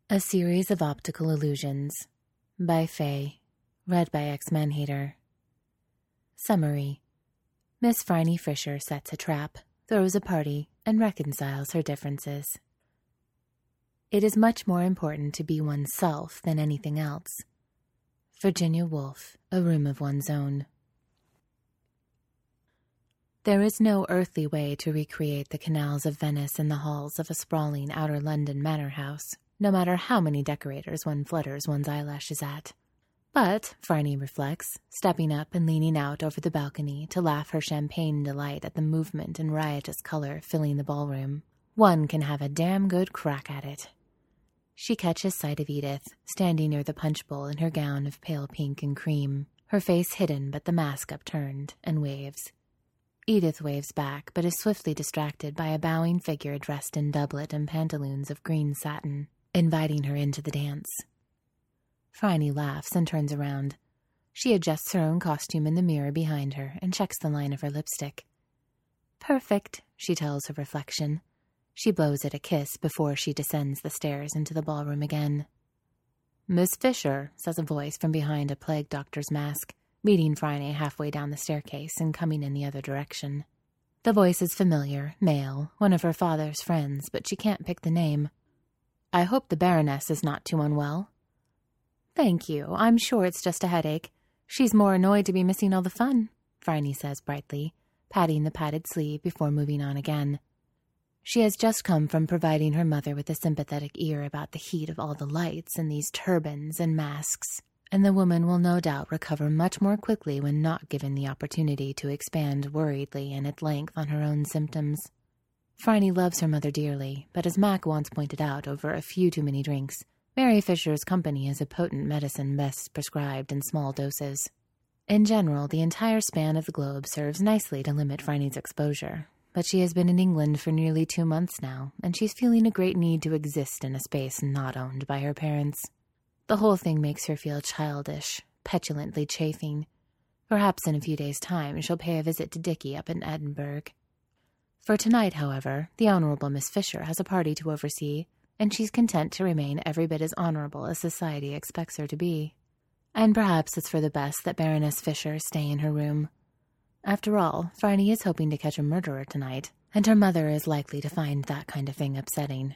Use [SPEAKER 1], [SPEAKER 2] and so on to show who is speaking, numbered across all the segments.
[SPEAKER 1] A Series of Optical Illusions by Faye, read by X-Manhater. Summary. Miss Phryne Fisher sets a trap, throws a party, and reconciles her differences. It is much more important to be oneself than anything else. Virginia Woolf, A Room of One's Own. There is no earthly way to recreate the canals of Venice in the halls of a sprawling outer London manor house, no matter how many decorators one flutters one's eyelashes at. But, Phryne reflects, stepping up and leaning out over the balcony to laugh her champagne delight at the movement and riotous color filling the ballroom, one can have a damn good crack at it. She catches sight of Edith, standing near the punch bowl in her gown of pale pink and cream, her face hidden but the mask upturned, and waves. Edith waves back, but is swiftly distracted by a bowing figure dressed in doublet and pantaloons of green satin, inviting her into the dance. Phryne laughs and turns around. She adjusts her own costume in the mirror behind her and checks the line of her lipstick. "Perfect," she tells her reflection. She blows it a kiss before she descends the stairs into the ballroom again. "Miss Fisher," says a voice from behind a plague doctor's mask, meeting Phryne halfway down the staircase and coming in the other direction. The voice is familiar, male, one of her father's friends, but she can't pick the name. "I hope the Baroness is not too unwell." "Thank you. I'm sure it's just a headache. She's more annoyed to be missing all the fun," Phryne says brightly, patting the padded sleeve before moving on again. She has just come from providing her mother with a sympathetic ear about the heat of all the lights and these turbans and masks, and the woman will no doubt recover much more quickly when not given the opportunity to expand worriedly and at length on her own symptoms. Phryne loves her mother dearly, but as Mac once pointed out over a few too many drinks, Mary Fisher's company is a potent medicine best prescribed in small doses. In general, the entire span of the globe serves nicely to limit Phryne's exposure, but she has been in England for nearly 2 months now, and she's feeling a great need to exist in a space not owned by her parents. The whole thing makes her feel childish, petulantly chafing. Perhaps in a few days' time she'll pay a visit to Dickie up in Edinburgh. For tonight, however, the Honorable Miss Fisher has a party to oversee, and she's content to remain every bit as honorable as society expects her to be. And perhaps it's for the best that Baroness Fisher stay in her room. After all, Phryne is hoping to catch a murderer tonight, and her mother is likely to find that kind of thing upsetting.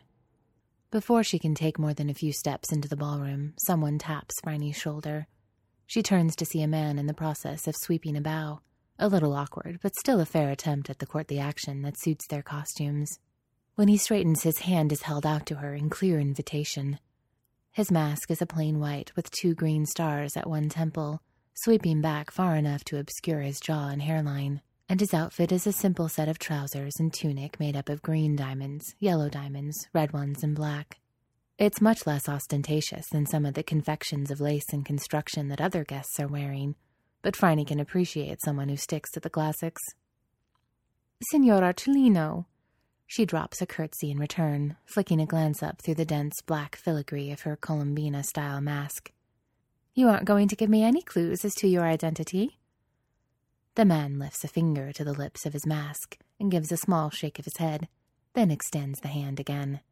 [SPEAKER 1] Before she can take more than a few steps into the ballroom, someone taps Phryne's shoulder. She turns to see a man in the process of sweeping a bow, a little awkward, but still a fair attempt at the courtly action that suits their costumes. When he straightens, his hand is held out to her in clear invitation. His mask is a plain white with 2 green stars at one temple, sweeping back far enough to obscure his jaw and hairline, and his outfit is a simple set of trousers and tunic made up of green diamonds, yellow diamonds, red ones, and black. It's much less ostentatious than some of the confections of lace and construction that other guests are wearing, but Phryne can appreciate someone who sticks to the classics. "Signora Cellino." She drops a curtsy in return, flicking a glance up through the dense black filigree of her Colombina-style mask. "You aren't going to give me any clues as to your identity?" The man lifts a finger to the lips of his mask and gives a small shake of his head, then extends the hand again.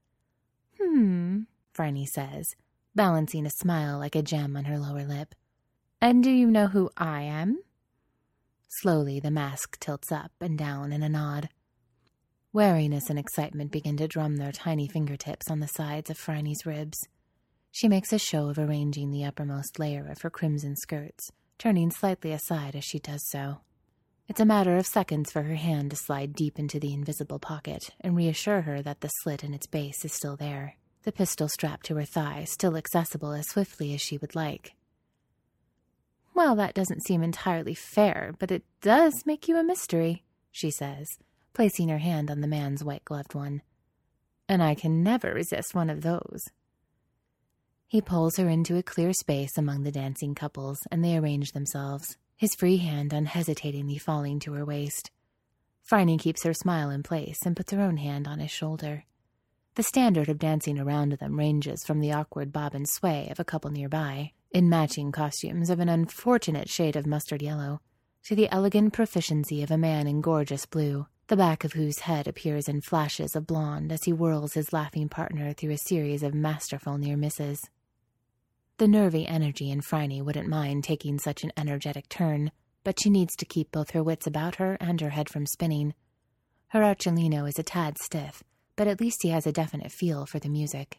[SPEAKER 1] Phryne says, balancing a smile like a gem on her lower lip. "And do you know who I am?" Slowly, the mask tilts up and down in a nod. Wariness and excitement begin to drum their tiny fingertips on the sides of Phryne's ribs. She makes a show of arranging the uppermost layer of her crimson skirts, turning slightly aside as she does so. It's a matter of seconds for her hand to slide deep into the invisible pocket and reassure her that the slit in its base is still there, the pistol strapped to her thigh still accessible as swiftly as she would like. "Well, that doesn't seem entirely fair, but it does make you a mystery," she says, placing her hand on the man's white-gloved one. "And I can never resist one of those." He pulls her into a clear space among the dancing couples, and they arrange themselves, his free hand unhesitatingly falling to her waist. Phryne keeps her smile in place and puts her own hand on his shoulder. The standard of dancing around them ranges from the awkward bob and sway of a couple nearby, in matching costumes of an unfortunate shade of mustard yellow, to the elegant proficiency of a man in gorgeous blue, the back of whose head appears in flashes of blonde as he whirls his laughing partner through a series of masterful near misses. The nervy energy in Phryne wouldn't mind taking such an energetic turn, but she needs to keep both her wits about her and her head from spinning. Her Arcellino is a tad stiff, but at least he has a definite feel for the music.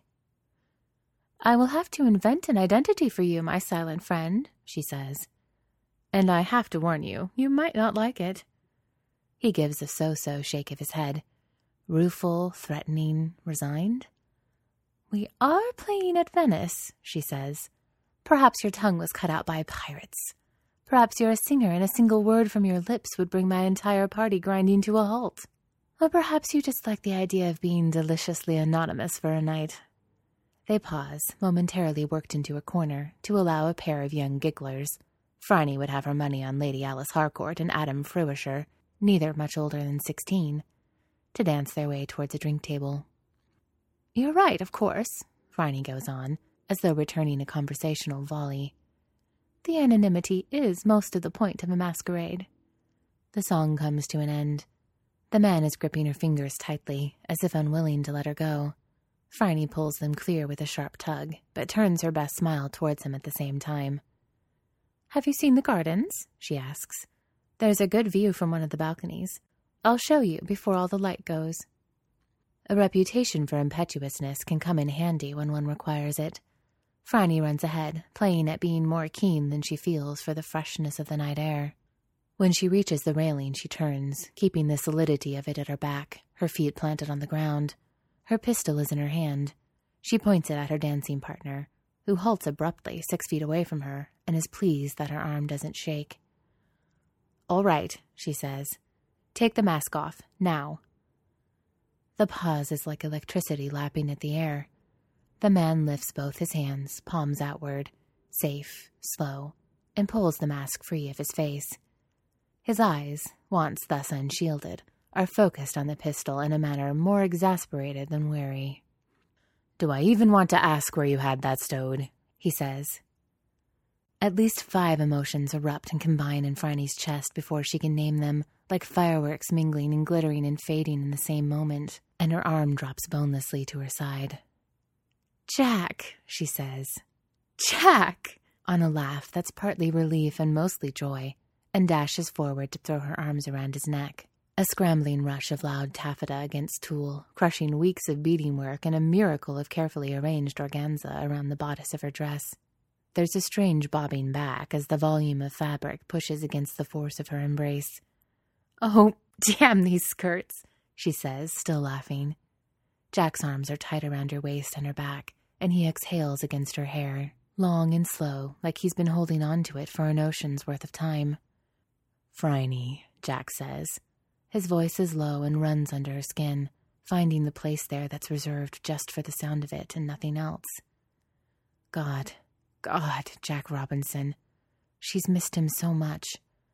[SPEAKER 1] "I will have to invent an identity for you, my silent friend," she says. "And I have to warn you, you might not like it." He gives a so-so shake of his head. Rueful, threatening, resigned. "We are playing at Venice," she says. "Perhaps your tongue was cut out by pirates. Perhaps you're a singer and a single word from your lips would bring my entire party grinding to a halt. Or perhaps you just like the idea of being deliciously anonymous for a night." They pause, momentarily worked into a corner, to allow a pair of young gigglers. Phryne would have her money on Lady Alice Harcourt and Adam Frewishire, neither much older than 16, to dance their way towards a drink table. "You're right, of course," Phryne goes on, as though returning a conversational volley. "The anonymity is most of the point of a masquerade." The song comes to an end. The man is gripping her fingers tightly, as if unwilling to let her go. Phryne pulls them clear with a sharp tug, but turns her best smile towards him at the same time. "Have you seen the gardens?" she asks. "There's a good view from one of the balconies. I'll show you before all the light goes." A reputation for impetuousness can come in handy when one requires it. Phryne runs ahead, playing at being more keen than she feels for the freshness of the night air. When she reaches the railing, she turns, keeping the solidity of it at her back, her feet planted on the ground. Her pistol is in her hand. She points it at her dancing partner, who halts abruptly 6 feet away from her and is pleased that her arm doesn't shake. "All right," she says. "Take the mask off, now." The pause is like electricity lapping at the air. The man lifts both his hands, palms outward, safe, slow, and pulls the mask free of his face. His eyes, once thus unshielded, are focused on the pistol in a manner more exasperated than wary. "Do I even want to ask where you had that stowed?" he says. At least 5 emotions erupt and combine in Phryne's chest before she can name them, like fireworks mingling and glittering and fading in the same moment, and her arm drops bonelessly to her side. "Jack," she says. "Jack!" on a laugh that's partly relief and mostly joy, and dashes forward to throw her arms around his neck. A scrambling rush of loud taffeta against tulle, crushing weeks of beading work and a miracle of carefully arranged organza around the bodice of her dress. There's a strange bobbing back as the volume of fabric pushes against the force of her embrace. "Oh, damn these skirts," she says, still laughing. Jack's arms are tight around her waist and her back, and he exhales against her hair, long and slow, like he's been holding on to it for an ocean's worth of time. "Phryne," Jack says. His voice is low and runs under her skin, finding the place there that's reserved just for the sound of it and nothing else. God, Jack Robinson. She's missed him so much.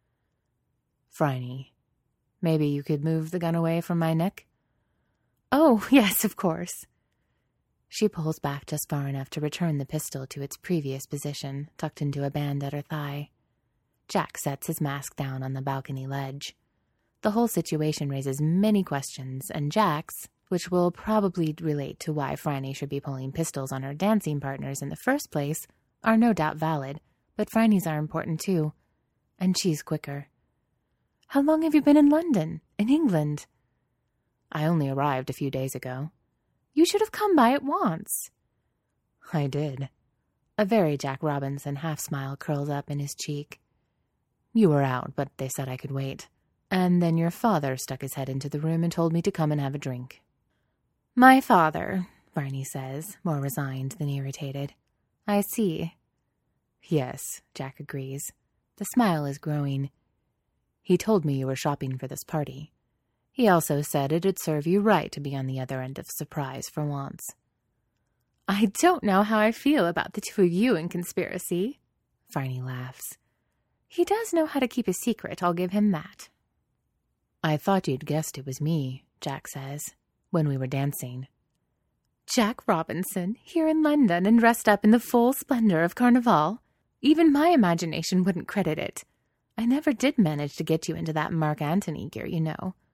[SPEAKER 1] "Phryne, maybe you could move the gun away from my neck?" "Oh, yes, of course." She pulls back just far enough to return the pistol to its previous position, tucked into a band at her thigh. Jack sets his mask down on the balcony ledge. The whole situation raises many questions, and Jack's, which will probably relate to why Phryne should be pulling pistols on her dancing partners in the first place, are no doubt valid, but Phryne's are important too, and she's quicker. "How long have you been in London, in England?" "I only arrived a few days ago." "You should have come by at once." "I did." A very Jack Robinson half-smile curls up in his cheek. "You were out, but they said I could wait. And then your father stuck his head into the room and told me to come and have a drink." "My father," Phryne says, more resigned than irritated. "I see." "Yes," Jack agrees. The smile is growing. "He told me you were shopping for this party. He also said it'd serve you right to be on the other end of surprise for once." "I don't know how I feel about the two of you in conspiracy," Phryne laughs. "He does know how to keep a secret, I'll give him that." "I thought you'd guessed it was me," Jack says, "when we were dancing." "Jack Robinson, here in London and dressed up in the full splendor of Carnival? Even my imagination wouldn't credit it. I never did manage to get you into that Mark Antony gear, you know.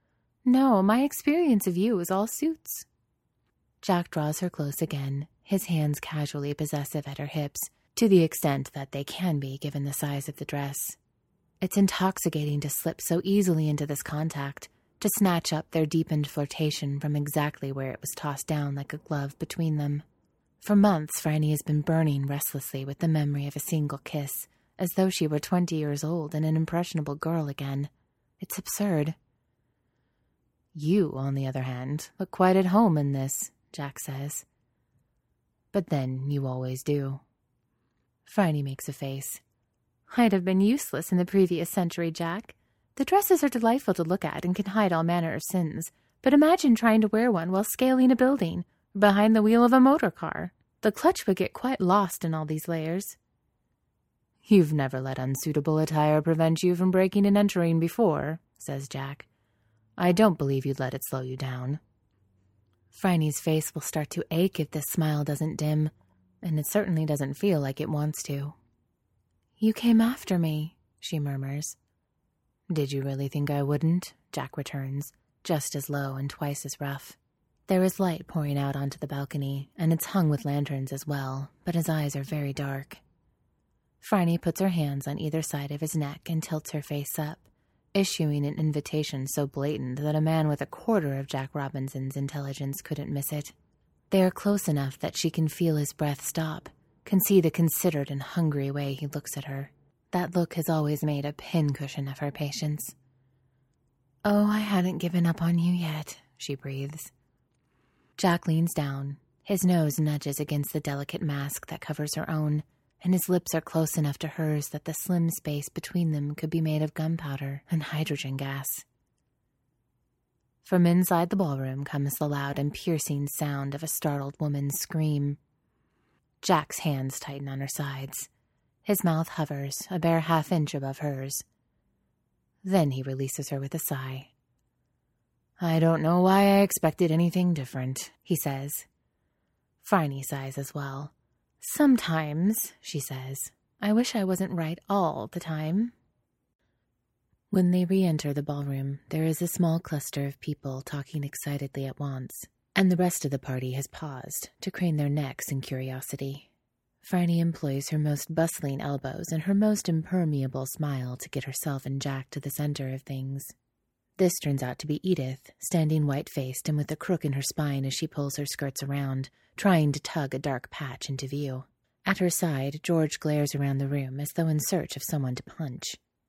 [SPEAKER 1] No, my experience of you is all suits. Jack draws her close again, his hands casually possessive at her hips, to the extent that they can be given the size of the dress. It's intoxicating to slip so easily into this contact, to snatch up their deepened flirtation from exactly where it was tossed down like a glove between them. For months, Franny has been burning restlessly with the memory of a single kiss, as though she were 20 years old and an impressionable girl again. It's absurd. You, on the other hand, look quite at home in this, Jack says. But then you always do. Franny makes a face. I'd have been useless in the previous century, Jack. The dresses are delightful to look at and can hide all manner of sins, but imagine trying to wear one while scaling a building, behind the wheel of a motor car. The clutch would get quite lost in all these layers. You've never let unsuitable attire prevent you from breaking and entering before, says Jack. I don't believe you'd let it slow you down. Franny's face will start to ache if this smile doesn't dim, and it certainly doesn't feel like it wants to. You came after me, she murmurs. Did you really think I wouldn't? Jack returns, just as low and twice as rough. There is light pouring out onto the balcony, and it's hung with lanterns as well, but his eyes are very dark. Franny puts her hands on either side of his neck and tilts her face up, issuing an invitation so blatant that a man with a quarter of Jack Robinson's intelligence couldn't miss it. They are close enough that she can feel his breath stop, can see the considered and hungry way he looks at her. That look has always made a pincushion of her patience. Oh, I hadn't given up on you yet, she breathes. Jack leans down. His nose nudges against the delicate mask that covers her own, and his lips are close enough to hers that the slim space between them could be made of gunpowder and hydrogen gas. From inside the ballroom comes the loud and piercing sound of a startled woman's scream. Jack's hands tighten on her sides. His mouth hovers a bare half-inch above hers. Then he releases her with a sigh. I don't know why I expected anything different, he says. Franny sighs as well. Sometimes, she says, I wish I wasn't right all the time. When they re-enter the ballroom, there is a small cluster of people talking excitedly at once, and the rest of the party has paused to crane their necks in curiosity. Franny employs her most bustling elbows and her most impermeable smile to get herself and Jack to the center of things. This turns out to be Edith, standing white-faced and with a crook in her spine as she pulls her skirts around, trying to tug a dark patch into view. At her side, George glares around the room as though in search of someone to punch.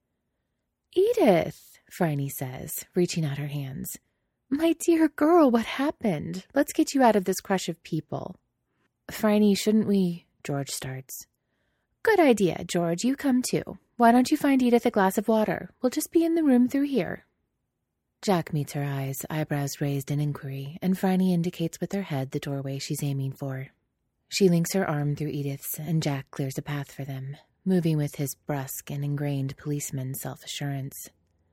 [SPEAKER 1] Edith, Franny says, reaching out her hands. My dear girl, what happened? Let's get you out of this crush of people. Franny, shouldn't we? George starts. Good idea, George, you come too. Why don't you find Edith a glass of water? We'll just be in the room through here. Jack meets her eyes, eyebrows raised in inquiry, and Franny indicates with her head the doorway she's aiming for. She links her arm through Edith's, and Jack clears a path for them, moving with his brusque and ingrained policeman's self-assurance.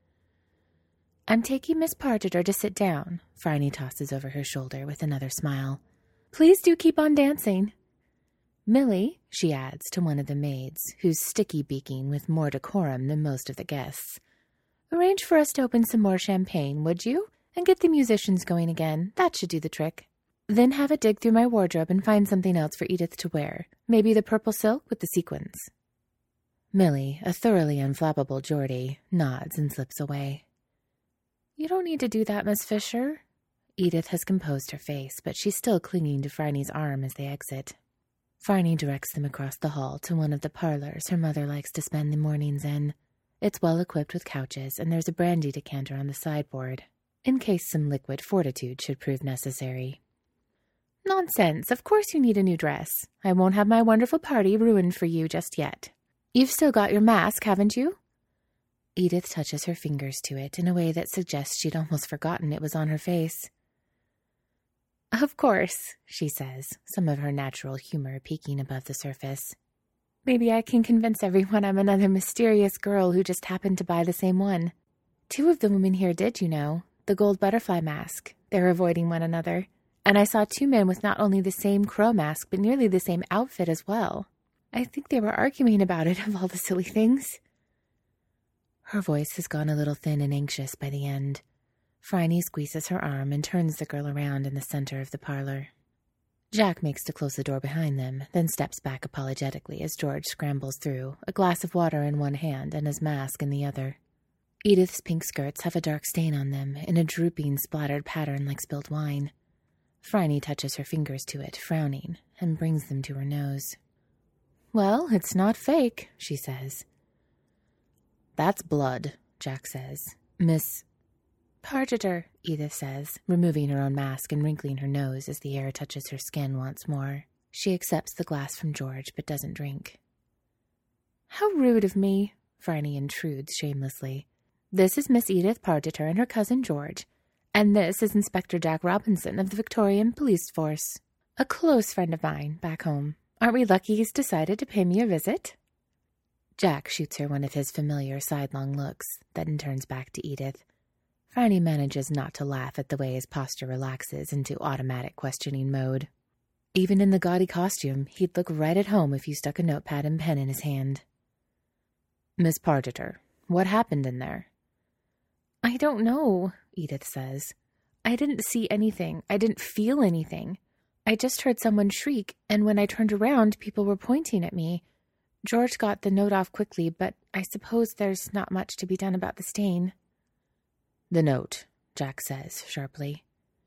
[SPEAKER 1] I'm taking Miss Pargeter to sit down, Franny tosses over her shoulder with another smile. Please do keep on dancing. Millie, she adds to one of the maids, who's sticky-beaking with more decorum than most of the guests. Arrange for us to open some more champagne, would you? And get the musicians going again. That should do the trick. Then have a dig through my wardrobe and find something else for Edith to wear. Maybe the purple silk with the sequins. Millie, a thoroughly unflappable Geordie, nods and slips away. You don't need to do that, Miss Fisher. Edith has composed her face, but she's still clinging to Franny's arm as they exit. Franny directs them across the hall to one of the parlors her mother likes to spend the mornings in. It's well equipped with couches, and there's a brandy decanter on the sideboard, in case some liquid fortitude should prove necessary. Nonsense! Of course you need a new dress. I won't have my wonderful party ruined for you just yet. You've still got your mask, haven't you? Edith touches her fingers to it in a way that suggests she'd almost forgotten it was on her face. Of course, she says, some of her natural humor peeking above the surface. Maybe I can convince everyone I'm another mysterious girl who just happened to buy the same one. 2 of the women here did, you know. The gold butterfly mask. They're avoiding one another. And I saw 2 men with not only the same crow mask, but nearly the same outfit as well. I think they were arguing about it, of all the silly things. Her voice has gone a little thin and anxious by the end. Phryne squeezes her arm and turns the girl around in the center of the parlor. Jack makes to close the door behind them, then steps back apologetically as George scrambles through, a glass of water in one hand and his mask in the other. Edith's pink skirts have a dark stain on them, in a drooping, splattered pattern like spilled wine. Phryne touches her fingers to it, frowning, and brings them to her nose. "Well, it's not fake," she says. "That's blood," Jack says. "Miss..." "Pargeter," Edith says, removing her own mask and wrinkling her nose as the air touches her skin once more. She accepts the glass from George, but doesn't drink. "How rude of me," Phryne intrudes shamelessly. "This is Miss Edith Pargeter and her cousin George, and this is Inspector Jack Robinson of the Victorian Police Force. A close friend of mine, back home. Aren't we lucky he's decided to pay me a visit?" Jack shoots her one of his familiar sidelong looks, then turns back to Edith. Phryne manages not to laugh at the way his posture relaxes into automatic questioning mode. Even in the gaudy costume, he'd look right at home if you stuck a notepad and pen in his hand. "Miss Pargeter, what happened in there?" "I don't know," Edith says. "I didn't see anything. I didn't feel anything. I just heard someone shriek, and when I turned around, people were pointing at me. George got the note off quickly, but I suppose there's not much to be done about the stain." "The note," Jack says sharply.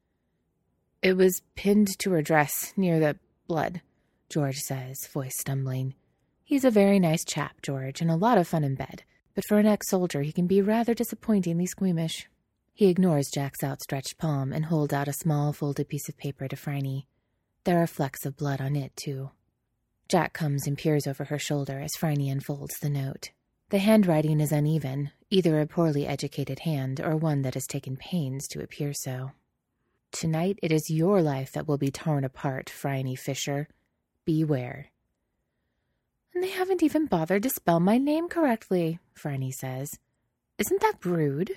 [SPEAKER 1] "It was pinned to her dress near the blood," George says, voice stumbling. He's a very nice chap, George, and a lot of fun in bed, but for an ex-soldier he can be rather disappointingly squeamish. He ignores Jack's outstretched palm and holds out a small folded piece of paper to Phryne. There are flecks of blood on it, too. Jack comes and peers over her shoulder as Phryne unfolds the note. The handwriting is uneven, either a poorly educated hand or one that has taken pains to appear so. "Tonight it is your life that will be torn apart, Phryne Fisher. Beware." "And they haven't even bothered to spell my name correctly," Phryne says. "Isn't that rude?"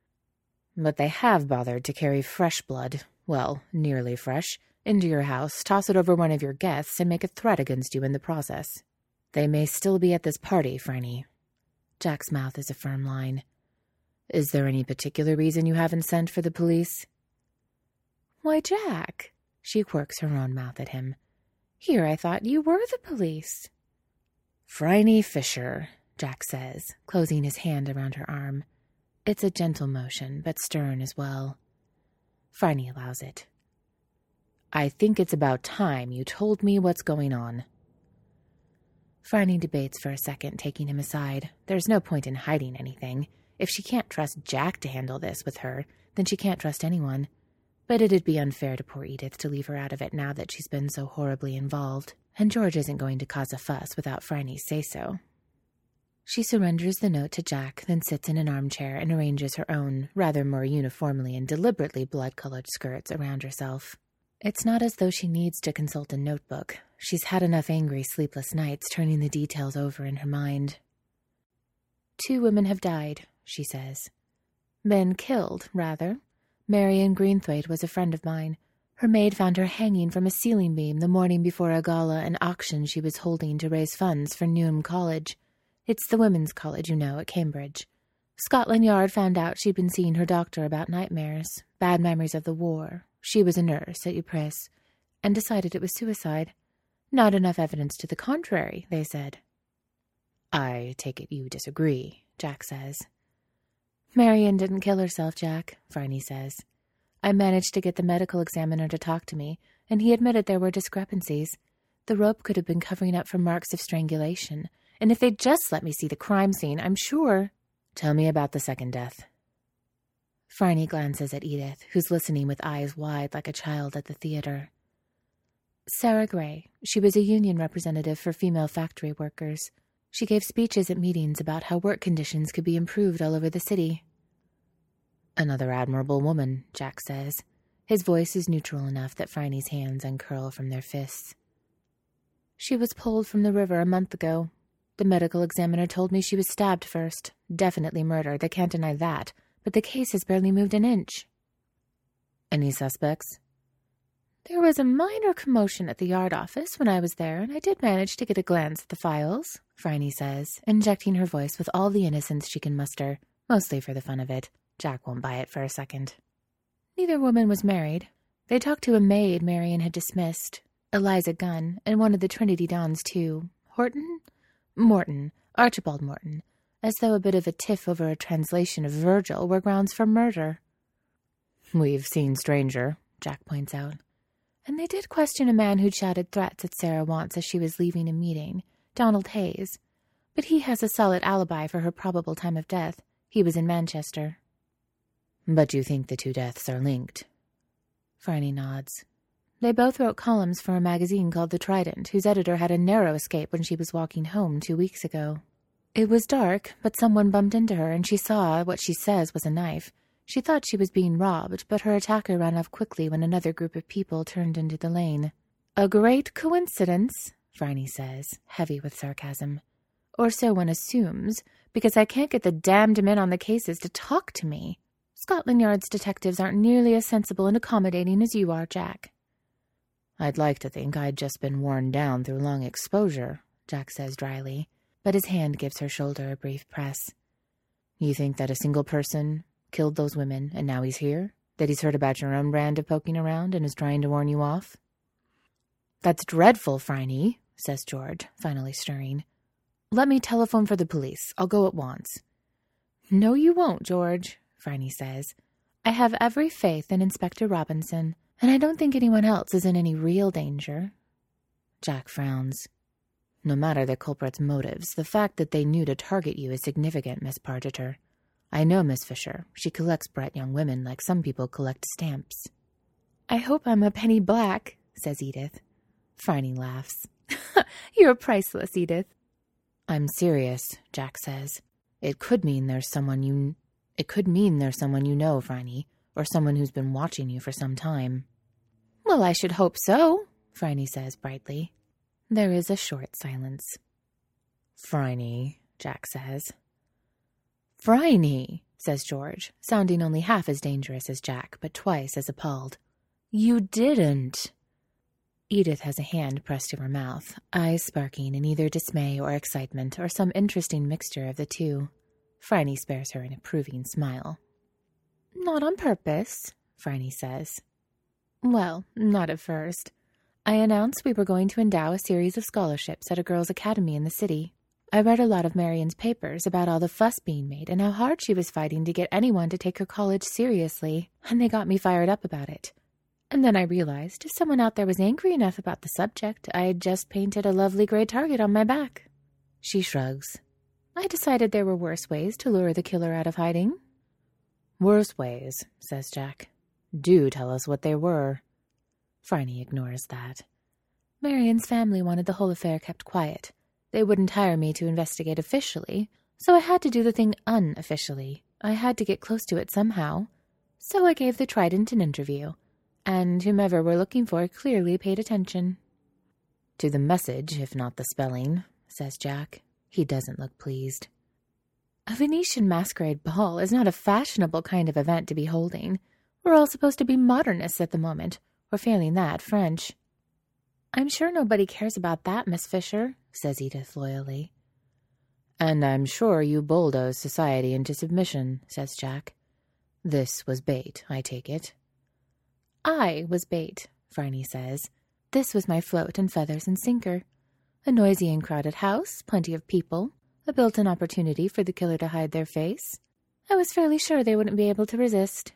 [SPEAKER 1] "But they have bothered to carry fresh blood, well, nearly fresh, into your house, toss it over one of your guests, and make a threat against you in the process. They may still be at this party, Phryne." Jack's mouth is a firm line. "Is there any particular reason you haven't sent for the police?" "Why, Jack," she quirks her own mouth at him. "Here I thought you were the police." "Phryne Fisher," Jack says, closing his hand around her arm. It's a gentle motion, but stern as well. Phryne allows it. "I think it's about time you told me what's going on." Phryne debates for a second, taking him aside. There's no point in hiding anything. If she can't trust Jack to handle this with her, then she can't trust anyone. But it'd be unfair to poor Edith to leave her out of it now that she's been so horribly involved, and George isn't going to cause a fuss without Phryne's say-so. She surrenders the note to Jack, then sits in an armchair and arranges her own, rather more uniformly and deliberately blood-colored skirts around herself. It's not as though she needs to consult a notebook. She's had enough angry, sleepless nights turning the details over in her mind. 2 women have died, she says. Been killed, rather. Marion Greenthwaite was a friend of mine. Her maid found her hanging from a ceiling beam the morning before a gala and auction she was holding to raise funds for Newnham College. It's the women's college, you know, at Cambridge. Scotland Yard found out she'd been seeing her doctor about nightmares, bad memories of the war. She was a nurse at Ypres, and decided it was suicide. Not enough evidence to the contrary, they said. "I take it you disagree," Jack says. "Marion didn't kill herself, Jack," Phryne says. "I managed to get the medical examiner to talk to me, and he admitted there were discrepancies. The rope could have been covering up for marks of strangulation, and if they'd just let me see the crime scene, I'm sure—" "Tell me about the second death." Phryne glances at Edith, who's listening with eyes wide like a child at the theater. "Sarah Gray. She was a union representative for female factory workers. She gave speeches at meetings about how work conditions could be improved all over the city." "Another admirable woman," Jack says. His voice is neutral enough that Phryne's hands uncurl from their fists. "She was pulled from the river a month ago. The medical examiner told me she was stabbed first. Definitely murder, they can't deny that. But the case has barely moved an inch." "Any suspects?" "There was a minor commotion at the Yard office when I was there, and I did manage to get a glance at the files," Phryne says, injecting her voice with all the innocence she can muster, mostly for the fun of it. Jack won't buy it for a second. Neither woman was married. They talked to a maid Marion had dismissed, Eliza Gunn, and one of the Trinity Dons too. Morton, Archibald Morton, as though a bit of a tiff over a translation of Virgil were grounds for murder. "We've seen stranger," Jack points out. And they did question a man who'd shouted threats at Sarah Wants as she was leaving a meeting, Donald Hayes. But he has a solid alibi for her probable time of death. He was in Manchester. "But you think the two deaths are linked?" Phryne nods. They both wrote columns for a magazine called The Trident, whose editor had a narrow escape when she was walking home 2 weeks ago. It was dark, but someone bumped into her and she saw what she says was a knife. She thought she was being robbed, but her attacker ran off quickly when another group of people turned into the lane. "A great coincidence," Phryne says, heavy with sarcasm. "Or so one assumes, because I can't get the damned men on the cases to talk to me. Scotland Yard's detectives aren't nearly as sensible and accommodating as you are, Jack." "I'd like to think I'd just been worn down through long exposure," Jack says dryly, but his hand gives her shoulder a brief press. "You think that a single person killed those women, and now he's here? That he's heard about your own brand of poking around and is trying to warn you off?" "That's dreadful, Phryne," says George, finally stirring. "Let me telephone for the police. I'll go at once." "No, you won't, George," Phryne says. "I have every faith in Inspector Robinson, and I don't think anyone else is in any real danger." Jack frowns. "No matter the culprit's motives, the fact that they knew to target you is significant, Miss Pargeter. I know Miss Fisher. She collects bright young women like some people collect stamps." "I hope I'm a penny black," says Edith. Phryne laughs. "You're priceless, Edith." "I'm serious," Jack says. It could mean there's someone you know, Phryne, or someone who's been watching you for some time." "Well, I should hope so," Phryne says brightly. There is a short silence. "Phryne," Jack says. "Phryne," says George, sounding only half as dangerous as Jack, but twice as appalled. "You didn't." Edith has a hand pressed to her mouth, eyes sparking in either dismay or excitement, or some interesting mixture of the two. Phryne spares her an approving smile. "Not on purpose," Phryne says. "Well, not at first. I announced we were going to endow a series of scholarships at a girls' academy in the city. I read a lot of Marion's papers about all the fuss being made and how hard she was fighting to get anyone to take her college seriously, and they got me fired up about it. And then I realized if someone out there was angry enough about the subject, I'd just painted a lovely gray target on my back." She shrugs. "I decided there were worse ways to lure the killer out of hiding." "Worse ways," says Jack. "Do tell us what they were." Phryne ignores that. "Marion's family wanted the whole affair kept quiet. They wouldn't hire me to investigate officially, so I had to do the thing unofficially. I had to get close to it somehow. So I gave the Trident an interview, and whomever we're looking for clearly paid attention." "To the message, if not the spelling," says Jack. He doesn't look pleased. "A Venetian masquerade ball is not a fashionable kind of event to be holding. We're all supposed to be modernists at the moment, or failing that, French." "I'm sure nobody cares about that, Miss Fisher," says Edith loyally. "And I'm sure you bulldozed society into submission," says Jack. "This was bait, I take it." "I was bait," Phryne says. "This was my float and feathers and sinker. A noisy and crowded house, plenty of people, a built-in opportunity for the killer to hide their face. I was fairly sure they wouldn't be able to resist."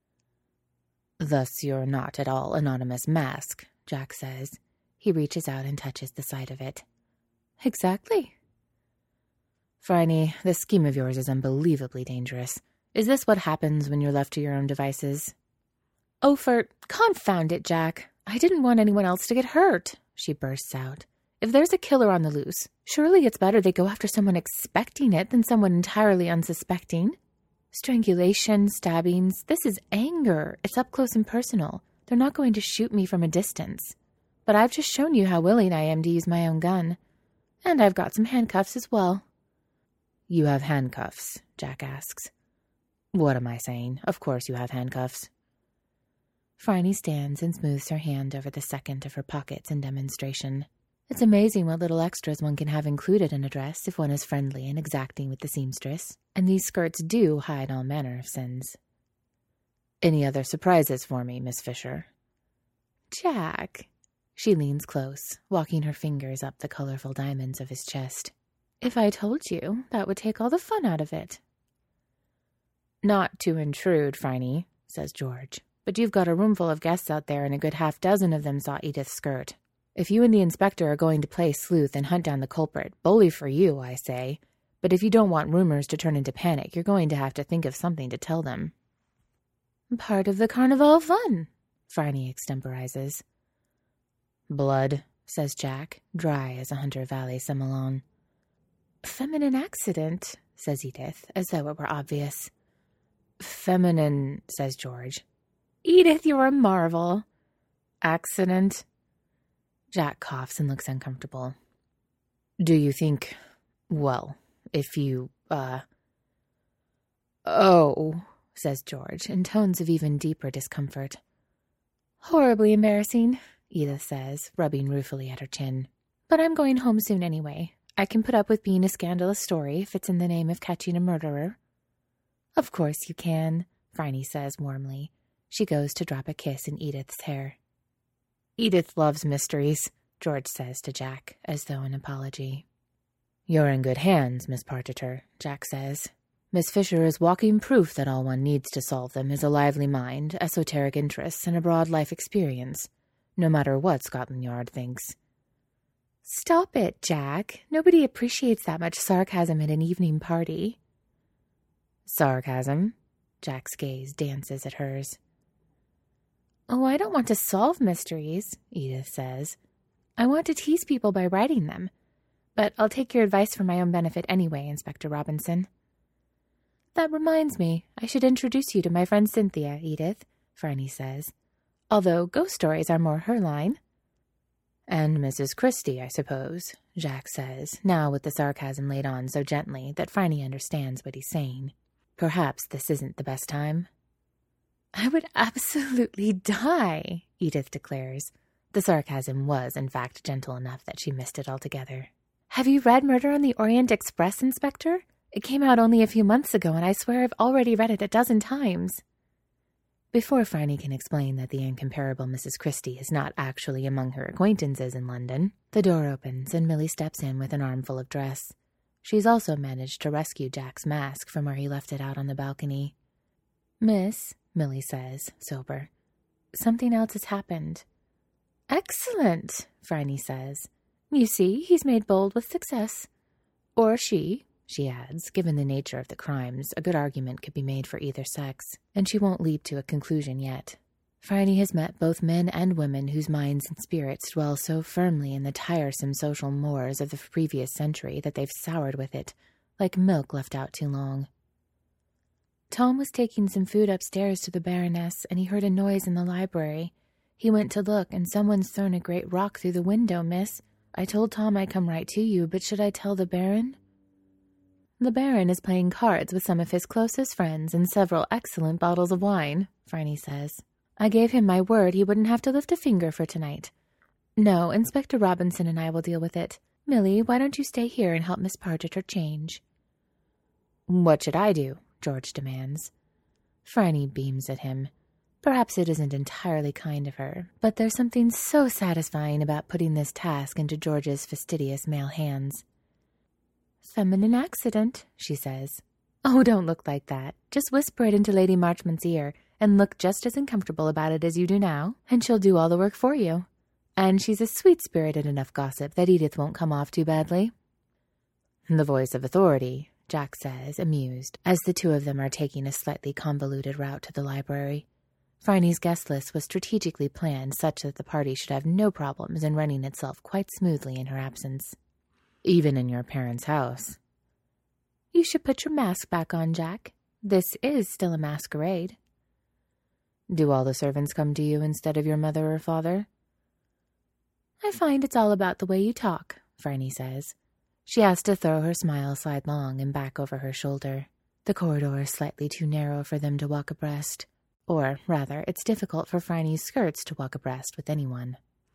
[SPEAKER 1] "Thus you're not at all anonymous mask," Jack says. He reaches out and touches the side of it. "Exactly." "Phryne, this scheme of yours is unbelievably dangerous. Is this what happens when you're left to your own devices?" "Oh, confound it, Jack. I didn't want anyone else to get hurt," she bursts out. "If there's a killer on the loose, surely it's better they go after someone expecting it than someone entirely unsuspecting. Strangulation, stabbings, this is anger. It's up close and personal. They're not going to shoot me from a distance. But I've just shown you how willing I am to use my own gun. And I've got some handcuffs as well." "You have handcuffs?" Jack asks. "What am I saying? Of course you have handcuffs." Phryne stands and smooths her hand over the second of her pockets in demonstration. It's amazing what little extras one can have included in a dress if one is friendly and exacting with the seamstress, and these skirts do hide all manner of sins. Any other surprises for me, Miss Fisher? Jack. She leans close, walking her fingers up the colorful diamonds of his chest. If I told you, that would take all the fun out of it.
[SPEAKER 2] Not to intrude, Phryne, says George, but you've got a roomful of guests out there and a good half-dozen of them saw Edith's skirt. If you and the inspector are going to play sleuth and hunt down the culprit, bully for you, I say. But if you don't want rumors to turn into panic, you're going to have to think of something to tell them.
[SPEAKER 1] Part of the carnival fun, Phryne extemporizes.
[SPEAKER 2] Blood, says Jack, dry as a Hunter Valley Semelon.
[SPEAKER 1] Feminine accident, says Edith, as though it were obvious.
[SPEAKER 2] Feminine, says George.
[SPEAKER 1] Edith, you're a marvel.
[SPEAKER 2] Accident?
[SPEAKER 1] Jack coughs and looks uncomfortable.
[SPEAKER 2] Do you think, well, if you, Oh, says George, in tones of even deeper discomfort.
[SPEAKER 1] Horribly embarrassing, Edith says, rubbing ruefully at her chin. But I'm going home soon anyway. I can put up with being a scandalous story if it's in the name of catching a murderer.
[SPEAKER 2] Of course you can, Phryne says warmly. She goes to drop a kiss in Edith's hair. Edith loves mysteries, George says to Jack, as though in apology. You're in good hands, Miss Parteter, Jack says. Miss Fisher is walking proof that all one needs to solve them is a lively mind, esoteric interests, and a broad life experience, no matter what Scotland Yard thinks.
[SPEAKER 1] Stop it, Jack. Nobody appreciates that much sarcasm at an evening party.
[SPEAKER 2] Sarcasm? Jack's gaze dances at hers.
[SPEAKER 1] Oh, I don't want to solve mysteries, Edith says. I want to tease people by writing them. But I'll take your advice for my own benefit anyway, Inspector Robinson. That reminds me, I should introduce you to my friend Cynthia, Edith, Phryne says. Although ghost stories are more her line.
[SPEAKER 2] And Mrs. Christie, I suppose, Jack says, now with the sarcasm laid on so gently that Phryne understands what he's saying. Perhaps this isn't the best time.
[SPEAKER 1] I would absolutely die, Edith declares.
[SPEAKER 2] The sarcasm was, in fact, gentle enough that she missed it altogether.
[SPEAKER 1] Have you read Murder on the Orient Express, Inspector? It came out only a few months ago, and I swear I've already read it a dozen times.
[SPEAKER 2] Before Phryne can explain that the incomparable Mrs. Christie is not actually among her acquaintances in London, the door opens and Millie steps in with an armful of dress. She's also managed to rescue Jack's mask from where he left it out on the balcony.
[SPEAKER 1] Miss,
[SPEAKER 2] Millie says, sober,
[SPEAKER 1] something else has happened.
[SPEAKER 2] Excellent, Phryne says.
[SPEAKER 1] You see, he's made bold with success.
[SPEAKER 2] Or she adds, given the nature of the crimes, a good argument could be made for either sex, and she won't leap to a conclusion yet. Phryne has met both men and women whose minds and spirits dwell so firmly in the tiresome social mores of the previous century that they've soured with it, like milk left out too long.
[SPEAKER 1] Tom was taking some food upstairs to the Baroness, and he heard a noise in the library. He went to look, and someone's thrown a great rock through the window, miss. I told Tom I'd come right to you, but should I tell the Baron? The Baron is playing cards with some of his closest friends and several excellent bottles of wine, Phryne says. I gave him my word he wouldn't have to lift a finger for tonight. No, Inspector Robinson and I will deal with it. Millie, why don't you stay here and help Miss Parteter change?
[SPEAKER 2] What should I do? George demands.
[SPEAKER 1] Phryne beams at him. Perhaps it isn't entirely kind of her, but there's something so satisfying about putting this task into George's fastidious male hands. Feminine accident, she says. Oh, don't look like that. Just whisper it into Lady Marchmont's ear, and look just as uncomfortable about it as you do now, and she'll do all the work for you. And she's a sweet-spirited enough gossip that Edith won't come off too badly.
[SPEAKER 2] The voice of authority, Jack says, amused, as the two of them are taking a slightly convoluted route to the library. Phryne's guest list was strategically planned such that the party should have no problems in running itself quite smoothly in her absence. Even in your parents' house.
[SPEAKER 1] You should put your mask back on, Jack. This is still a masquerade.
[SPEAKER 2] Do all the servants come to you instead of your mother or father?
[SPEAKER 1] I find it's all about the way you talk, Phryne says.
[SPEAKER 2] She has to throw her smile sidelong and back over her shoulder. The corridor is slightly too narrow for them to walk abreast. Or, rather, it's difficult for Phryne's skirts to walk abreast with anyone.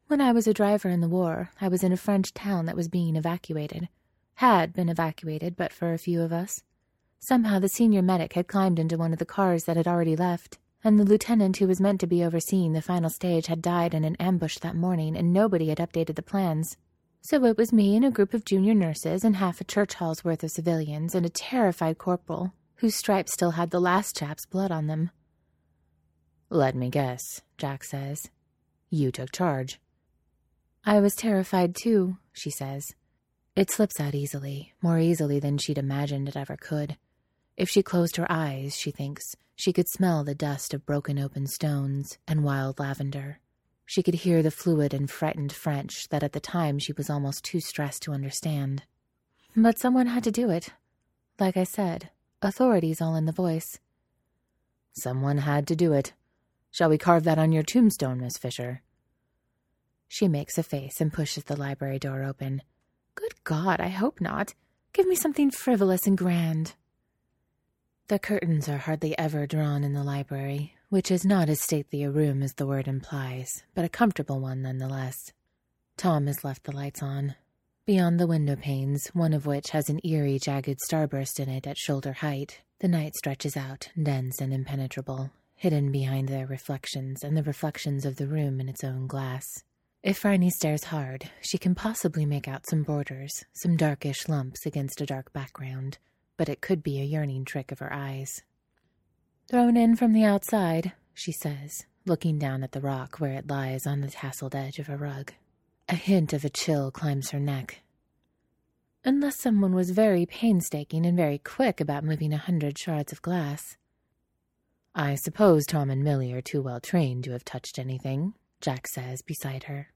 [SPEAKER 1] When I was a driver in the war, I was in a French town that was being evacuated. Had been evacuated, but for a few of us. Somehow the senior medic had climbed into one of the cars that had already left, and the lieutenant who was meant to be overseeing the final stage had died in an ambush that morning, and nobody had updated the plans. So it was me and a group of junior nurses and half a church hall's worth of civilians and a terrified corporal, whose stripes still had the last chap's blood on them.
[SPEAKER 2] "Let me guess," Jack says. "You took charge."
[SPEAKER 1] "I was terrified too," she says. It slips out easily, more easily than she'd imagined it ever could. If she closed her eyes, she thinks, she could smell the dust of broken open stones and wild lavender. She could hear the fluid and frightened French that at the time she was almost too stressed to understand. But someone had to do it. Like I said, authority's all in the voice.
[SPEAKER 2] "Someone had to do it. Shall we carve that on your tombstone, Miss Fisher?"
[SPEAKER 1] She makes a face and pushes the library door open. Good God, I hope not. Give me something frivolous and grand. The curtains are hardly ever drawn in the library, which is not as stately a room as the word implies, but a comfortable one nonetheless. Tom has left the lights on. Beyond the window panes, one of which has an eerie, jagged starburst in it at shoulder height, the night stretches out, dense and impenetrable, hidden behind their reflections and the reflections of the room in its own glass. If Phryne stares hard, she can possibly make out some borders, some darkish lumps against a dark background, but it could be a yearning trick of her eyes. "Thrown in from the outside," she says, looking down at the rock where it lies on the tasseled edge of a rug. A hint of a chill climbs her neck. Unless someone was very painstaking and very quick about moving 100 shards of glass.
[SPEAKER 2] "I suppose Tom and Millie are too well trained to have touched anything," Jack says beside her.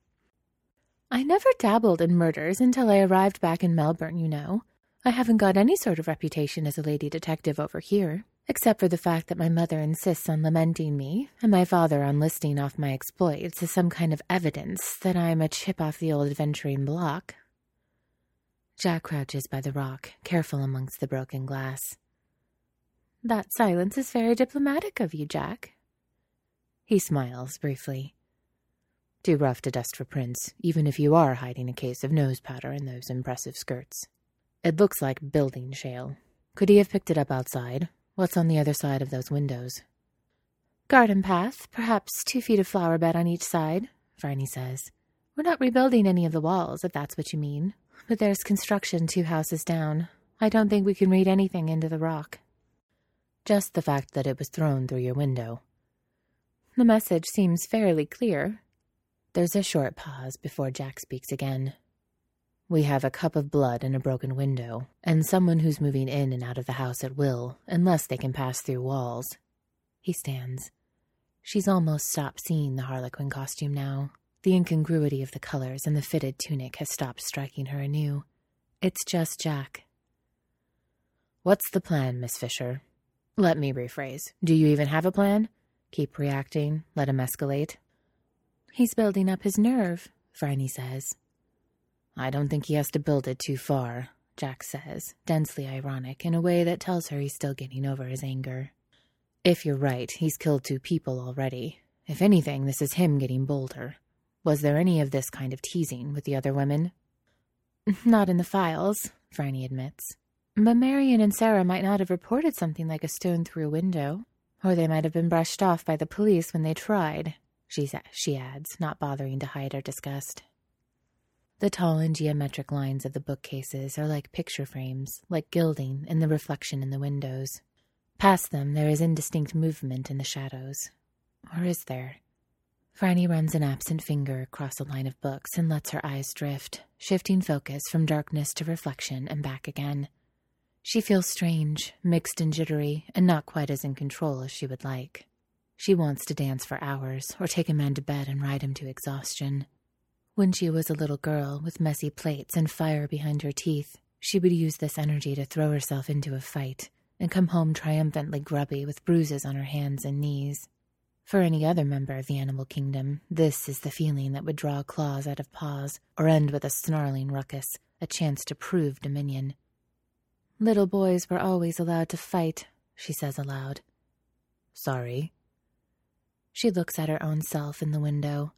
[SPEAKER 1] "I never dabbled in murders until I arrived back in Melbourne, you know. I haven't got any sort of reputation as a lady detective over here, except for the fact that my mother insists on lamenting me, and my father on listing off my exploits as some kind of evidence that I'm a chip off the old adventuring block." Jack crouches by the rock, careful amongst the broken glass. "That silence is very diplomatic of you, Jack."
[SPEAKER 2] He smiles briefly. "Too rough to dust for prints, even if you are hiding a case of nose powder in those impressive skirts. It looks like building shale. Could he have picked it up outside? What's on the other side of those windows?"
[SPEAKER 1] "Garden path, perhaps 2 feet of flower bed on each side," Phryne says. "We're not rebuilding any of the walls, if that's what you mean. But there's construction 2 houses down. I don't think we can read anything into the rock."
[SPEAKER 2] "Just the fact that it was thrown through your window."
[SPEAKER 1] "The message seems fairly clear."
[SPEAKER 2] There's a short pause before Jack speaks again. "We have a cup of blood in a broken window, and someone who's moving in and out of the house at will, unless they can pass through walls." He stands. She's almost stopped seeing the Harlequin costume now. The incongruity of the colors and the fitted tunic has stopped striking her anew. It's just Jack. "What's the plan, Miss Fisher?" "Let me rephrase. Do you even have a plan? Keep reacting, let him escalate?"
[SPEAKER 1] "He's building up his nerve,"
[SPEAKER 2] Phryne says. "I don't think he has to build it too far," Jack says, densely ironic, in a way that tells her he's still getting over his anger. "If you're right, he's killed 2 people already. If anything, this is him getting bolder. Was there any of this kind of teasing with the other women?"
[SPEAKER 1] "Not in the files," Phryne admits. "But Marion and Sarah might not have reported something like a stone through a window. Or they might have been brushed off by the police when they tried," she adds, not bothering to hide her disgust. The tall and geometric lines of the bookcases are like picture frames, like gilding in the reflection in the windows. Past them there is indistinct movement in the shadows. Or is there? Phryne runs an absent finger across a line of books and lets her eyes drift, shifting focus from darkness to reflection and back again. She feels strange, mixed and jittery, and not quite as in control as she would like. She wants to dance for hours, or take a man to bed and ride him to exhaustion. When she was a little girl with messy plates and fire behind her teeth, she would use this energy to throw herself into a fight and come home triumphantly grubby with bruises on her hands and knees. For any other member of the animal kingdom, this is the feeling that would draw claws out of paws or end with a snarling ruckus, a chance to prove dominion. "Little boys were always allowed to fight," she says aloud.
[SPEAKER 2] "Sorry."
[SPEAKER 1] She looks at her own self in the window.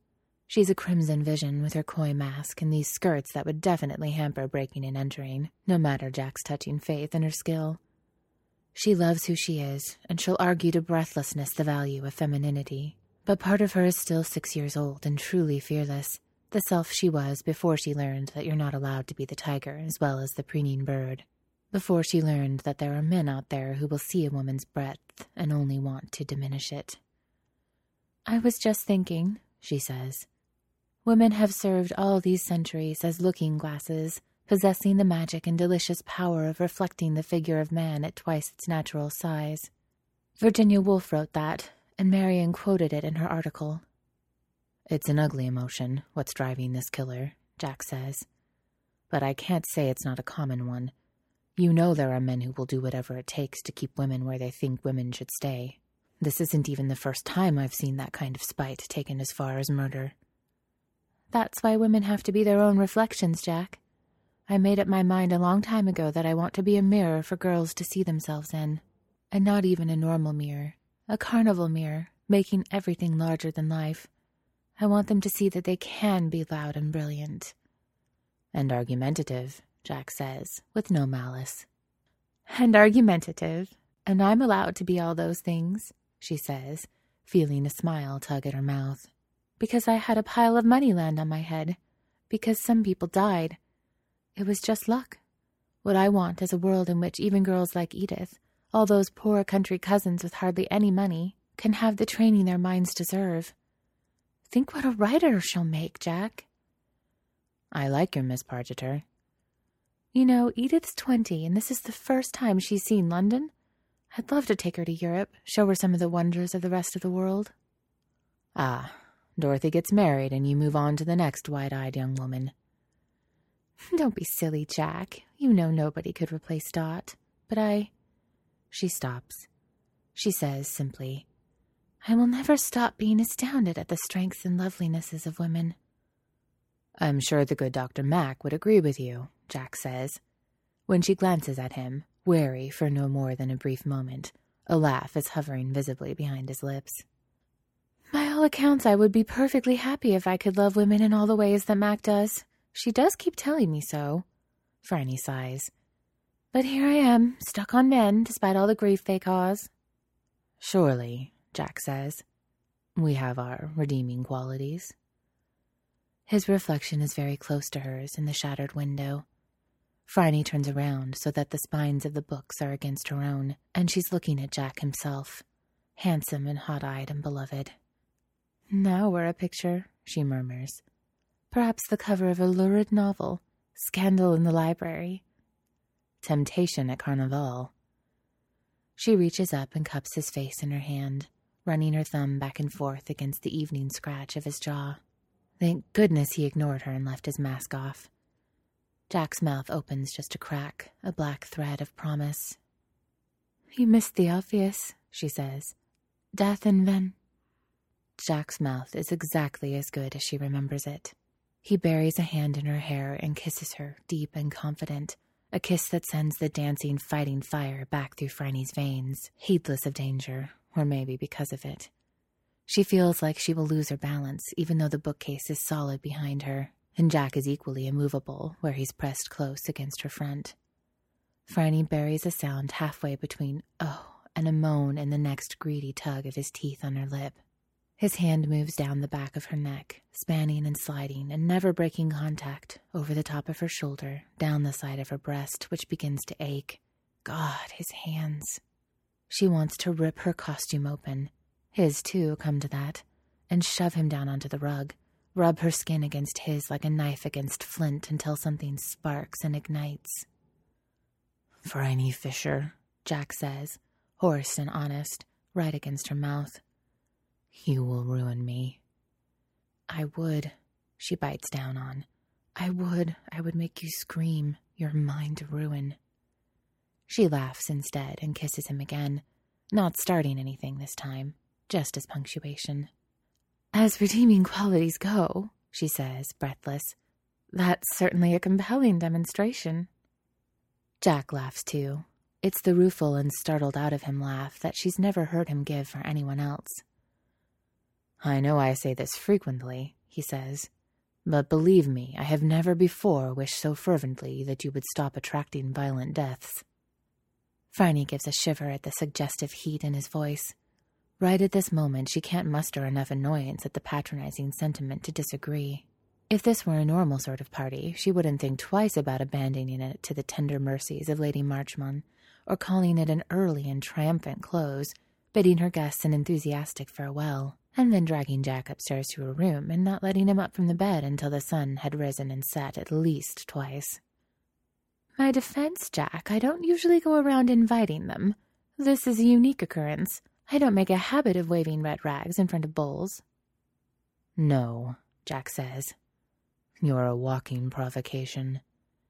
[SPEAKER 1] She's a crimson vision with her koi mask and these skirts that would definitely hamper breaking and entering, no matter Jack's touching faith in her skill. She loves who she is, and she'll argue to breathlessness the value of femininity. But part of her is still 6 years old and truly fearless, the self she was before she learned that you're not allowed to be the tiger as well as the preening bird. Before she learned that there are men out there who will see a woman's breadth and only want to diminish it. "I was just thinking," she says. "Women have served all these centuries as looking glasses, possessing the magic and delicious power of reflecting the figure of man at twice its natural size. Virginia Woolf wrote that, and Marion quoted it in her article." "It's an ugly emotion, what's driving this killer," Jack says. "But I can't say it's not a common one. You know there are men who will do whatever it takes to keep women where they think women should stay. This isn't even the first time I've seen that kind of spite taken as far as murder." "That's why women have to be their own reflections, Jack. I made up my mind a long time ago that I want to be a mirror for girls to see themselves in. And not even a normal mirror. A carnival mirror, making everything larger than life. I want them to see that they can be loud and brilliant." "And argumentative," Jack says, with no malice. "And argumentative. And I'm allowed to be all those things," she says, feeling a smile tug at her mouth. "Because I had a pile of money land on my head. Because some people died. It was just luck. What I want is a world in which even girls like Edith, all those poor country cousins with hardly any money, can have the training their minds deserve. Think what a writer she'll make, Jack." "I like your Miss Pargeter." "You know, Edith's 20, and this is the first time she's seen London. I'd love to take her to Europe, show her some of the wonders of the rest of the world."
[SPEAKER 2] "Ah, Dorothy gets married and you move on to the next wide-eyed young woman."
[SPEAKER 1] "Don't be silly, Jack. You know nobody could replace Dot. But She stops. She says simply, "I will never stop being astounded at the strengths and lovelinesses of women."
[SPEAKER 2] "I'm sure the good Dr. Mac would agree with you," Jack says. When she glances at him, wary for no more than a brief moment, a laugh is hovering visibly behind his lips.
[SPEAKER 1] "By all accounts, I would be perfectly happy if I could love women in all the ways that Mac does. She does keep telling me so."
[SPEAKER 2] Franny sighs.
[SPEAKER 1] "But here I am, stuck on men, despite all the grief they cause."
[SPEAKER 2] "Surely," Jack says, "we have our redeeming qualities."
[SPEAKER 1] His reflection is very close to hers in the shattered window. Franny turns around so that the spines of the books are against her own, and she's looking at Jack himself, handsome and hot-eyed and beloved. "Now we're a picture," she murmurs. "Perhaps the cover of a lurid novel, Scandal in the Library.
[SPEAKER 2] Temptation at Carnival."
[SPEAKER 1] She reaches up and cups his face in her hand, running her thumb back and forth against the evening scratch of his jaw. Thank goodness he ignored her and left his mask off. Jack's mouth opens just a crack, a black thread of promise. "You missed the obvious," she says. "Death and Jack's mouth is exactly as good as she remembers it. He buries a hand in her hair and kisses her, deep and confident, a kiss that sends the dancing, fighting fire back through Franny's veins, heedless of danger, or maybe because of it. She feels like she will lose her balance, even though the bookcase is solid behind her, and Jack is equally immovable where he's pressed close against her front. Franny buries a sound halfway between "oh" and a moan in the next greedy tug of his teeth on her lip. His hand moves down the back of her neck, spanning and sliding and never breaking contact, over the top of her shoulder, down the side of her breast, which begins to ache. God, his hands. She wants to rip her costume open, his too, come to that, and shove him down onto the rug, rub her skin against his like a knife against flint until something sparks and ignites.
[SPEAKER 2] "Franny Fisher,"
[SPEAKER 1] Jack says, hoarse and honest, right against her mouth.
[SPEAKER 2] "You will ruin me."
[SPEAKER 1] "I would," she bites down on. I would make you scream. You're mine to ruin." She laughs instead and kisses him again, not starting anything this time, just as punctuation. "As redeeming qualities go," she says, breathless, "that's certainly a compelling demonstration." Jack laughs too. It's the rueful and startled out of him laugh that she's never heard him give for anyone else.
[SPEAKER 2] "I know I say this frequently," he says. "But believe me, I have never before wished so fervently that you would stop attracting violent deaths." Phryne gives a shiver at the suggestive heat in his voice. Right at this moment, she can't muster enough annoyance at the patronizing sentiment to disagree. If this were a normal sort of party, she wouldn't think twice about abandoning it to the tender mercies of Lady Marchmont, or calling it an early and triumphant close, bidding her guests an enthusiastic farewell, and then dragging Jack upstairs to her room and not letting him up from the bed until the sun had risen and set at least twice. "My defense, Jack, I don't usually go around inviting them. This is a unique occurrence. I don't make a habit of waving red rags in front of bulls." "No," Jack says. "You're a walking provocation."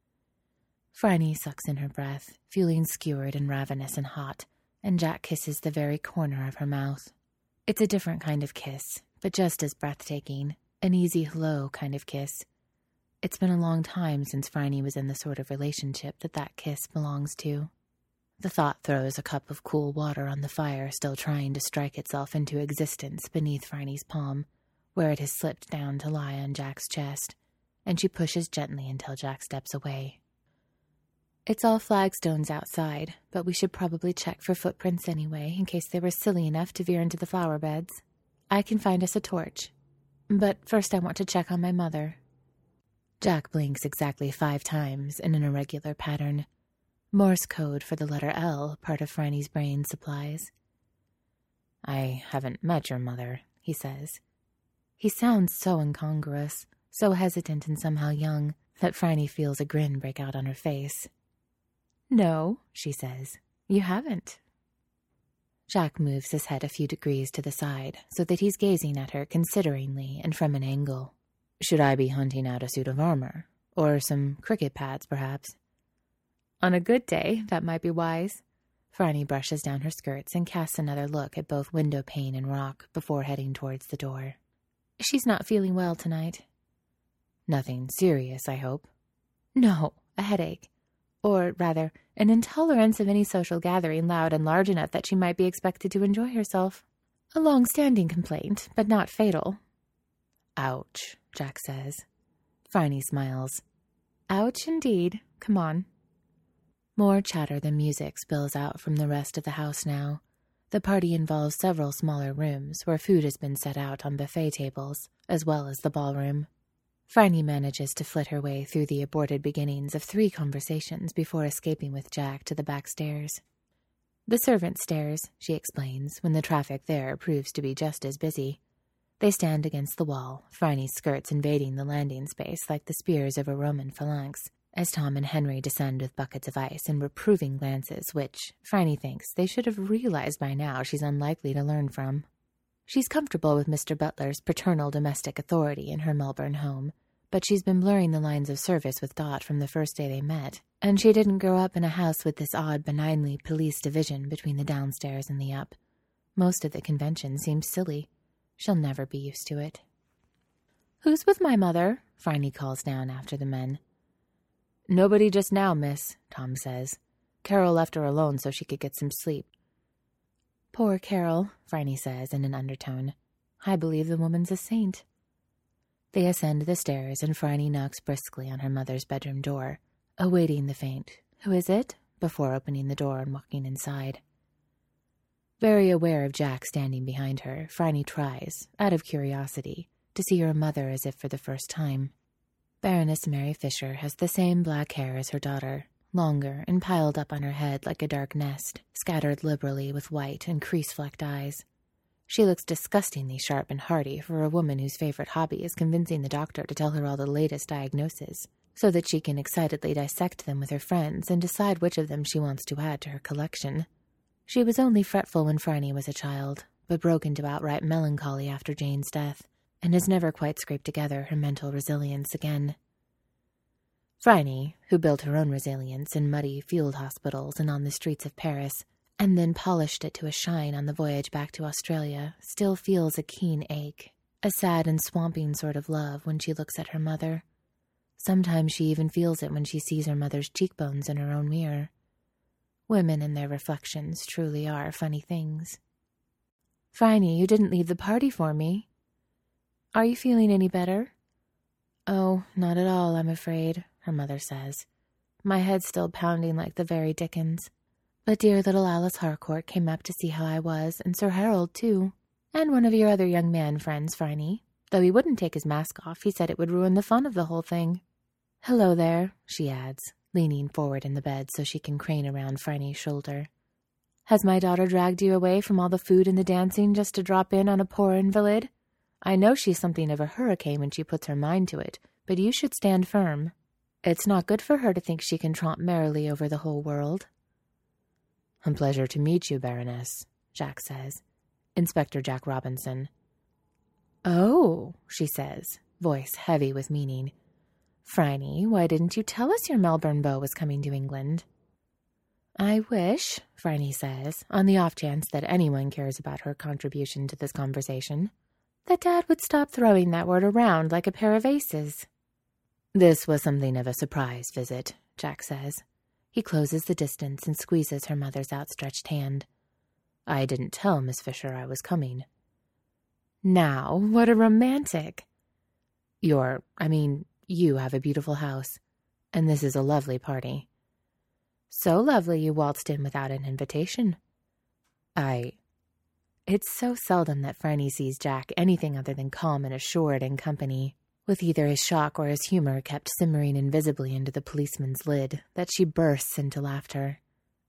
[SPEAKER 2] Phryne sucks in her breath, feeling skewered and ravenous and hot, and Jack kisses the very corner of her mouth. It's a different kind of kiss, but just as breathtaking, an easy hello kind of kiss. It's been a long time since Phryne was in the sort of relationship that kiss belongs to. The thought throws a cup of cool water on the fire still trying to strike itself into existence beneath Phryne's palm, where it has slipped down to lie on Jack's chest, and she pushes gently until Jack steps away. "It's all flagstones outside, but we should probably check for footprints anyway, in case they were silly enough to veer into the flower beds. I can find us a torch. But first I want to check on my mother." Jack blinks exactly 5 times in an irregular pattern. Morse code for the letter L, part of Phryne's brain supplies. "I haven't met your mother," he says. He sounds so incongruous, so hesitant and somehow young, that Phryne feels a grin break out on her face. "No," she says, "you haven't." Jack moves his head a few degrees to the side, so that he's gazing at her consideringly and from an angle. "Should I be hunting out a suit of armor? Or some cricket pads, perhaps?" "On a good day, that might be wise." Phryne brushes down her skirts and casts another look at both window pane and rock before heading towards the door. "She's not feeling well tonight." "Nothing serious, I hope?" "No, a headache. Or, rather, an intolerance of any social gathering loud and large enough that she might be expected to enjoy herself. A long-standing complaint, but not fatal." "Ouch," Jack says. Phryne smiles. "Ouch, indeed. Come on." More chatter than music spills out from the rest of the house now. The party involves several smaller rooms where food has been set out on buffet tables, as well as the ballroom. Phryne manages to flit her way through the aborted beginnings of 3 conversations before escaping with Jack to the back stairs. "The servants' stairs," she explains, when the traffic there proves to be just as busy. They stand against the wall, Phryne's skirts invading the landing space like the spears of a Roman phalanx, as Tom and Henry descend with buckets of ice and reproving glances which, Phryne thinks, they should have realized by now she's unlikely to learn from. She's comfortable with Mr. Butler's paternal domestic authority in her Melbourne home, but she's been blurring the lines of service with Dot from the first day they met, and she didn't grow up in a house with this odd, benignly police division between the downstairs and the up. Most of the convention seems silly. She'll never be used to it. "Who's with my mother?" Phryne calls down after the men. "Nobody just now, miss," Tom says. "Carol left her alone so she could get some sleep." "Poor Carol," Phryne says in an undertone. "I believe the woman's a saint." They ascend the stairs, and Phryne knocks briskly on her mother's bedroom door, awaiting the faint "Who is it?" before opening the door and walking inside. Very aware of Jack standing behind her, Phryne tries, out of curiosity, to see her mother as if for the first time. Baroness Mary Fisher has the same black hair as her daughter, longer and piled up on her head like a dark nest, scattered liberally with white and crease-flecked eyes. She looks disgustingly sharp and hearty for a woman whose favorite hobby is convincing the doctor to tell her all the latest diagnoses, so that she can excitedly dissect them with her friends and decide which of them she wants to add to her collection. She was only fretful when Phryne was a child, but broke into outright melancholy after Jane's death, and has never quite scraped together her mental resilience again. Phryne, who built her own resilience in muddy field hospitals and on the streets of Paris, and then polished it to a shine on the voyage back to Australia, still feels a keen ache, a sad and swamping sort of love when she looks at her mother. Sometimes she even feels it when she sees her mother's cheekbones in her own mirror. Women and their reflections truly are funny things. "Phryne, you didn't leave the party for me."
[SPEAKER 1] Are you feeling any better?" "Oh, not at all, I'm afraid," her mother says. "My head's still pounding like the very dickens. But dear little Alice Harcourt came up to see how I was, and Sir Harold, too. And one of your other young man friends, Phryne. Though he wouldn't take his mask off, he said it would ruin the fun of the whole thing. Hello there," she adds, leaning forward in the bed so she can crane around Phryne's shoulder. "Has my daughter dragged you away from all the food and the dancing just to drop in on a poor invalid? I know she's something of a hurricane when she puts her mind to it, but you should stand firm. It's not good for her to think she can tromp merrily over the whole world." "A pleasure to meet you, Baroness," Jack says. "Inspector Jack Robinson." "Oh," she says, voice heavy with meaning. "Phryne, why didn't you tell us your Melbourne beau was coming to England?" "I wish," Phryne says, on the off chance that anyone cares about her contribution to this conversation, "that Dad would stop throwing that word around like a pair of aces." "This was something of a surprise visit," Jack says. He closes the distance and squeezes her mother's outstretched hand. "I didn't tell Miss Fisher I was coming." "Now, what a romantic!" You have a beautiful house, and this is a lovely party." "So lovely you waltzed in without an invitation." It's so seldom that Phryne sees Jack anything other than calm and assured in company, with either his shock or his humor kept simmering invisibly into the policeman's lid, that she bursts into laughter.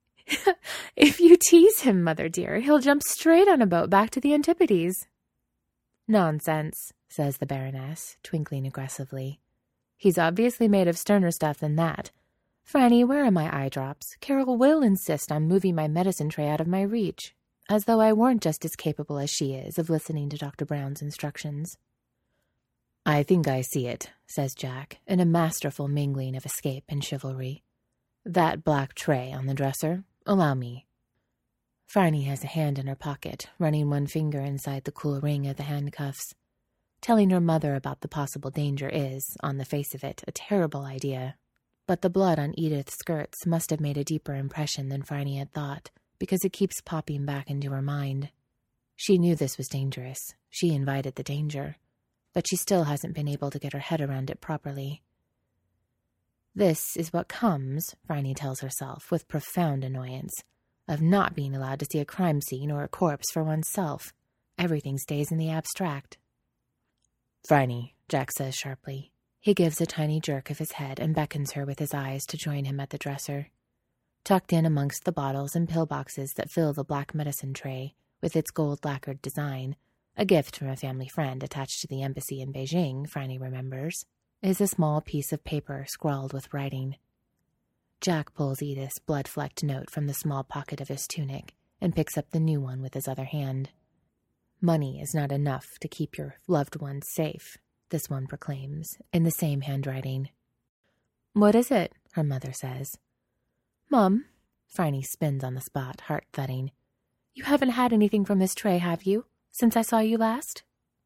[SPEAKER 1] "If you tease him, mother dear, he'll jump straight on a boat back to the Antipodes." "Nonsense," says the Baroness, twinkling aggressively. "He's obviously made of sterner stuff than that. Phryne, where are my eye drops? Carol will insist on moving my medicine tray out of my reach, as though I weren't just as capable as she is of listening to Dr. Brown's instructions." "I think I see it," says Jack, in a masterful mingling of escape and chivalry. "That black tray on the dresser? Allow me." Phryne has a hand in her pocket, running one finger inside the cool ring of the handcuffs. Telling her mother about the possible danger is, on the face of it, a terrible idea. But the blood on Edith's skirts must have made a deeper impression than Phryne had thought, because it keeps popping back into her mind. She knew this was dangerous. She invited the danger. But she still hasn't been able to get her head around it properly. This is what comes, Phryne tells herself, with profound annoyance, of not being allowed to see a crime scene or a corpse for oneself. Everything stays in the abstract. "Phryne," Jack says sharply. He gives a tiny jerk of his head and beckons her with his eyes to join him at the dresser. Tucked in amongst the bottles and pillboxes that fill the black medicine tray, with its gold-lacquered design, a gift from a family friend attached to the embassy in Beijing, Phryne remembers, is a small piece of paper scrawled with writing. Jack pulls Edith's blood-flecked note from the small pocket of his tunic and picks up the new one with his other hand. "Money is not enough to keep your loved ones safe," this one proclaims, in the same handwriting. "What is it?" her mother says. "Mum," Phryne spins on the spot, heart-thudding. "You haven't had anything from this tray, have you, since I saw you last?"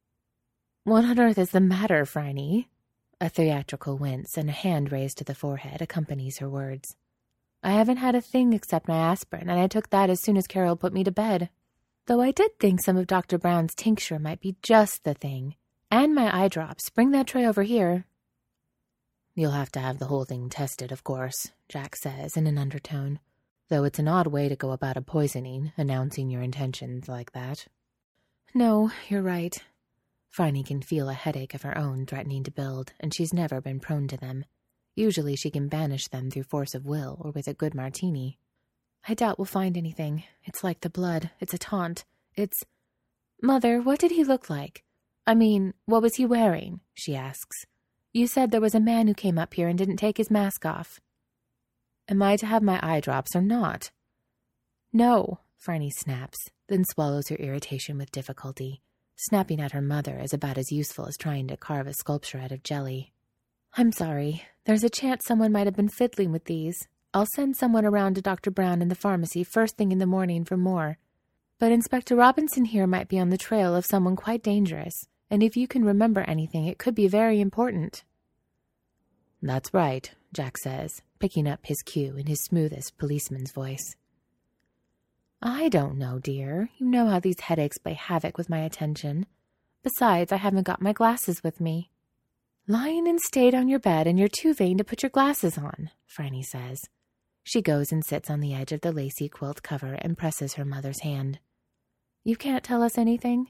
[SPEAKER 1] "What on earth is the matter, Phryne?" A theatrical wince and a hand raised to the forehead accompanies her words. "I haven't had a thing except my aspirin, and I took that as soon as Carol put me to bed. Though I did think some of Dr. Brown's tincture might be just the thing. And my eye drops. Bring that tray over here." "You'll have to have the whole thing tested, of course," Jack says in an undertone, "though it's an odd way to go about a poisoning, announcing your intentions like that." "No, you're right." Phryne can feel a headache of her own threatening to build, and she's never been prone to them. Usually she can banish them through force of will or with a good martini. "I doubt we'll find anything. It's like the blood. It's a taunt. It's—" "Mother, what did he look like? What was he wearing?" she asks. "You said there was a man who came up here and didn't take his mask off." "Am I to have my eye drops or not?" "No," Phryne snaps, then swallows her irritation with difficulty. Snapping at her mother is about as useful as trying to carve a sculpture out of jelly. "I'm sorry. There's a chance someone might have been fiddling with these. I'll send someone around to Dr. Brown in the pharmacy first thing in the morning for more. But Inspector Robinson here might be on the trail of someone quite dangerous, and if you can remember anything, it could be very important." "That's right," Jack says, picking up his cue in his smoothest policeman's voice. "I don't know, dear. You know how these headaches play havoc with my attention. Besides, I haven't got my glasses with me. Lying and stayed on your bed, and you're too vain to put your glasses on, Franny says. She goes and sits on the edge of the lacy quilt cover and presses her mother's hand. You can't tell us anything?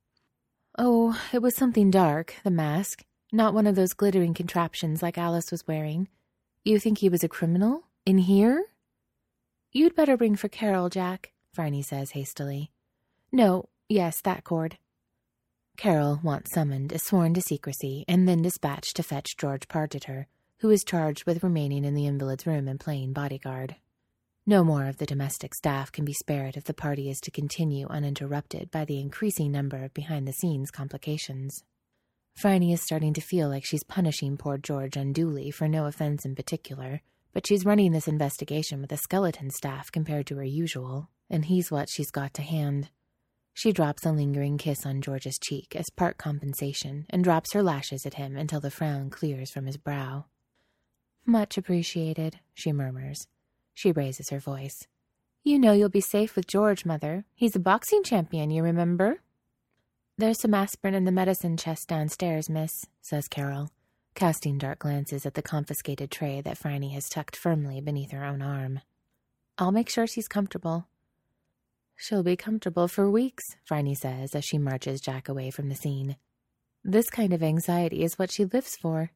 [SPEAKER 1] Oh, it was something dark, the mask. Not one of those glittering contraptions like Alice was wearing. You think he was a criminal? In here? You'd better ring for Carol, Jack, Franny says hastily. No, yes, that cord. Carol, once summoned, is sworn to secrecy and then dispatched to fetch George Pargeter, who is charged with remaining in the invalid's room and playing bodyguard. No more of the domestic staff can be spared if the party is to continue uninterrupted by the increasing number of behind-the-scenes complications. Franny is starting to feel like she's punishing poor George unduly for no offense in particular, but she's running this investigation with a skeleton staff compared to her usual, and he's what she's got to hand. She drops a lingering kiss on George's cheek as part compensation and drops her lashes at him until the frown clears from his brow. Much appreciated, she murmurs. She raises her voice. You know you'll be safe with George, Mother. He's a boxing champion, you remember? There's some aspirin in the medicine chest downstairs, miss, says Carol, casting dark glances at the confiscated tray that Franny has tucked firmly beneath her own arm. I'll make sure she's comfortable. She'll be comfortable for weeks, Franny says as she marches Jack away from the scene. This kind of anxiety is what she lives for.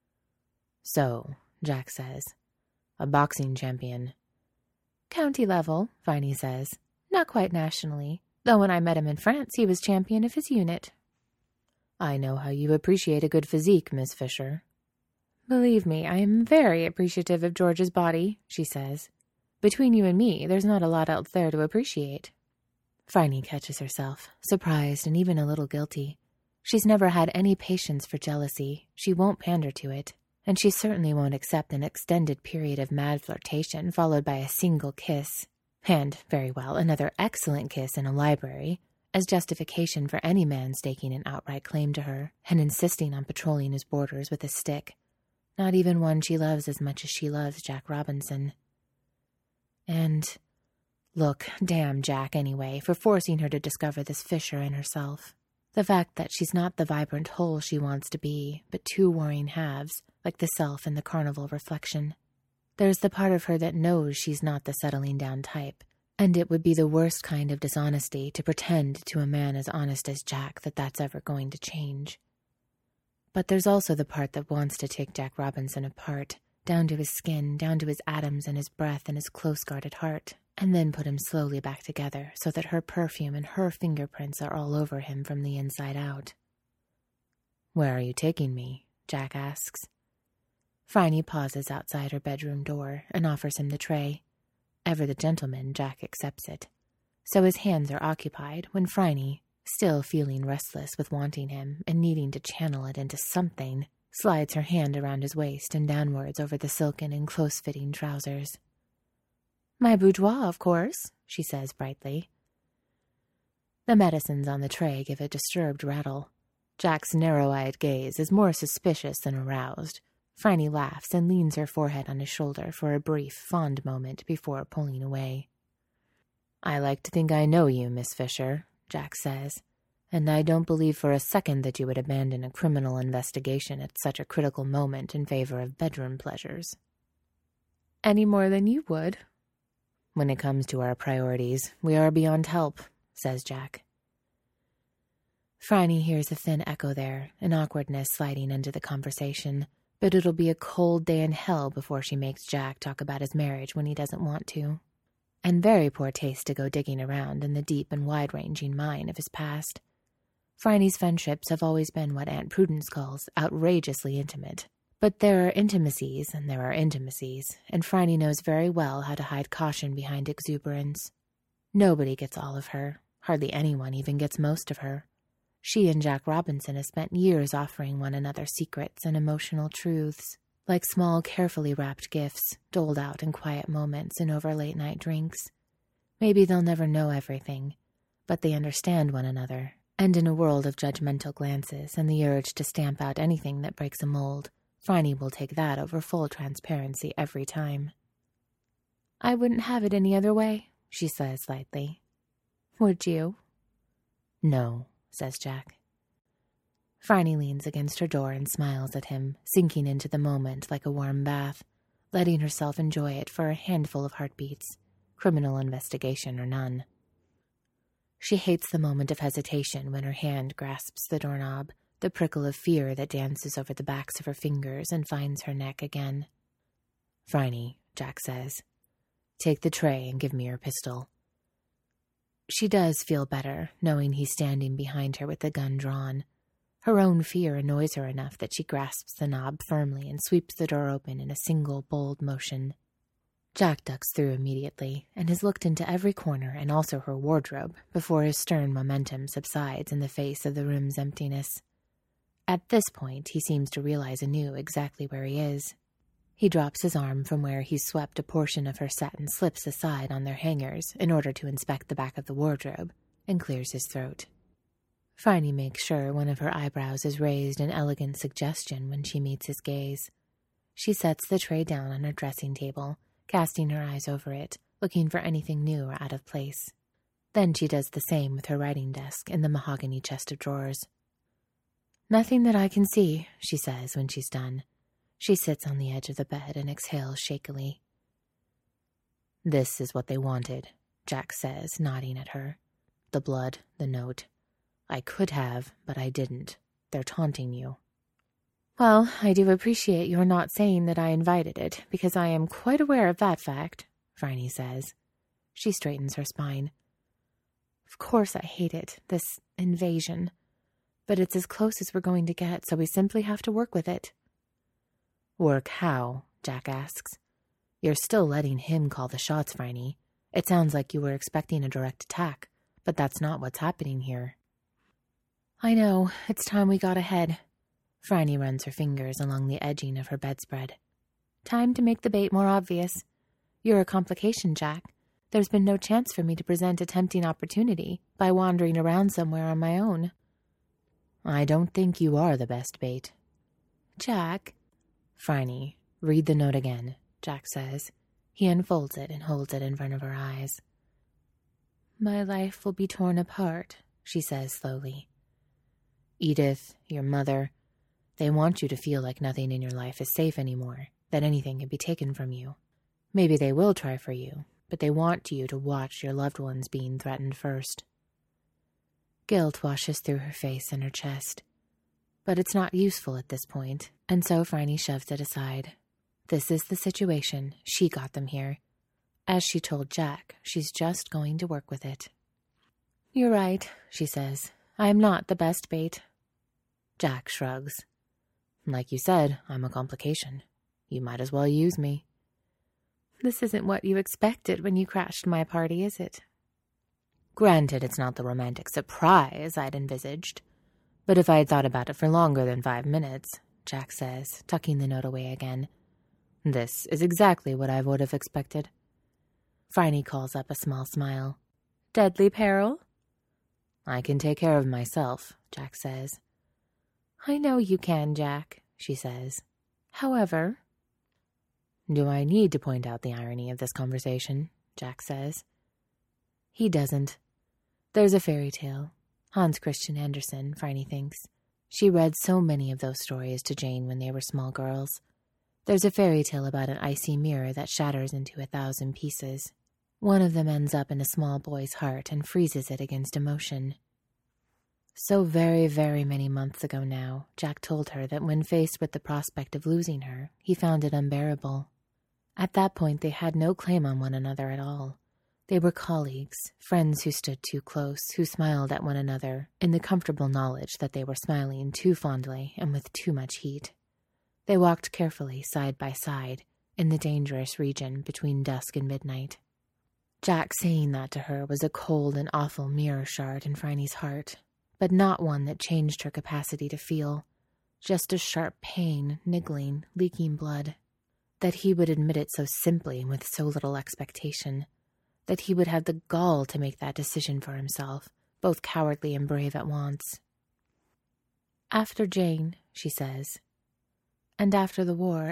[SPEAKER 1] So, Jack says, a boxing champion. County level, Franny says. Not quite nationally, though when I met him in France he was champion of his unit. I know how you appreciate a good physique, Miss Fisher. Believe me, I am very appreciative of George's body, she says. Between you and me, there's not a lot else there to appreciate. Franny catches herself, surprised and even a little guilty. She's never had any patience for jealousy. She won't pander to it, and she certainly won't accept an extended period of mad flirtation followed by a single kiss, and, very well, another excellent kiss in a library, as justification for any man staking an outright claim to her and insisting on patrolling his borders with a stick. Not even one she loves as much as she loves Jack Robinson. And, look, damn Jack anyway, for forcing her to discover this fissure in herself. The fact that she's not the vibrant whole she wants to be, but two warring halves, like the self and the carnival reflection. There's the part of her that knows she's not the settling down type, and it would be the worst kind of dishonesty to pretend to a man as honest as Jack that that's ever going to change. But there's also the part that wants to take Jack Robinson apart, down to his skin, down to his atoms and his breath and his close-guarded heart, and then put him slowly back together so that her perfume and her fingerprints are all over him from the inside out. Where are you taking me? Jack asks. Franny pauses outside her bedroom door and offers him the tray. Ever the gentleman, Jack accepts it. So his hands are occupied when Franny, still feeling restless with wanting him and needing to channel it into something, slides her hand around his waist and downwards over the silken and close-fitting trousers. My boudoir, of course, she says brightly. The medicines on the tray give a disturbed rattle. Jack's narrow-eyed gaze is more suspicious than aroused. Franny laughs and leans her forehead on his shoulder for a brief, fond moment before pulling away. I like to think I know you, Miss Fisher, Jack says, and I don't believe for a second that you would abandon a criminal investigation at such a critical moment in favor of bedroom pleasures. Any more than you would. When it comes to our priorities, we are beyond help, says Jack. Franny hears a thin echo there, an awkwardness sliding into the conversation, but it'll be a cold day in hell before she makes Jack talk about his marriage when he doesn't want to. And very poor taste to go digging around in the deep and wide-ranging mine of his past. Franny's friendships have always been what Aunt Prudence calls outrageously intimate. But there are intimacies, and there are intimacies, and Franny knows very well how to hide caution behind exuberance. Nobody gets all of her. Hardly anyone even gets most of her. She and Jack Robinson have spent years offering one another secrets and emotional truths, like small, carefully wrapped gifts, doled out in quiet moments and over late-night drinks. Maybe they'll never know everything, but they understand one another, and in a world of judgmental glances and the urge to stamp out anything that breaks a mold, Franny will take that over full transparency every time. I wouldn't have it any other way, she says lightly. Would you? No, says Jack. Phryne leans against her door and smiles at him, sinking into the moment like a warm bath, letting herself enjoy it for a handful of heartbeats, criminal investigation or none. She hates the moment of hesitation when her hand grasps the doorknob, the prickle of fear that dances over the backs of her fingers and finds her neck again. "Phryne," Jack says, "take the tray and give me your pistol." She does feel better, knowing he's standing behind her with the gun drawn. Her own fear annoys her enough that she grasps the knob firmly and sweeps the door open in a single, bold motion. Jack ducks through immediately, and has looked into every corner and also her wardrobe before his stern momentum subsides in the face of the room's emptiness. At this point, he seems to realize anew exactly where he is. He drops his arm from where he's swept a portion of her satin slips aside on their hangers in order to inspect the back of the wardrobe, and clears his throat. Phryne makes sure one of her eyebrows is raised in elegant suggestion when she meets his gaze. She sets the tray down on her dressing table, casting her eyes over it, looking for anything new or out of place. Then she does the same with her writing desk and the mahogany chest of drawers. "Nothing that I can see," she says when she's done. She sits on the edge of the bed and exhales shakily. "This is what they wanted," Jack says, nodding at her. "The blood, the note. I could have, but I didn't. They're taunting you." "Well, I do appreciate your not saying that I invited it, because I am quite aware of that fact," Phryne says. She straightens her spine. "Of course I hate it, this invasion. But it's as close as we're going to get, so we simply have to work with it." "Work how?" Jack asks. "You're still letting him call the shots, Phryne. It sounds like you were expecting a direct attack, but that's not what's happening here." "I know, it's time we got ahead." Phryne runs her fingers along the edging of her bedspread. "Time to make the bait more obvious. You're a complication, Jack. There's been no chance for me to present a tempting opportunity by wandering around somewhere on my own." "I don't think you are the best bait." "Jack." "Phryne, read the note again," Jack says. He unfolds it and holds it in front of her eyes. "My life will be torn apart," she says slowly. "Edith, your mother, they want you to feel like nothing in your life is safe anymore, that anything can be taken from you. Maybe they will try for you, but they want you to watch your loved ones being threatened first." Guilt washes through her face and her chest. But it's not useful at this point, and so Phryne shoves it aside. This is the situation. She got them here. As she told Jack, she's just going to work with it. "You're right," she says. "I am not the best bait." Jack shrugs. "Like you said, I'm a complication. You might as well use me." "This isn't what you expected when you crashed my party, is it?" "Granted, it's not the romantic surprise I'd envisaged. But if I had thought about it for longer than 5 minutes," Jack says, tucking the note away again, "this is exactly what I would have expected." Phryne calls up a small smile. "Deadly peril?" "I can take care of myself," Jack says. "I know you can, Jack," she says. "However—" "Do I need to point out the irony of this conversation?" Jack says. He doesn't. There's a fairy tale. Hans Christian Andersen, Phryne thinks. She read so many of those stories to Jane when they were small girls. There's a fairy tale about an icy mirror that shatters into 1,000 pieces. One of them ends up in a small boy's heart and freezes it against emotion. So very, very many months ago now, Jack told her that when faced with the prospect of losing her, he found it unbearable. At that point, they had no claim on one another at all. They were colleagues, friends who stood too close, who smiled at one another in the comfortable knowledge that they were smiling too fondly and with too much heat. They walked carefully, side by side, in the dangerous region between dusk and midnight. Jack saying that to her was a cold and awful mirror shard in Phryne's heart, but not one that changed her capacity to feel, just a sharp pain, niggling, leaking blood. That he would admit it so simply and with so little expectation. That he would have the gall to make that decision for himself, both cowardly and brave at once. "After Jane," she says, "and after the war,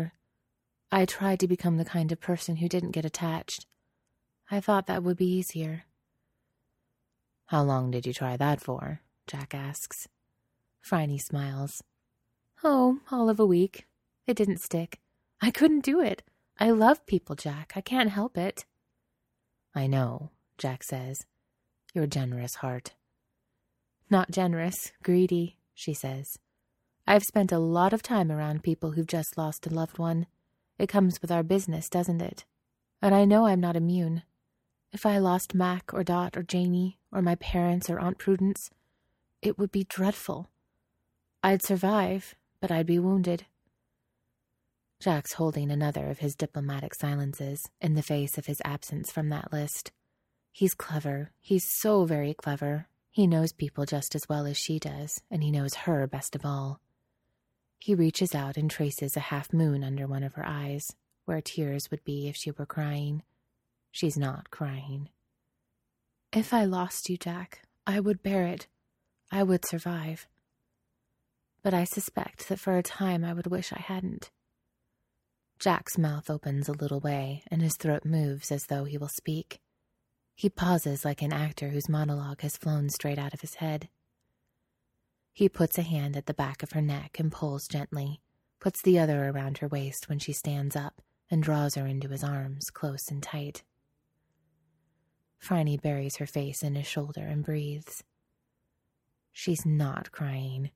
[SPEAKER 1] I tried to become the kind of person who didn't get attached. I thought that would be easier." "How long did you try that for?" Jack asks. Phryne smiles. Oh, all of a week. It didn't stick. I couldn't do it. I love people, Jack. I can't help it.
[SPEAKER 2] I know, Jack says. Your generous heart.
[SPEAKER 1] Not generous, greedy, she says. I've spent a lot of time around people who've just lost a loved one. It comes with our business, doesn't it? And I know I'm not immune. If I lost Mac or Dot or Janie or my parents or Aunt Prudence, it would be dreadful. I'd survive, but I'd be wounded.
[SPEAKER 2] Jack's holding another of his diplomatic silences in the face of his absence from that list. He's clever. He's so very clever. He knows people just as well as she does, and he knows her best of all. He reaches out and traces a half moon under one of her eyes, where tears would be if she were crying. She's not crying.
[SPEAKER 1] If I lost you, Jack, I would bear it. I would survive. But I suspect that for a time I would wish I hadn't.
[SPEAKER 2] Jack's mouth opens a little way, and his throat moves as though he will speak. He pauses like an actor whose monologue has flown straight out of his head. He puts a hand at the back of her neck and pulls gently, puts the other around her waist when she stands up, and draws her into his arms, close and tight. Phryne buries her face in his shoulder and breathes. She's not crying.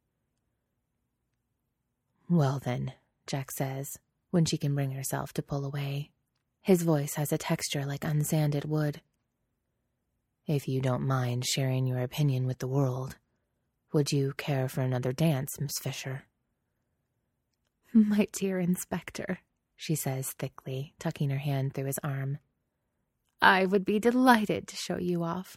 [SPEAKER 2] Well then, Jack says, when she can bring herself to pull away. His voice has a texture like unsanded wood. If you don't mind sharing your opinion with the world, would you care for another dance, Miss Fisher?
[SPEAKER 1] My dear Inspector,
[SPEAKER 2] she says thickly, tucking her hand through his arm.
[SPEAKER 1] I would be delighted to show you off.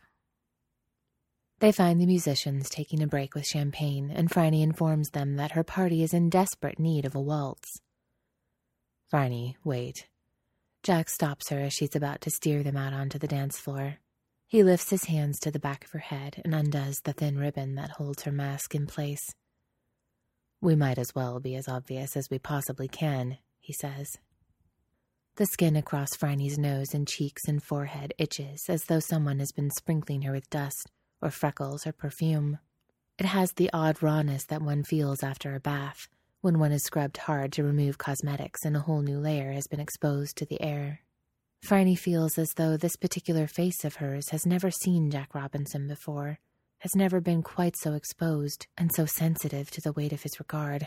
[SPEAKER 2] They find the musicians taking a break with champagne, and Phryne informs them that her party is in desperate need of a waltz. Phryne, wait. Jack stops her as she's about to steer them out onto the dance floor. He lifts his hands to the back of her head and undoes the thin ribbon that holds her mask in place. We might as well be as obvious as we possibly can, he says. The skin across Phryne's nose and cheeks and forehead itches as though someone has been sprinkling her with dust or freckles or perfume. It has the odd rawness that one feels after a bath, when one has scrubbed hard to remove cosmetics and a whole new layer has been exposed to the air. Phryne feels as though this particular face of hers has never seen Jack Robinson before, has never been quite so exposed and so sensitive to the weight of his regard.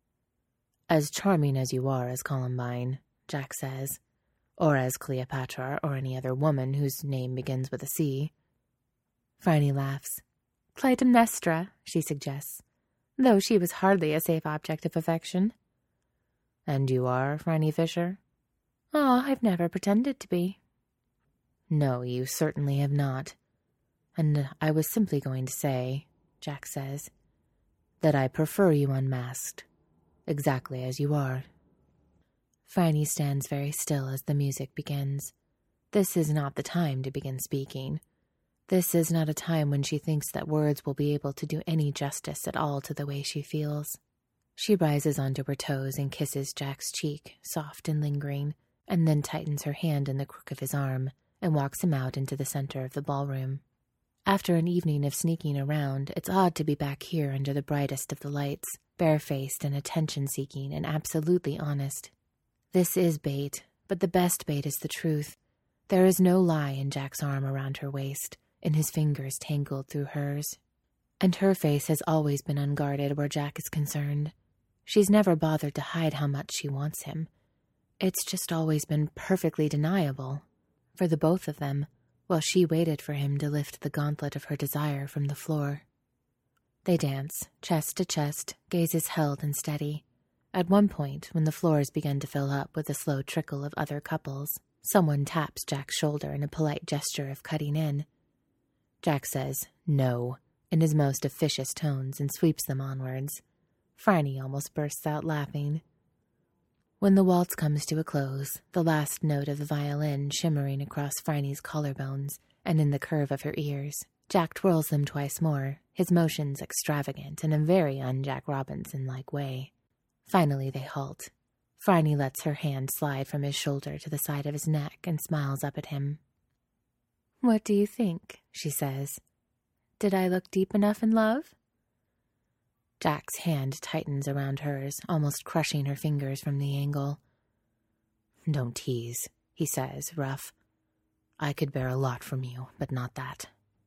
[SPEAKER 2] As charming as you are as Columbine, Jack says, or as Cleopatra or any other woman whose name begins with a C. Phryne laughs.
[SPEAKER 1] Clytemnestra, she suggests, though she was hardly a safe object of affection.
[SPEAKER 2] And you are, Phryne Fisher?
[SPEAKER 1] Oh, I've never pretended to be.
[SPEAKER 2] No, you certainly have not. And I was simply going to say, Jack says, that I prefer you unmasked, exactly as you are. Phryne stands very still as the music begins. This is not the time to begin speaking. This is not a time when she thinks that words will be able to do any justice at all to the way she feels. She rises onto her toes and kisses Jack's cheek, soft and lingering, and then tightens her hand in the crook of his arm and walks him out into the center of the ballroom. After an evening of sneaking around, it's odd to be back here under the brightest of the lights, barefaced and attention-seeking and absolutely honest. This is bait, but the best bait is the truth. There is no lie in Jack's arm around her waist, in his fingers tangled through hers. And her face has always been unguarded where Jack is concerned. She's never bothered to hide how much she wants him. It's just always been perfectly deniable, for the both of them, while she waited for him to lift the gauntlet of her desire from the floor. They dance, chest to chest, gazes held and steady. At one point, when the floors begin to fill up with a slow trickle of other couples, someone taps Jack's shoulder in a polite gesture of cutting in. Jack says, "No," in his most officious tones and sweeps them onwards. Phryne almost bursts out laughing. When the waltz comes to a close, the last note of the violin shimmering across Phryne's collarbones and in the curve of her ears, Jack twirls them twice more, his motions extravagant in a very un-Jack Robinson-like way. Finally they halt. Phryne lets her hand slide from his shoulder to the side of his neck and smiles up at him.
[SPEAKER 1] "What do you think?" she says. "Did I look deep enough in love?" Jack's hand tightens around hers, almost crushing her fingers from the angle. "Don't tease," he says, rough. "I could bear a lot from you, but not that."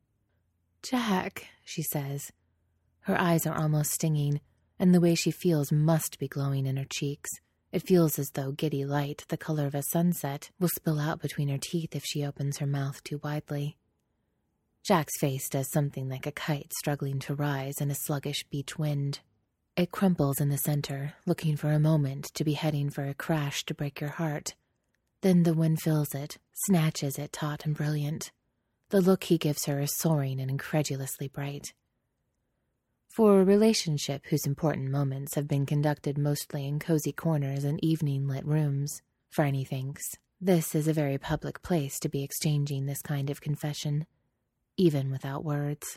[SPEAKER 1] "Jack," she says. Her eyes are almost stinging, and the way she feels must be glowing in her cheeks. It feels as though giddy light, the color of a sunset, will spill out between her teeth if she opens her mouth too widely. Jack's face does something like a kite struggling to rise in a sluggish beach wind. It crumples in the center, looking for a moment to be heading for a crash to break your heart. Then the wind fills it, snatches it taut and brilliant. The look he gives her is soaring and incredulously bright. For a relationship whose important moments have been conducted mostly in cozy corners and evening-lit rooms, Phryne thinks, this is a very public place to be exchanging this kind of confession, even without words.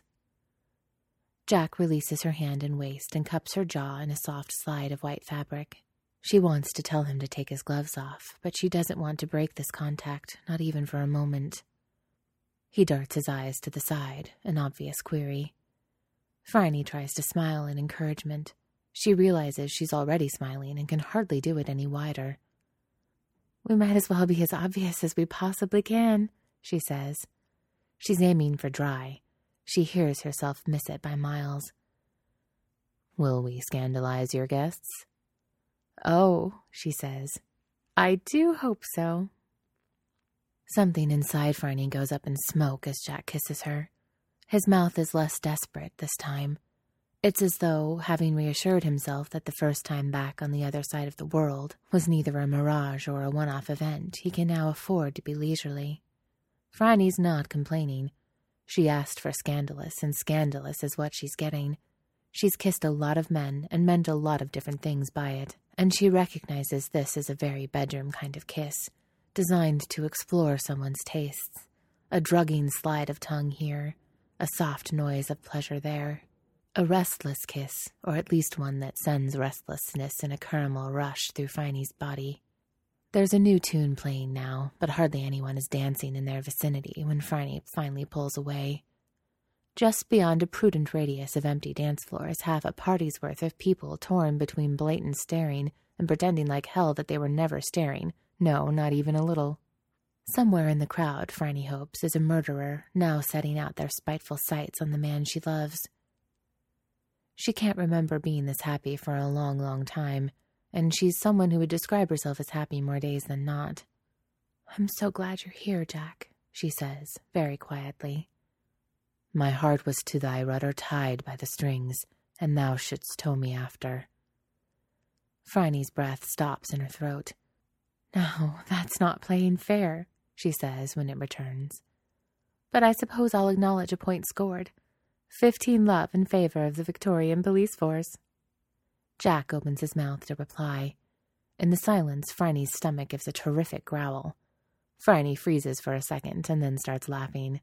[SPEAKER 1] Jack releases her hand and waist and cups her jaw in a soft slide of white fabric. She wants to tell him to take his gloves off, but she doesn't want to break this contact, not even for a moment. He darts his eyes to the side, an obvious query. Phryne tries to smile in encouragement. She realizes she's already smiling and can hardly do it any wider. "We might as well be as obvious as we possibly can," she says. She's aiming for dry. She hears herself miss it by miles. "Will we scandalize your guests?" "Oh," she says, "I do hope so." Something inside Phryne goes up in smoke as Jack kisses her. His mouth is less desperate this time. It's as though, having reassured himself that the first time back on the other side of the world was neither a mirage or a one-off event, he can now afford to be leisurely. Phryne's not complaining. She asked for scandalous, and scandalous is what she's getting. She's kissed a lot of men and meant a lot of different things by it, and she recognizes this as a very bedroom kind of kiss, designed to explore someone's tastes. A drugging slide of tongue here, a soft noise of pleasure there. A restless kiss, or at least one that sends restlessness in a caramel rush through Phryne's body. There's a new tune playing now, but hardly anyone is dancing in their vicinity when Phryne finally pulls away. Just beyond a prudent radius of empty dance floors, half a party's worth of people torn between blatant staring and pretending like hell that they were never staring. No, not even a little. Somewhere in the crowd, Phryne hopes, is a murderer, now setting out their spiteful sights on the man she loves. She can't remember being this happy for a long, long time, and she's someone who would describe herself as happy more days than not. "I'm so glad you're here, Jack," she says, very quietly. "My heart was to thy rudder tied by the strings, and thou shouldst tow me after." Phryne's breath stops in her throat. "No, that's not playing fair," she says when it returns. "But I suppose I'll acknowledge a point scored. 15 love in favor of the Victorian police force." Jack opens his mouth to reply. In the silence, Phryne's stomach gives a terrific growl. Phryne freezes for a second and then starts laughing.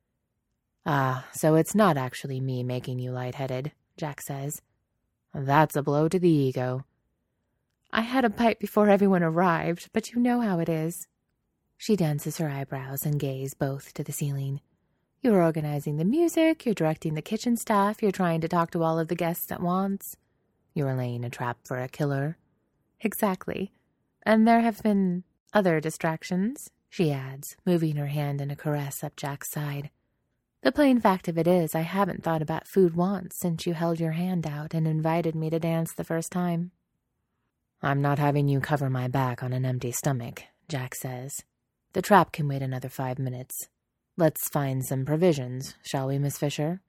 [SPEAKER 1] "Ah, so it's not actually me making you lightheaded," Jack says. "That's a blow to the ego." "I had a pipe before everyone arrived, but you know how it is." She dances her eyebrows and gaze both to the ceiling. "You're organizing the music, you're directing the kitchen staff, you're trying to talk to all of the guests at once. You're laying a trap for a killer." "Exactly. And there have been other distractions," she adds, moving her hand in a caress up Jack's side. "The plain fact of it is, I haven't thought about food once since you held your hand out and invited me to dance the first time." "I'm not having you cover my back on an empty stomach," Jack says. "The trap can wait another 5 minutes. Let's find some provisions, shall we, Miss Fisher?"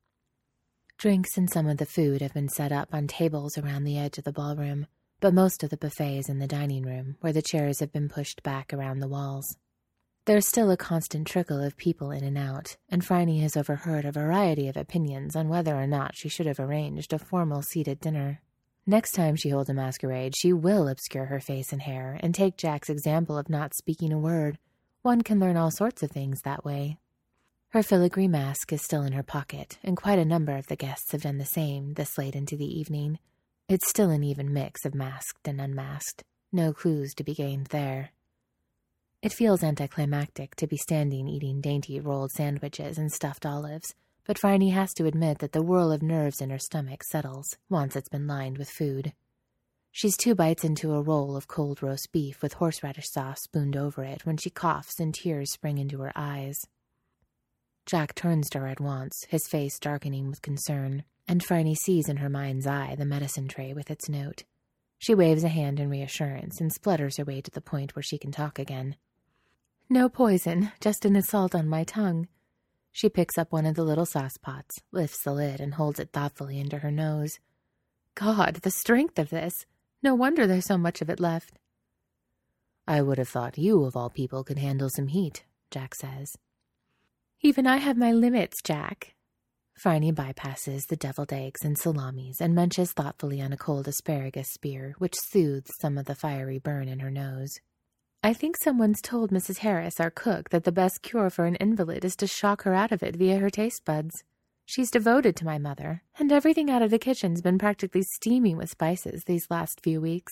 [SPEAKER 1] Drinks and some of the food have been set up on tables around the edge of the ballroom, but most of the buffet is in the dining room, where the chairs have been pushed back around the walls. There's still a constant trickle of people in and out, and Phryne has overheard a variety of opinions on whether or not she should have arranged a formal seated dinner. Next time she holds a masquerade, she will obscure her face and hair, and take Jack's example of not speaking a word. One can learn all sorts of things that way. Her filigree mask is still in her pocket, and quite a number of the guests have done the same this late into the evening. It's still an even mix of masked and unmasked. No clues to be gained there. It feels anticlimactic to be standing eating dainty rolled sandwiches and stuffed olives, but Phryne has to admit that the whirl of nerves in her stomach settles once it's been lined with food. She's 2 bites into a roll of cold roast beef with horseradish sauce spooned over it when she coughs and tears spring into her eyes. Jack turns to her at once, his face darkening with concern, and Phryne sees in her mind's eye the medicine tray with its note. She waves a hand in reassurance and splutters her way to the point where she can talk again. "No poison, just an assault on my tongue." She picks up one of the little sauce pots, lifts the lid, and holds it thoughtfully under her nose. God, the strength of this! No wonder there's so much of it left. "I would have thought you, of all people, could handle some heat," Jack says. "Even I have my limits, Jack." Phryne bypasses the deviled eggs and salamis and munches thoughtfully on a cold asparagus spear, which soothes some of the fiery burn in her nose. "I think someone's told Mrs. Harris, our cook, that the best cure for an invalid is to shock her out of it via her taste buds. She's devoted to my mother, and everything out of the kitchen's been practically steaming with spices these last few weeks."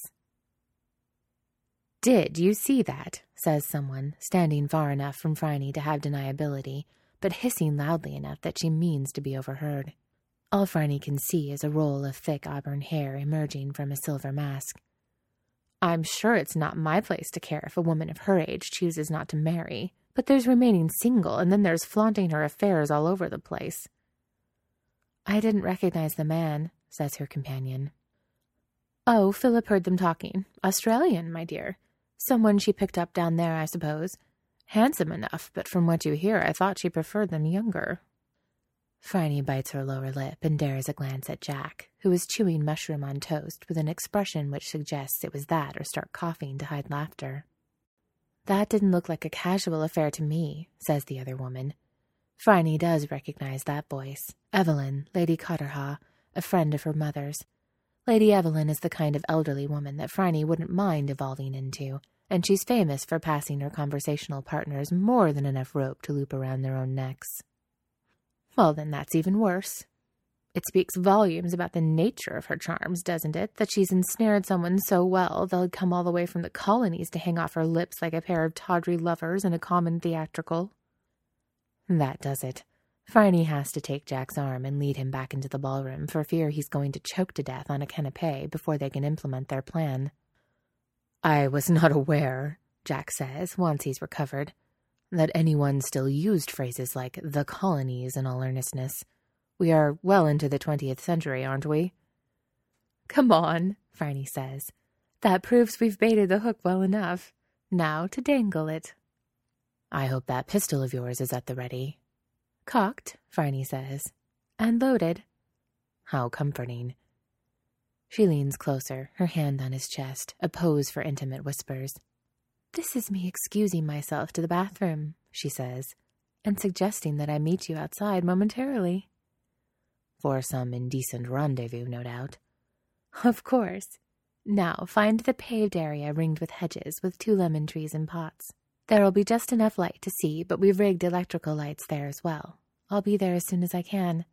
[SPEAKER 1] "Did you see that?" says someone, standing far enough from Phryne to have deniability, but hissing loudly enough that she means to be overheard. All Phryne can see is a roll of thick auburn hair emerging from a silver mask. "I'm sure it's not my place to care if a woman of her age chooses not to marry, but there's remaining single, and then there's flaunting her affairs all over the place." "I didn't recognize the man," says her companion. "Oh, Philip heard them talking. Australian, my dear. Someone she picked up down there, I suppose. Handsome enough, but from what you hear, I thought she preferred them younger." Phryne bites her lower lip and dares a glance at Jack, who is chewing mushroom on toast with an expression which suggests it was that or start coughing to hide laughter. "That didn't look like a casual affair to me," says the other woman. Phryne does recognize that voice. Evelyn, Lady Cotterhaugh, a friend of her mother's. Lady Evelyn is the kind of elderly woman that Phryne wouldn't mind evolving into, and she's famous for passing her conversational partners more than enough rope to loop around their own necks. "Well, then that's even worse. It speaks volumes about the nature of her charms, doesn't it, that she's ensnared someone so well they'll come all the way from the colonies to hang off her lips like a pair of tawdry lovers in a common theatrical?" That does it. Phryne has to take Jack's arm and lead him back into the ballroom for fear he's going to choke to death on a canapé before they can implement their plan. "I was not aware," Jack says, once he's recovered, "that anyone still used phrases like the colonies in all earnestness. We are well into the 20th century, aren't we?" "Come on," Phryne says. "That proves we've baited the hook well enough. Now to dangle it." "I hope that pistol of yours is at the ready." "Cocked," Phryne says. "And loaded." How comforting. She leans closer, her hand on his chest, a pose for intimate whispers. "This is me excusing myself to the bathroom," she says, "and suggesting that I meet you outside momentarily." For some indecent rendezvous, no doubt. "Of course. Now find the paved area ringed with hedges with 2 lemon trees in pots. There'll be just enough light to see, but we've rigged electrical lights there as well. I'll be there as soon as I can."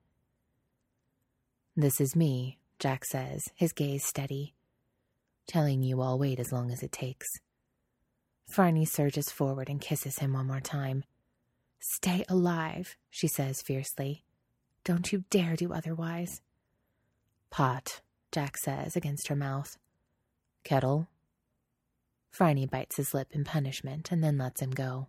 [SPEAKER 1] "This is me," Jack says, his gaze steady. "Telling you I'll wait as long as it takes." Phryne surges forward and kisses him one more time. "Stay alive," she says fiercely. "Don't you dare do otherwise." "Pot," Jack says against her mouth. "Kettle?" Phryne bites his lip in punishment and then lets him go.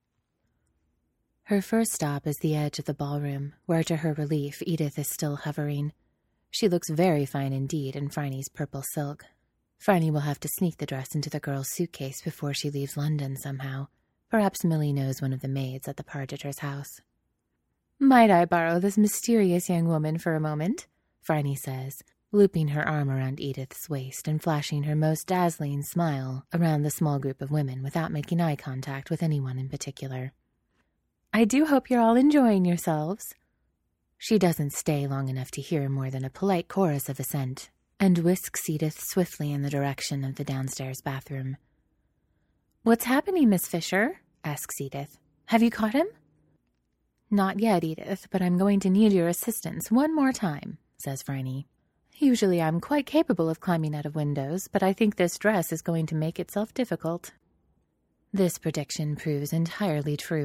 [SPEAKER 1] Her first stop is the edge of the ballroom, where to her relief Edith is still hovering. She looks very fine indeed in Phryne's purple silk. Phryne will have to sneak the dress into the girl's suitcase before she leaves London somehow. Perhaps Millie knows one of the maids at the Pargeters' house. "Might I borrow this mysterious young woman for a moment?" Phryne says, looping her arm around Edith's waist and flashing her most dazzling smile around the small group of women without making eye contact with anyone in particular. "I do hope you're all enjoying yourselves." She doesn't stay long enough to hear more than a polite chorus of assent, and whisks Edith swiftly in the direction of the downstairs bathroom. "What's happening, Miss Fisher?" asks Edith. "Have you caught him?" "Not yet, Edith, but I'm going to need your assistance one more time," says Phryne. "Usually I'm quite capable of climbing out of windows, but I think this dress is going to make itself difficult." This prediction proves entirely true.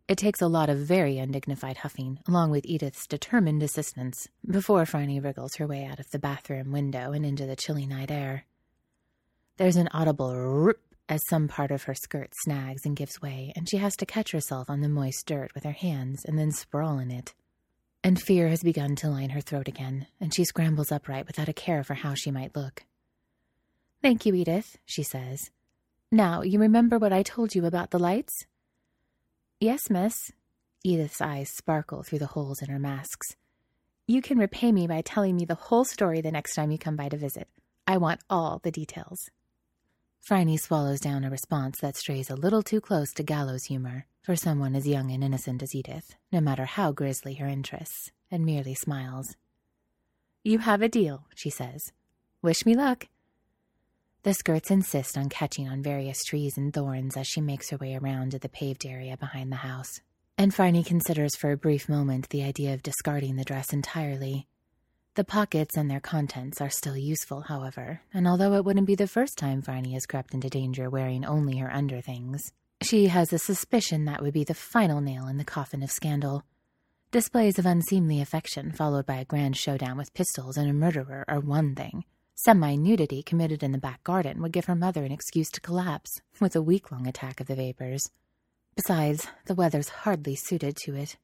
[SPEAKER 1] It takes a lot of very undignified huffing, along with Edith's determined assistance, before Phryne wriggles her way out of the bathroom window and into the chilly night air. There's an audible rip as some part of her skirt snags and gives way, and she has to catch herself on the moist dirt with her hands and then sprawl in it. And fear has begun to line her throat again, and she scrambles upright without a care for how she might look. "Thank you, Edith," she says. "Now, you remember what I told you about the lights?" "Yes, miss." Edith's eyes sparkle through the holes in her masks. "You can repay me by telling me the whole story the next time you come by to visit. I want all the details." Phryne swallows down a response that strays a little too close to gallows humor for someone as young and innocent as Edith, no matter how grisly her interests, and merely smiles. "You have a deal," she says. "Wish me luck." The skirts insist on catching on various trees and thorns as she makes her way around to the paved area behind the house, and Phryne considers for a brief moment the idea of discarding the dress entirely. The pockets and their contents are still useful, however, and although it wouldn't be the first time Phryne has crept into danger wearing only her underthings, she has a suspicion that would be the final nail in the coffin of scandal. Displays of unseemly affection followed by a grand showdown with pistols and a murderer are one thing. Semi-nudity committed in the back garden would give her mother an excuse to collapse, with a week-long attack of the vapors. Besides, the weather's hardly suited to it.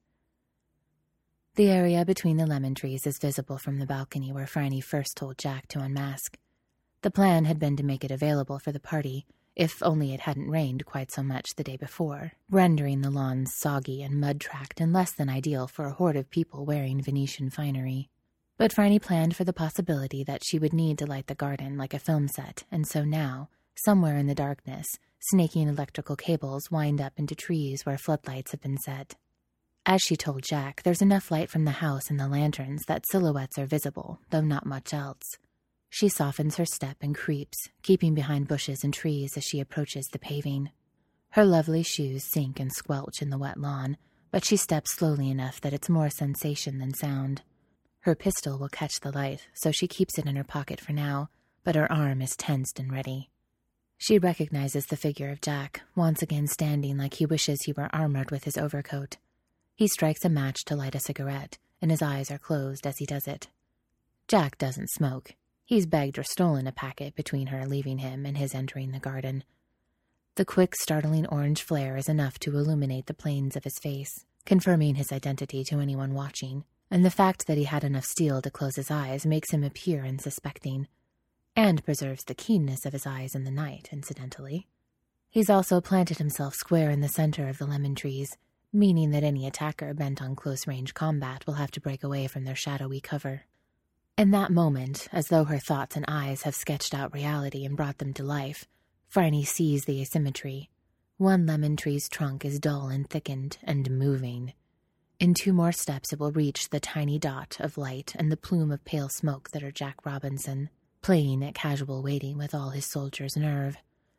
[SPEAKER 1] The area between the lemon trees is visible from the balcony where Phryne first told Jack to unmask. The plan had been to make it available for the party, if only it hadn't rained quite so much the day before, rendering the lawns soggy and mud-tracked and less than ideal for a horde of people wearing Venetian finery. But Phryne planned for the possibility that she would need to light the garden like a film set, and so now, somewhere in the darkness, snaking electrical cables wind up into trees where floodlights have been set. As she told Jack, there's enough light from the house and the lanterns that silhouettes are visible, though not much else. She softens her step and creeps, keeping behind bushes and trees as she approaches the paving. Her lovely shoes sink and squelch in the wet lawn, but she steps slowly enough that it's more sensation than sound. Her pistol will catch the light, so she keeps it in her pocket for now, but her arm is tensed and ready. She recognizes the figure of Jack, once again standing like he wishes he were armored with his overcoat. He strikes a match to light a cigarette, and his eyes are closed as he does it. Jack doesn't smoke. He's begged or stolen a packet between her leaving him and his entering the garden. The quick, startling orange flare is enough to illuminate the planes of his face, confirming his identity to anyone watching, and the fact that he had enough steel to close his eyes makes him appear unsuspecting, and preserves the keenness of his eyes in the night, incidentally. He's also planted himself square in the center of the lemon trees, meaning that any attacker bent on close-range combat will have to break away from their shadowy cover. In that moment, as though her thoughts and eyes have sketched out reality and brought them to life, Phryne sees the asymmetry. One lemon tree's trunk is dull and thickened and moving. In 2 more steps it will reach the tiny dot of light and the plume of pale smoke that are Jack Robinson, playing at casual waiting with all his soldier's nerve.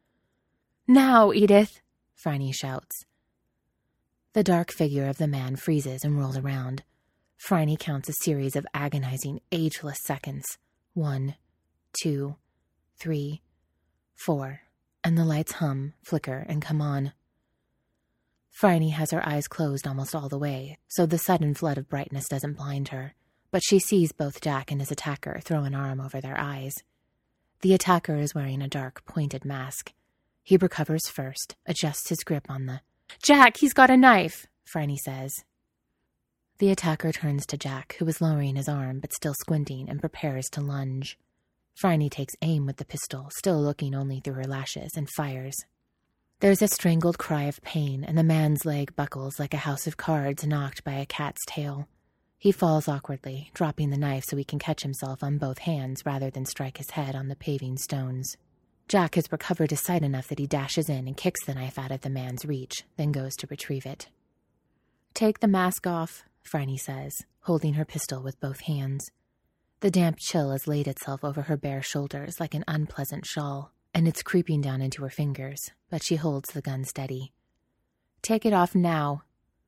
[SPEAKER 1] "Now, Edith!" Phryne shouts. The dark figure of the man freezes and rolls around. Phryne counts a series of agonizing, ageless seconds. 1, 2, 3, 4, and the lights hum, flicker, and come on. Phryne has her eyes closed almost all the way, so the sudden flood of brightness doesn't blind her, but she sees both Jack and his attacker throw an arm over their eyes. The attacker is wearing a dark, pointed mask. He recovers first, adjusts his grip on the... "Jack, he's got a knife," Phryne says. The attacker turns to Jack, who is lowering his arm but still squinting, and prepares to lunge. Phryne takes aim with the pistol, still looking only through her lashes, and fires. There's a strangled cry of pain, and the man's leg buckles like a house of cards knocked by a cat's tail. He falls awkwardly, dropping the knife so he can catch himself on both hands rather than strike his head on the paving stones. Jack has recovered his sight enough that he dashes in and kicks the knife out of the man's reach, then goes to retrieve it. "Take the mask off," Phryne says, holding her pistol with both hands. The damp chill has laid itself over her bare shoulders like an unpleasant shawl, and it's creeping down into her fingers, but she holds the gun steady. "Take it off now."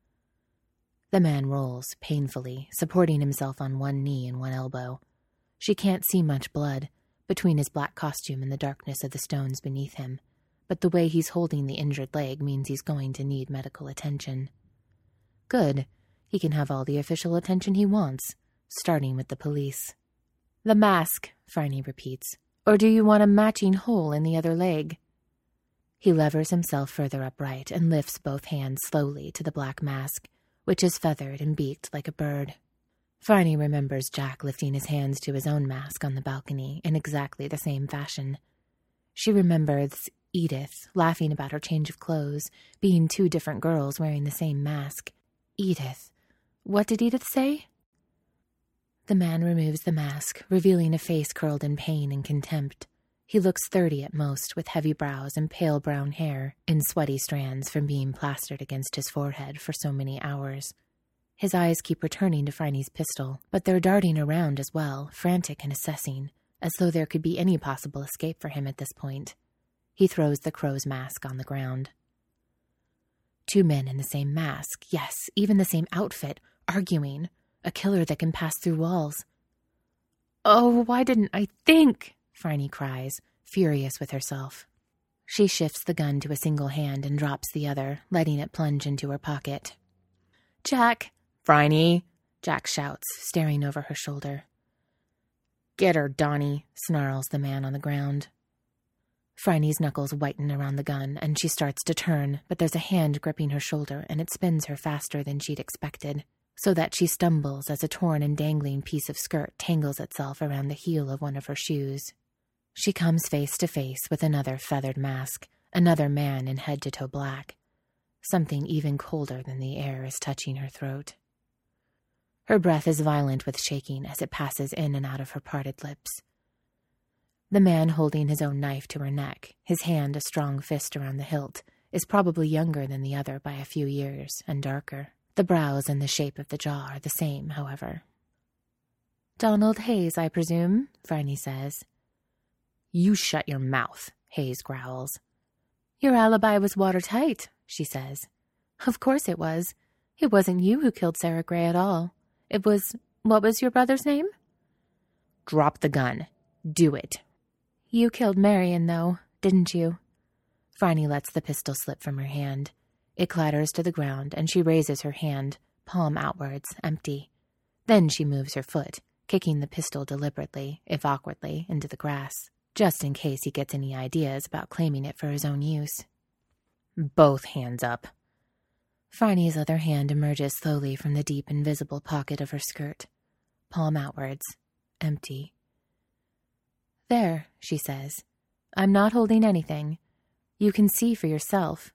[SPEAKER 1] The man rolls, painfully, supporting himself on one knee and one elbow. She can't see much blood, between his black costume and the darkness of the stones beneath him, but the way he's holding the injured leg means he's going to need medical attention. Good. He can have all the official attention he wants, starting with the police. The mask, Phryne repeats. Or do you want a matching hole in the other leg? He levers himself further upright and lifts both hands slowly to the black mask, which is feathered and beaked like a bird. Phryne remembers Jack lifting his hands to his own mask on the balcony in exactly the same fashion. She remembers Edith laughing about her change of clothes, being two different girls wearing the same mask. Edith. What did Edith say? The man removes the mask, revealing a face curled in pain and contempt. He looks 30 at most, with heavy brows and pale brown hair, in sweaty strands from being plastered against his forehead for so many hours. His eyes keep returning to Phryne's pistol, but they're darting around as well, frantic and assessing, as though there could be any possible escape for him at this point. He throws the crow's mask on the ground. Two men in the same mask, yes, even the same outfit, arguing. A killer that can pass through walls. Oh, why didn't I think? Phryne cries, furious with herself. She shifts the gun to a single hand and drops the other, letting it plunge into her pocket. Jack! Phryne! Jack shouts, staring over her shoulder. Get her, Donnie, snarls the man on the ground. Phryne's knuckles whiten around the gun, and she starts to turn, but there's a hand gripping her shoulder, and it spins her faster than she'd expected, so that she stumbles as a torn and dangling piece of skirt tangles itself around the heel of one of her shoes. She comes face to face with another feathered mask, another man in head-to-toe black. Something even colder than the air is touching her throat. Her breath is violent with shaking as it passes in and out of her parted lips. The man holding his own knife to her neck, his hand a strong fist around the hilt, is probably younger than the other by a few years and darker. The brows and the shape of the jaw are the same, however. Donald Hayes, I presume, Phryne says. You shut your mouth, Hayes growls. Your alibi was watertight, she says. Of course it was. It wasn't you who killed Sarah Gray at all. It was... What was your brother's name? Drop the gun. Do it. You killed Marion, though, didn't you? Phryne lets the pistol slip from her hand. It clatters to the ground, and she raises her hand, palm outwards, empty. Then she moves her foot, kicking the pistol deliberately, if awkwardly, into the grass, just in case he gets any ideas about claiming it for his own use. Both hands up. Phryne's other hand emerges slowly from the deep, invisible pocket of her skirt, palm outwards, empty. There, she says. I'm not holding anything. You can see for yourself.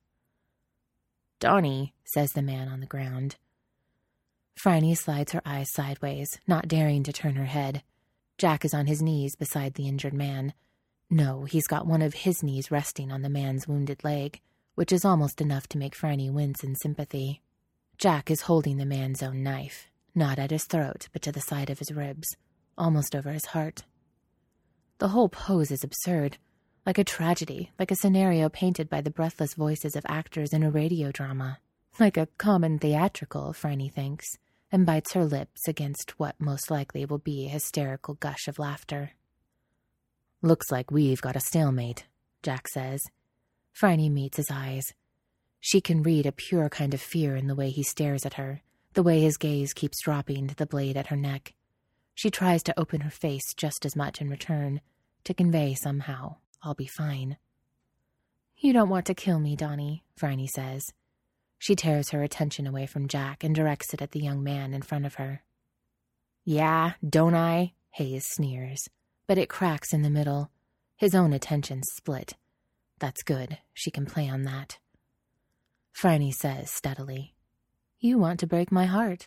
[SPEAKER 1] Donnie, says the man on the ground. Phryne slides her eyes sideways, not daring to turn her head. Jack is on his knees beside the injured man. No, he's got one of his knees resting on the man's wounded leg, which is almost enough to make Phryne wince in sympathy. Jack is holding the man's own knife, not at his throat, but to the side of his ribs, almost over his heart. The whole pose is absurd. Like a tragedy, like a scenario painted by the breathless voices of actors in a radio drama. Like a common theatrical, Phryne thinks, and bites her lips against what most likely will be a hysterical gush of laughter. Looks like we've got a stalemate, Jack says. Phryne meets his eyes. She can read a pure kind of fear in the way he stares at her, the way his gaze keeps dropping to the blade at her neck. She tries to open her face just as much in return, to convey somehow, I'll be fine. You don't want to kill me, Donnie, Phryne says. She tears her attention away from Jack and directs it at the young man in front of her. Yeah, don't I? Hayes sneers, but it cracks in the middle. His own attention's split. That's good. She can play on that. Phryne says steadily, You want to break my heart.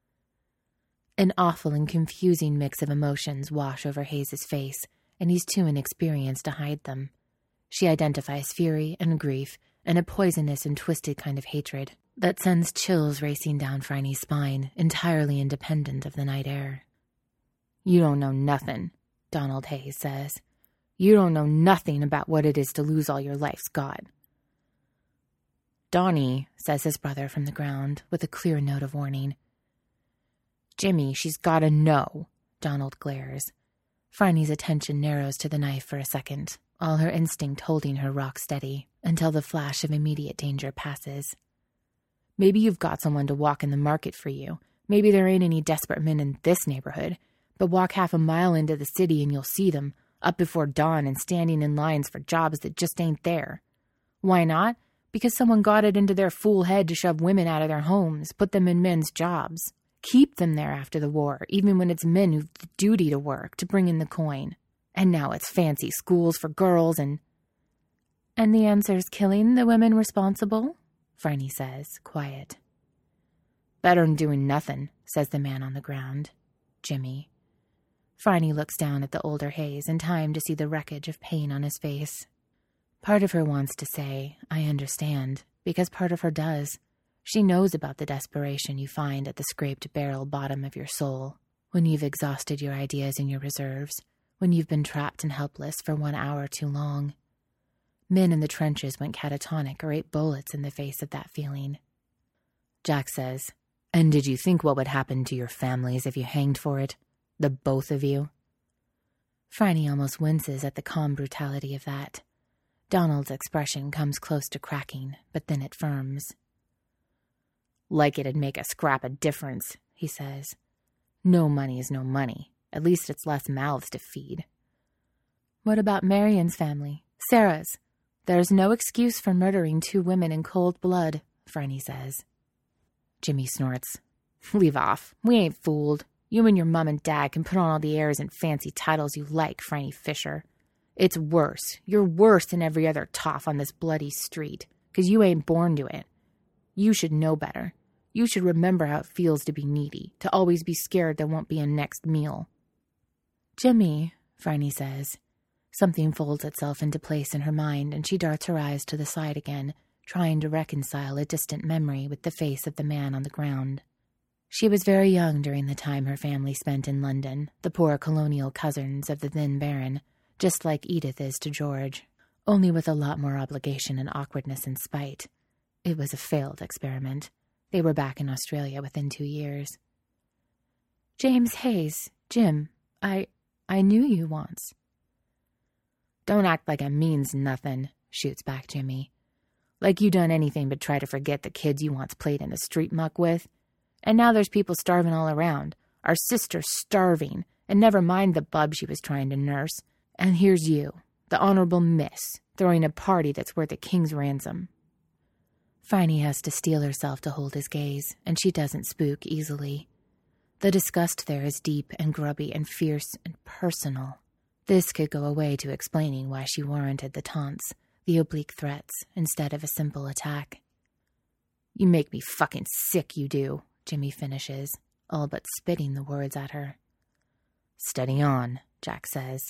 [SPEAKER 1] An awful and confusing mix of emotions wash over Hayes' face, and he's too inexperienced to hide them. She identifies fury and grief and a poisonous and twisted kind of hatred that sends chills racing down Phryne's spine, entirely independent of the night air. You don't know nothing, Donald Hayes says. You don't know nothing about what it is to lose all your life's got. Donnie, says his brother from the ground, with a clear note of warning. Jimmy, she's gotta know, Donald glares. Phryne's attention narrows to the knife for a second, all her instinct holding her rock steady, until the flash of immediate danger passes.
[SPEAKER 2] Maybe you've got someone to walk in the market for you. Maybe there ain't any desperate men in this neighborhood. But walk half a mile into the city and you'll see them, up before dawn and standing in lines for jobs that just ain't there. Why not? Because someone got it into their fool head to shove women out of their homes, put them in men's jobs. Keep them there after the war, even when it's men who've the duty to work, to bring in the coin. And now it's fancy schools for girls and...
[SPEAKER 1] And the answer's killing the women responsible? Phryne says, quiet.
[SPEAKER 2] Better'n doing nothing, says the man on the ground. Jimmy.
[SPEAKER 1] Phryne looks down at the older Hayes in time to see the wreckage of pain on his face. Part of her wants to say, I understand, because part of her does. She knows about the desperation you find at the scraped barrel bottom of your soul, when you've exhausted your ideas and your reserves, when you've been trapped and helpless for 1 hour too long. Men in the trenches went catatonic or ate bullets in the face of that feeling.
[SPEAKER 2] Jack says, And did you think what would happen to your families if you hanged for it? The both of you?
[SPEAKER 1] Phryne almost winces at the calm brutality of that. Donald's expression comes close to cracking, but then it firms.
[SPEAKER 2] Like it'd make a scrap of difference, he says. No money is no money. At least it's less mouths to feed.
[SPEAKER 1] What about Marion's family? Sarah's? There's no excuse for murdering 2 women in cold blood, Phryne says.
[SPEAKER 2] Jimmy snorts. Leave off. We ain't fooled. You and your mom and dad can put on all the airs and fancy titles you like, Phryne Fisher. It's worse. You're worse than every other toff on this bloody street, 'cause you ain't born to it. You should know better. You should remember how it feels to be needy, to always be scared there won't be a next meal.
[SPEAKER 1] Jimmy, Phryne says. Something folds itself into place in her mind, and she darts her eyes to the side again, trying to reconcile a distant memory with the face of the man on the ground. She was very young during the time her family spent in London, the poor colonial cousins of the then Baron, just like Edith is to George, only with a lot more obligation and awkwardness and spite. It was a failed experiment. They were back in Australia within 2 years. James Hayes, Jim, I knew you once.
[SPEAKER 2] Don't act like it means nothing, shoots back Jimmy. Like you done anything but try to forget the kids you once played in the street muck with. And now there's people starving all around. Our sister's starving, and never mind the bub she was trying to nurse. And here's you, the Honorable Miss, throwing a party that's worth a king's ransom.
[SPEAKER 1] Phryne has to steel herself to hold his gaze, and she doesn't spook easily. The disgust there is deep and grubby and fierce and personal. This could go away to explaining why she warranted the taunts, the oblique threats, instead of a simple attack.
[SPEAKER 2] You make me fucking sick, you do, Jimmy finishes, all but spitting the words at her. Steady on, Jack says.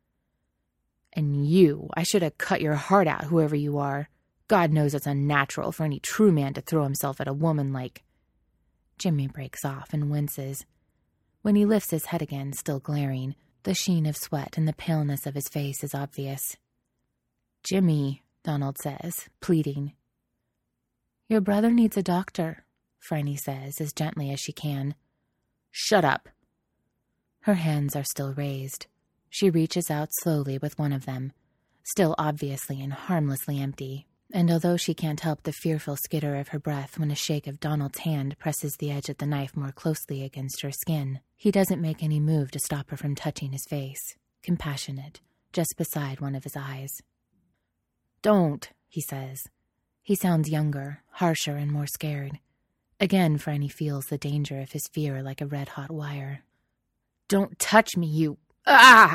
[SPEAKER 2] And you, I should have cut your heart out, whoever you are. God knows it's unnatural for any true man to throw himself at a woman like...
[SPEAKER 1] Jimmy breaks off and winces. When he lifts his head again, still glaring, the sheen of sweat and the paleness of his face is obvious.
[SPEAKER 2] Jimmy, Donald says, pleading.
[SPEAKER 1] Your brother needs a doctor, Phryne says, as gently as she can.
[SPEAKER 2] Shut up.
[SPEAKER 1] Her hands are still raised. She reaches out slowly with one of them, still obviously and harmlessly empty, and although she can't help the fearful skitter of her breath when a shake of Donald's hand presses the edge of the knife more closely against her skin, he doesn't make any move to stop her from touching his face, compassionate, just beside one of his eyes.
[SPEAKER 2] Don't, he says.
[SPEAKER 1] He sounds younger, harsher, and more scared. Again, Phryne feels the danger of his fear like a red-hot wire.
[SPEAKER 2] Don't touch me, you... Ah!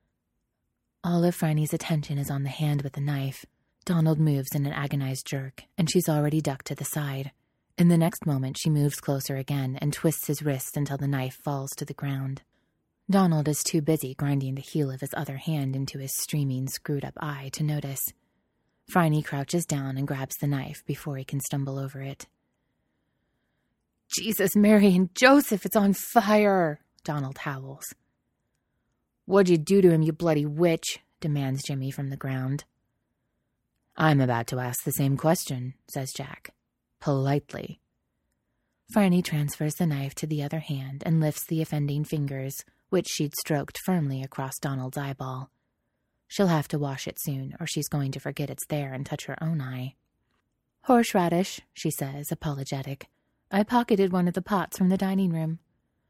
[SPEAKER 1] All of Phryne's attention is on the hand with the knife. Donald moves in an agonized jerk, and she's already ducked to the side. In the next moment, she moves closer again and twists his wrist until the knife falls to the ground. Donald is too busy grinding the heel of his other hand into his streaming, screwed-up eye to notice. Phryne crouches down and grabs the knife before he can stumble over it.
[SPEAKER 2] Jesus, Mary, and Joseph, it's on fire, Donald howls. What'd you do to him, you bloody witch? Demands Jimmy from the ground. I'm about to ask the same question, says Jack. Politely.
[SPEAKER 1] Phryne transfers the knife to the other hand and lifts the offending fingers, which she'd stroked firmly across Donald's eyeball. She'll have to wash it soon, or she's going to forget it's there and touch her own eye. "Horseradish," she says, apologetic. "I pocketed one of the pots from the dining room."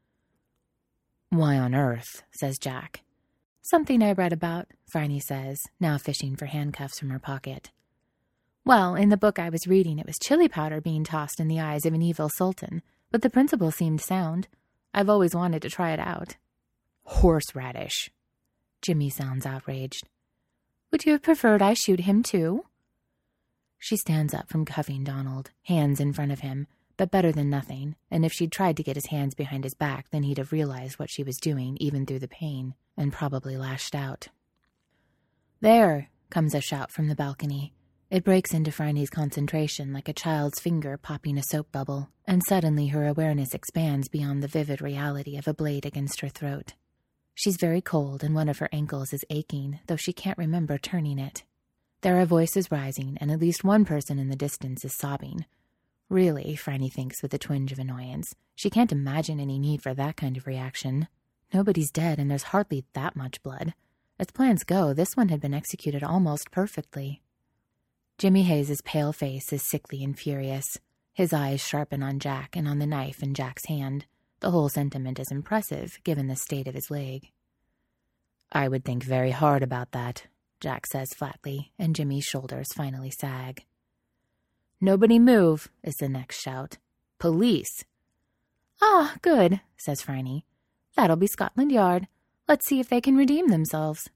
[SPEAKER 2] "Why on earth?" says Jack.
[SPEAKER 1] "Something I read about," Phryne says, now fishing for handcuffs from her pocket. "Well, in the book I was reading, it was chili powder being tossed in the eyes of an evil sultan, but the principle seemed sound. I've always wanted to try it out."
[SPEAKER 2] "Horseradish."
[SPEAKER 1] Jimmy sounds outraged. "Would you have preferred I shoot him too?" She stands up from cuffing Donald, hands in front of him, but better than nothing, and if she'd tried to get his hands behind his back, then he'd have realized what she was doing, even through the pain, and probably lashed out. "There!" comes a shout from the balcony. It breaks into Phryne's concentration like a child's finger popping a soap bubble, and suddenly her awareness expands beyond the vivid reality of a blade against her throat. She's very cold, and one of her ankles is aching, though she can't remember turning it. There are voices rising, and at least one person in the distance is sobbing. Really, Phryne thinks with a twinge of annoyance, she can't imagine any need for that kind of reaction. Nobody's dead, and there's hardly that much blood. As plans go, this one had been executed almost perfectly. Jimmy Hayes' pale face is sickly and furious. His eyes sharpen on Jack and on the knife in Jack's hand. The whole sentiment is impressive, given the state of his leg.
[SPEAKER 2] "I would think very hard about that," Jack says flatly, and Jimmy's shoulders finally sag.
[SPEAKER 1] "Nobody move," is the next shout.
[SPEAKER 2] "Police!"
[SPEAKER 1] "Ah, good," says Phryne. "That'll be Scotland Yard. Let's see if they can redeem themselves."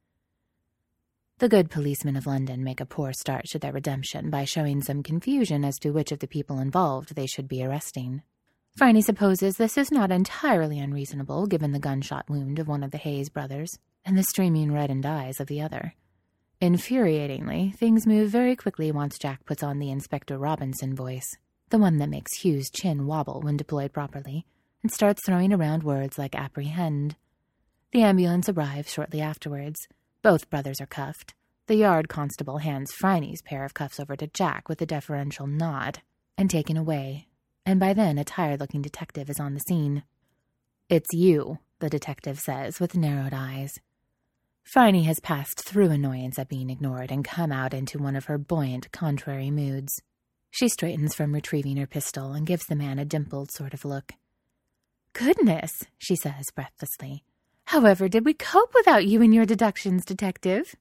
[SPEAKER 1] The good policemen of London make a poor start to their redemption by showing some confusion as to which of the people involved they should be arresting. Phryne supposes this is not entirely unreasonable, given the gunshot wound of one of the Hayes brothers and the streaming reddened eyes of the other. Infuriatingly, things move very quickly once Jack puts on the Inspector Robinson voice, the one that makes Hugh's chin wobble when deployed properly, and starts throwing around words like apprehend. The ambulance arrives shortly afterwards. Both brothers are cuffed. The yard constable hands Phryne's pair of cuffs over to Jack with a deferential nod, and taken away, and by then a tired-looking detective is on the scene. "It's you," the detective says with narrowed eyes. Phryne has passed through annoyance at being ignored and come out into one of her buoyant, contrary moods. She straightens from retrieving her pistol and gives the man a dimpled sort of look. "Goodness," she says breathlessly. "However did we cope without you and your deductions, detective?"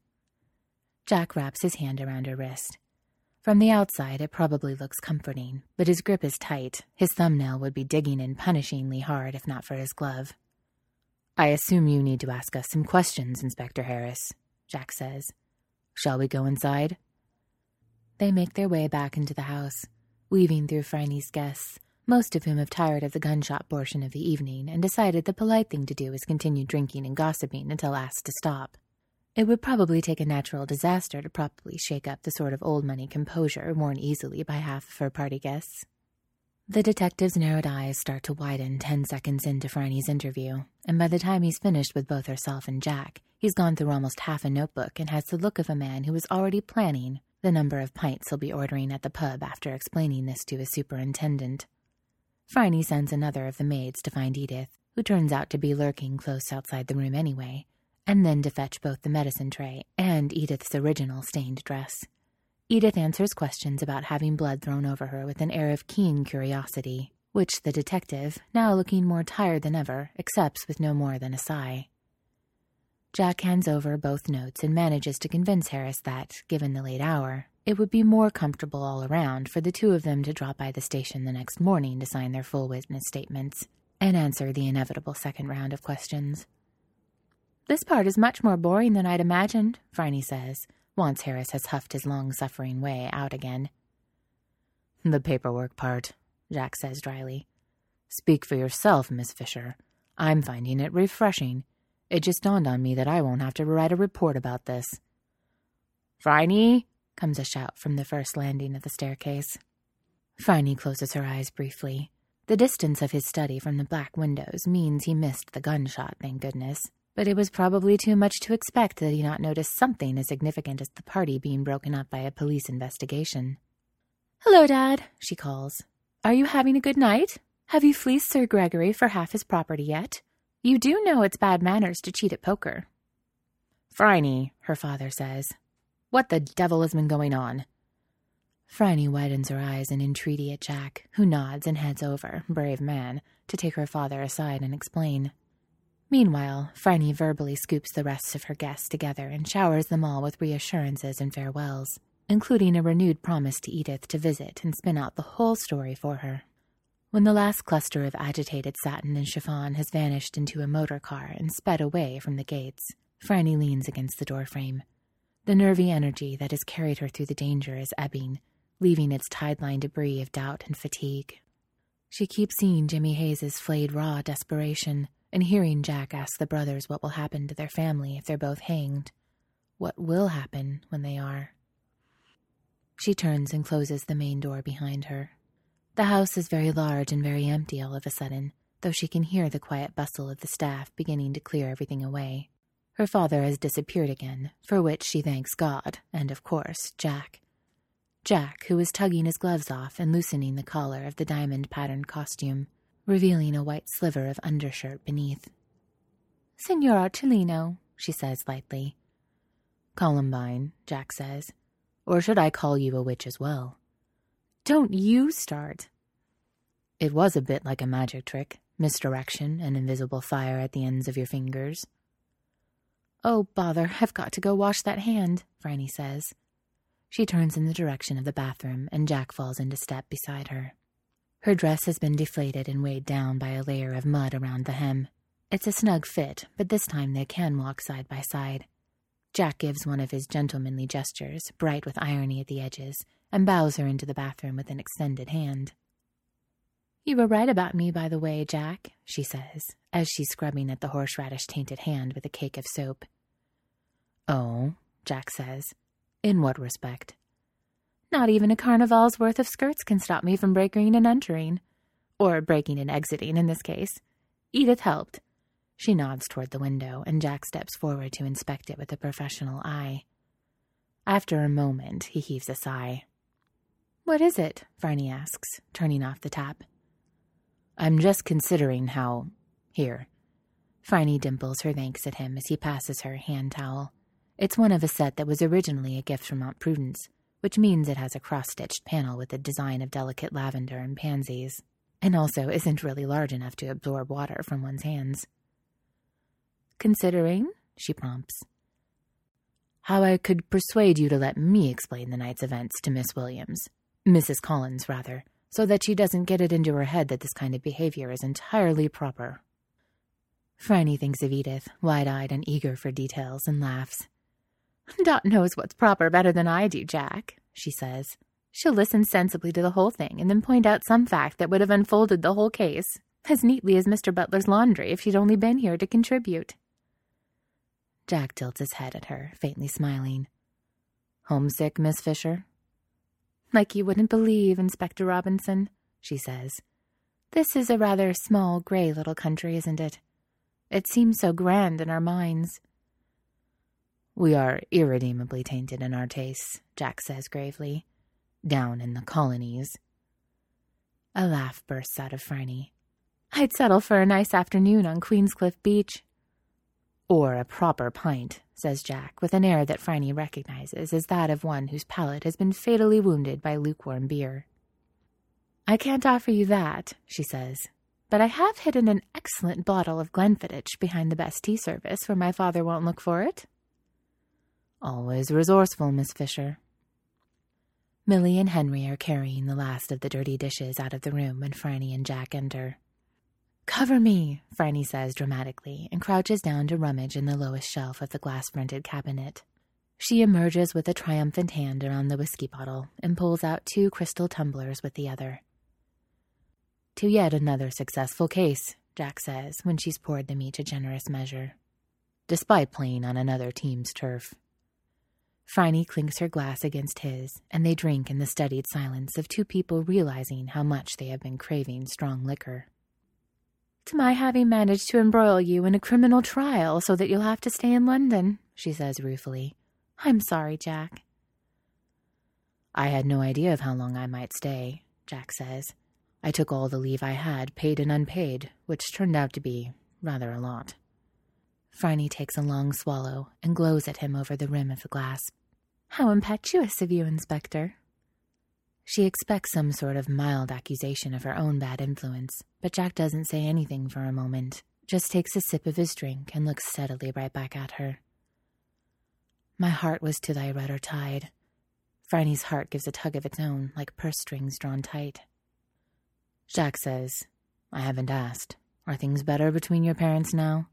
[SPEAKER 1] Jack wraps his hand around her wrist. From the outside, it probably looks comforting, but his grip is tight. His thumbnail would be digging in punishingly hard if not for his glove.
[SPEAKER 2] "I assume you need to ask us some questions, Inspector Harris," Jack says. "Shall we go inside?"
[SPEAKER 1] They make their way back into the house, weaving through Phryne's guests, most of whom have tired of the gunshot portion of the evening and decided the polite thing to do is continue drinking and gossiping until asked to stop. It would probably take a natural disaster to properly shake up the sort of old-money composure worn easily by half of her party guests. The detective's narrowed eyes start to widen 10 seconds into Phryne's interview, and by the time he's finished with both herself and Jack, he's gone through almost half a notebook and has the look of a man who is already planning the number of pints he'll be ordering at the pub after explaining this to his superintendent. Phryne sends another of the maids to find Edith, who turns out to be lurking close outside the room anyway, and then to fetch both the medicine tray and Edith's original stained dress. Edith answers questions about having blood thrown over her with an air of keen curiosity, which the detective, now looking more tired than ever, accepts with no more than a sigh. Jack hands over both notes and manages to convince Harris that, given the late hour, it would be more comfortable all around for the two of them to drop by the station the next morning to sign their full witness statements and answer the inevitable second round of questions. "This part is much more boring than I'd imagined," Phryne says, once Harris has huffed his long-suffering way out again.
[SPEAKER 2] "The paperwork part," Jack says dryly. "Speak for yourself, Miss Fisher. I'm finding it refreshing. It just dawned on me that I won't have to write a report about this."
[SPEAKER 1] "Phryne!" comes a shout from the first landing of the staircase. Phryne closes her eyes briefly. The distance of his study from the black windows means he missed the gunshot, thank goodness. But it was probably too much to expect that he not notice something as significant as the party being broken up by a police investigation. "Hello, Dad," she calls. "Are you having a good night? Have you fleeced Sir Gregory for half his property yet? You do know it's bad manners to cheat at poker."
[SPEAKER 2] "Phryne," her father says. "What the devil has been going on?"
[SPEAKER 1] Phryne widens her eyes in entreaty at Jack, who nods and heads over, brave man, to take her father aside and explain. Meanwhile, Phryne verbally scoops the rest of her guests together and showers them all with reassurances and farewells, including a renewed promise to Edith to visit and spin out the whole story for her. When the last cluster of agitated satin and chiffon has vanished into a motor car and sped away from the gates, Phryne leans against the doorframe. The nervy energy that has carried her through the danger is ebbing, leaving its tide-line debris of doubt and fatigue. She keeps seeing Jimmy Hayes' flayed raw desperation and hearing Jack ask the brothers what will happen to their family if they're both hanged. What will happen when they are? She turns and closes the main door behind her. The house is very large and very empty all of a sudden, though she can hear the quiet bustle of the staff beginning to clear everything away. Her father has disappeared again, for which she thanks God, and of course, Jack. Jack, who is tugging his gloves off and loosening the collar of the diamond-patterned costume, revealing a white sliver of undershirt beneath.
[SPEAKER 2] "Signora Cellino," she says lightly.
[SPEAKER 1] "Columbine," Jack says. "Or should I call you a witch as well?"
[SPEAKER 2] "Don't you start."
[SPEAKER 1] "It was a bit like a magic trick, misdirection and invisible fire at the ends of your fingers."
[SPEAKER 2] "Oh, bother, I've got to go wash that hand," Phryne says.
[SPEAKER 1] She turns in the direction of the bathroom, and Jack falls into step beside her. Her dress has been deflated and weighed down by a layer of mud around the hem. It's a snug fit, but this time they can walk side by side. Jack gives one of his gentlemanly gestures, bright with irony at the edges, and bows her into the bathroom with an extended hand.
[SPEAKER 2] "You were right about me, by the way, Jack,"
[SPEAKER 1] she says, as she's scrubbing at the horseradish-tainted hand with a cake of soap. "Oh," Jack says. "In what respect?"
[SPEAKER 2] "Not even a carnival's worth of skirts can stop me from breaking and entering. Or breaking and exiting, in this case. Edith helped."
[SPEAKER 1] She nods toward the window, and Jack steps forward to inspect it with a professional eye. After a moment, he heaves a sigh.
[SPEAKER 2] "What is it?"
[SPEAKER 1] Phryne asks, turning off the tap. "I'm just considering how... Here." Phryne dimples her thanks at him as he passes her a hand towel. It's one of a set that was originally a gift from Aunt Prudence, which means it has a cross-stitched panel with a design of delicate lavender and pansies, and also isn't really large enough to absorb water from one's hands.
[SPEAKER 2] "Considering?"
[SPEAKER 1] she prompts. "How I could persuade you to let me explain the night's events to Miss Williams. Mrs. Collins, rather, so that she doesn't get it into her head that this kind of behavior is entirely proper." Phryne thinks of Edith, wide-eyed and eager for details, and laughs.
[SPEAKER 2] "Dot knows what's proper better than I do, Jack," she says. "She'll listen sensibly to the whole thing and then point out some fact that would have unfolded the whole case, as neatly as Mr. Butler's laundry if she'd only been here to contribute."
[SPEAKER 1] Jack tilts his head at her, faintly smiling. "Homesick, Miss Fisher?"
[SPEAKER 2] "Like you wouldn't believe, Inspector Robinson," she says. "This is a rather small, gray little country, isn't it? It seems so grand in our minds."
[SPEAKER 1] "We are irredeemably tainted in our tastes," Jack says gravely. "Down in the colonies." A laugh bursts out of Phryne.
[SPEAKER 2] "I'd settle for a nice afternoon on Queenscliff Beach."
[SPEAKER 1] "Or a proper pint," says Jack, with an air that Phryne recognizes as that of one whose palate has been fatally wounded by lukewarm beer.
[SPEAKER 2] "I can't offer you that," she says, "but I have hidden an excellent bottle of Glenfiddich behind the best tea service where my father won't look for it."
[SPEAKER 1] "Always resourceful, Miss Fisher." Millie and Henry are carrying the last of the dirty dishes out of the room when Phryne and Jack enter. "Cover me," Phryne says dramatically, and crouches down to rummage in the lowest shelf of the glass-fronted cabinet. She emerges with a triumphant hand around the whiskey bottle and pulls out 2 crystal tumblers with the other. "To yet another successful case," Jack says when she's poured them each a generous measure, "despite playing on another team's turf." Phryne clinks her glass against his, and they drink in the studied silence of 2 people realizing how much they have been craving strong liquor.
[SPEAKER 2] "To my having managed to embroil you in a criminal trial so that you'll have to stay in London," she says ruefully. "I'm sorry, Jack."
[SPEAKER 1] "I had no idea of how long I might stay," Jack says. "I took all the leave I had, paid and unpaid, which turned out to be rather a lot." Phryne takes a long swallow and glows at him over the rim of the glass.
[SPEAKER 2] "How impetuous of you, Inspector."
[SPEAKER 1] She expects some sort of mild accusation of her own bad influence, but Jack doesn't say anything for a moment, just takes a sip of his drink and looks steadily right back at her. My heart was to thy rudder tide. Phryne's heart gives a tug of its own, like purse strings drawn tight. Jack says, I haven't asked. Are things better between your parents now?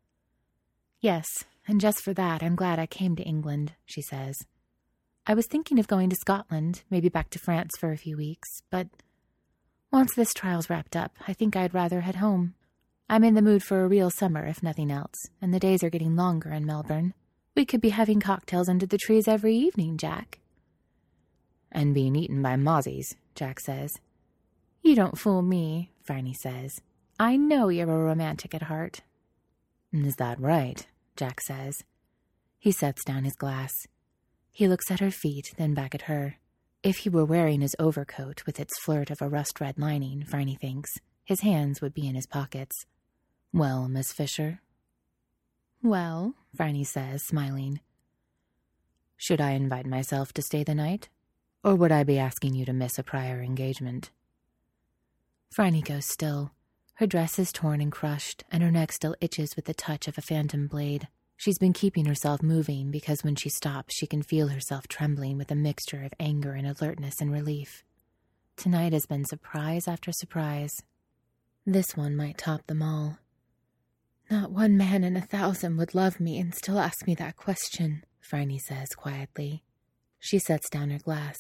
[SPEAKER 2] Yes, and just for that, I'm glad I came to England, she says. I was thinking of going to Scotland, maybe back to France for a few weeks, but once this trial's wrapped up, I think I'd rather head home. I'm in the mood for a real summer, if nothing else, and the days are getting longer in Melbourne. We could be having cocktails under the trees every evening, Jack.
[SPEAKER 1] And being eaten by mozzies, Jack says.
[SPEAKER 2] You don't fool me, Phryne says. I know you're a romantic at heart.
[SPEAKER 1] Is that right? Jack says.
[SPEAKER 2] He sets down his glass. He looks at her feet, then back at her. If he were wearing his overcoat with its flirt of a rust-red lining, Phryne thinks, his hands would be in his pockets.
[SPEAKER 1] Well, Miss Fisher?
[SPEAKER 2] Well, Phryne says, smiling.
[SPEAKER 1] Should I invite myself to stay the night? Or would I be asking you to miss a prior engagement?
[SPEAKER 2] Phryne goes still. Her dress is torn and crushed, and her neck still itches with the touch of a phantom blade. She's been keeping herself moving because when she stops, she can feel herself trembling with a mixture of anger and alertness and relief. Tonight has been surprise after surprise. This one might top them all. Not one man in 1,000 would love me and still ask me that question, Phryne says quietly. She sets down her glass.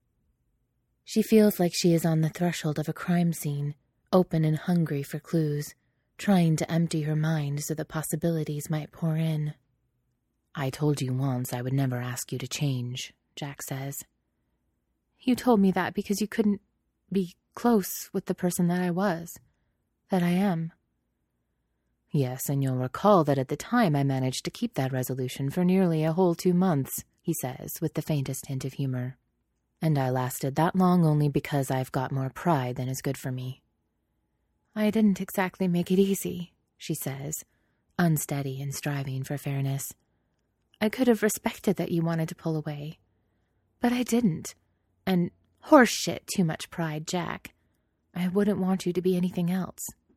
[SPEAKER 2] She feels like she is on the threshold of a crime scene, open and hungry for clues, trying to empty her mind so that possibilities might pour in.
[SPEAKER 1] I told you once I would never ask you to change, Jack says.
[SPEAKER 2] You told me that because you couldn't be close with the person that I am.
[SPEAKER 1] Yes, and you'll recall that at the time I managed to keep that resolution for nearly a whole 2 months, he says, with the faintest hint of humor. And I lasted that long only because I've got more pride than is good for me.
[SPEAKER 2] I didn't exactly make it easy, she says, unsteady and striving for fairness. I could have respected that you wanted to pull away. But I didn't. And horseshit, too much pride, Jack. I wouldn't want you to be anything else.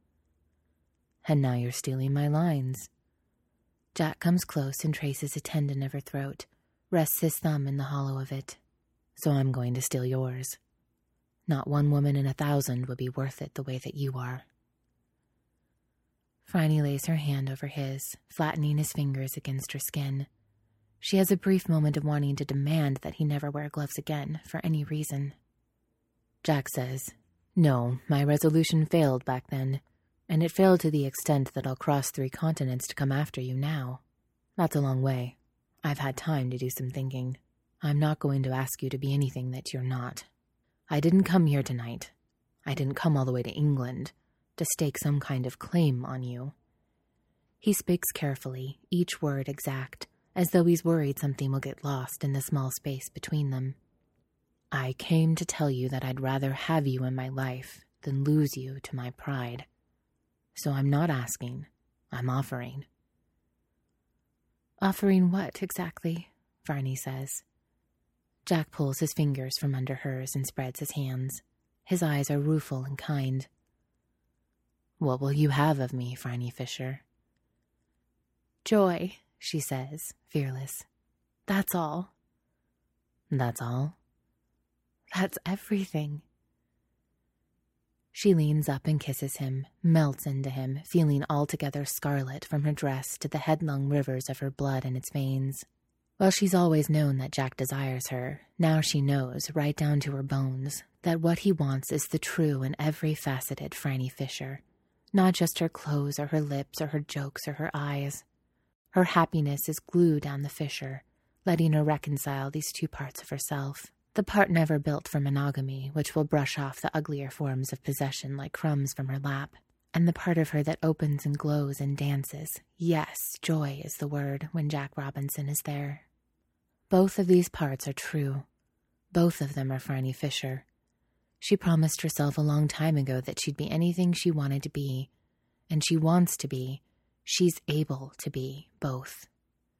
[SPEAKER 1] And now you're stealing my lines.
[SPEAKER 2] Jack comes close and traces a tendon of her throat, rests his thumb in the hollow of it.
[SPEAKER 1] So I'm going to steal yours. Not one woman in 1,000 would be worth it the way that you are.
[SPEAKER 2] Phryne lays her hand over his, flattening his fingers against her skin. She has a brief moment of wanting to demand that he never wear gloves again, for any reason.
[SPEAKER 1] Jack says, No, my resolution failed back then, and it failed to the extent that I'll cross 3 continents to come after you now. That's a long way. I've had time to do some thinking. I'm not going to ask you to be anything that you're not. I didn't come here tonight. I didn't come all the way to England to stake some kind of claim on you.
[SPEAKER 2] He speaks carefully, each word exact, as though he's worried something will get lost in the small space between them.
[SPEAKER 1] I came to tell you that I'd rather have you in my life than lose you to my pride. So I'm not asking, I'm offering.
[SPEAKER 2] Offering what, exactly? Phryne says.
[SPEAKER 1] Jack pulls his fingers from under hers and spreads his hands. His eyes are rueful and kind. What will you have of me, Phryne Fisher?
[SPEAKER 2] Joy, she says, fearless. That's all.
[SPEAKER 1] That's all?
[SPEAKER 2] That's everything.
[SPEAKER 1] She leans up and kisses him, melts into him, feeling altogether scarlet from her dress to the headlong rivers of her blood in its veins. While she's always known that Jack desires her, now she knows, right down to her bones, that what he wants is the true and every-faceted Phryne Fisher, not just her clothes or her lips or her jokes or her eyes. Her happiness is glue down the fissure, letting her reconcile these 2 parts of herself. The part never built for monogamy, which will brush off the uglier forms of possession like crumbs from her lap, and the part of her that opens and glows and dances. Yes, joy is the word when Jack Robinson is there. Both of these parts are true. Both of them are Phryne Fisher. She promised herself a long time ago that she'd be anything she wanted to be, and she wants to be. She's able to be both.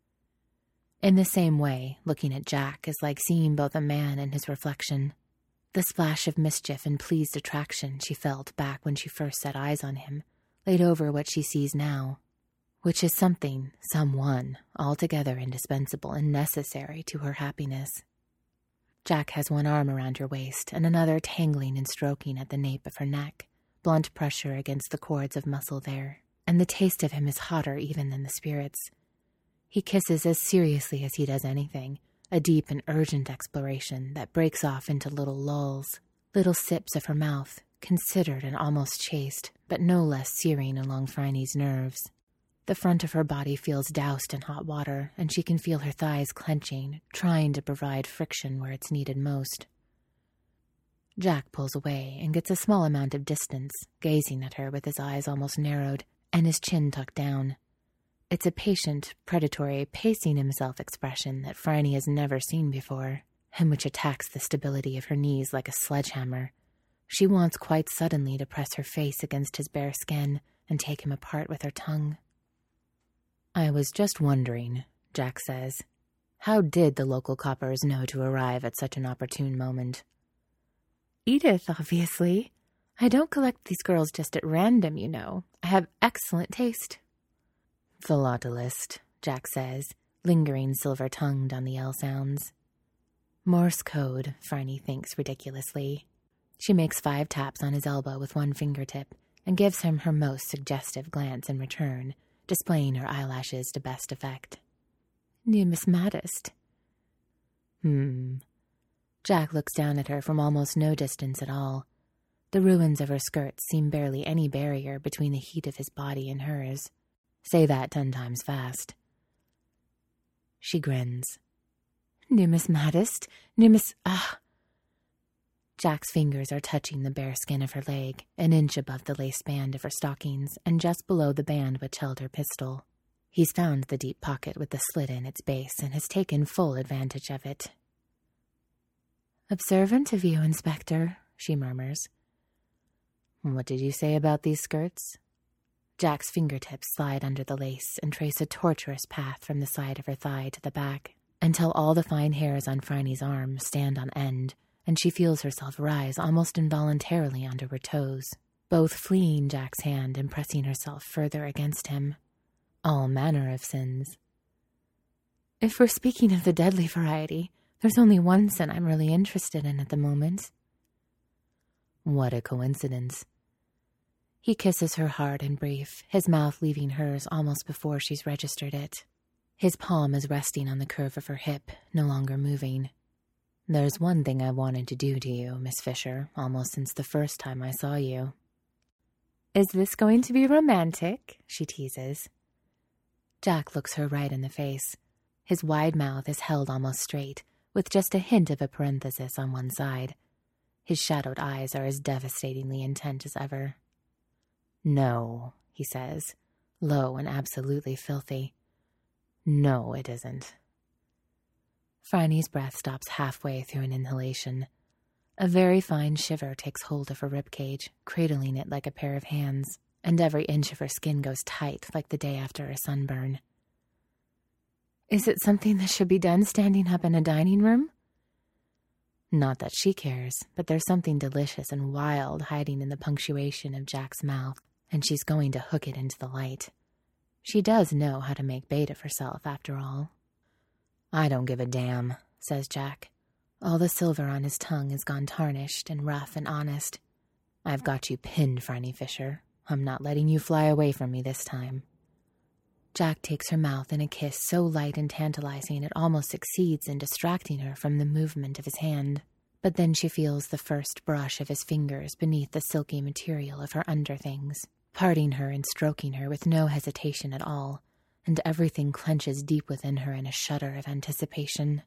[SPEAKER 1] In the same way, looking at Jack is like seeing both a man and his reflection. The splash of mischief and pleased attraction she felt back when she first set eyes on him laid over what she sees now, which is something, someone, altogether indispensable and necessary to her happiness. Jack has one arm around her waist and another tangling and stroking at the nape of her neck, blunt pressure against the cords of muscle there, and the taste of him is hotter even than the spirits. He kisses as seriously as he does anything, a deep and urgent exploration that breaks off into little lulls, little sips of her mouth, considered and almost chaste, but no less searing along Phryne's nerves. The front of her body feels doused in hot water, and she can feel her thighs clenching, trying to provide friction where it's needed most. Jack pulls away and gets a small amount of distance, gazing at her with his eyes almost narrowed and his chin tucked down. It's a patient, predatory, pacing himself expression that Phryne has never seen before, and which attacks the stability of her knees like a sledgehammer. She wants quite suddenly to press her face against his bare skin and take him apart with her tongue. "I was just wondering," Jack says. "How did the local coppers know to arrive at such an opportune moment?"
[SPEAKER 2] "Edith, obviously. I don't collect these girls just at random, you know. I have excellent taste."
[SPEAKER 1] "Philatelist," Jack says, lingering silver-tongued on the L sounds. Morse code, Phryne thinks ridiculously. She makes 5 taps on his elbow with one fingertip and gives him her most suggestive glance in return, displaying her eyelashes to best effect.
[SPEAKER 2] "Numismatist."
[SPEAKER 1] Jack looks down at her from almost no distance at all. The ruins of her skirts seem barely any barrier between the heat of his body and hers. Say that 10 times fast. She grins.
[SPEAKER 2] "Numismatist?
[SPEAKER 1] Jack's fingers are touching the bare skin of her leg, an inch above the lace band of her stockings and just below the band which held her pistol. He's found the deep pocket with the slit in its base and has taken full advantage of it.
[SPEAKER 2] "Observant of you, Inspector," she murmurs.
[SPEAKER 1] "What did you say about these skirts?" Jack's fingertips slide under the lace and trace a tortuous path from the side of her thigh to the back, until all the fine hairs on Phryne's arm stand on end, and she feels herself rise almost involuntarily onto her toes, both fleeing Jack's hand and pressing herself further against him. All manner of sins.
[SPEAKER 2] "If we're speaking of the deadly variety, there's only one sin I'm really interested in at the moment."
[SPEAKER 1] What a coincidence. He kisses her hard and brief, his mouth leaving hers almost before she's registered it. His palm is resting on the curve of her hip, no longer moving. "There's one thing I wanted to do to you, Miss Fisher, almost since the first time I saw you."
[SPEAKER 2] "Is this going to be romantic?" she teases.
[SPEAKER 1] Jack looks her right in the face. His wide mouth is held almost straight, with just a hint of a parenthesis on one side. His shadowed eyes are as devastatingly intent as ever. "No," he says, low and absolutely filthy. "No, it isn't." Phryne's breath stops halfway through an inhalation. A very fine shiver takes hold of her ribcage, cradling it like a pair of hands, and every inch of her skin goes tight like the day after a sunburn.
[SPEAKER 2] "Is it something that should be done standing up in a dining room?"
[SPEAKER 1] Not that she cares, but there's something delicious and wild hiding in the punctuation of Jack's mouth, and she's going to hook it into the light. She does know how to make bait of herself, after all. "I don't give a damn," says Jack. All the silver on his tongue has gone tarnished and rough and honest. "I've got you pinned, Phryne Fisher. I'm not letting you fly away from me this time." Jack takes her mouth in a kiss so light and tantalizing it almost succeeds in distracting her from the movement of his hand. But then she feels the first brush of his fingers beneath the silky material of her underthings, parting her and stroking her with no hesitation at all, and everything clenches deep within her in a shudder of anticipation.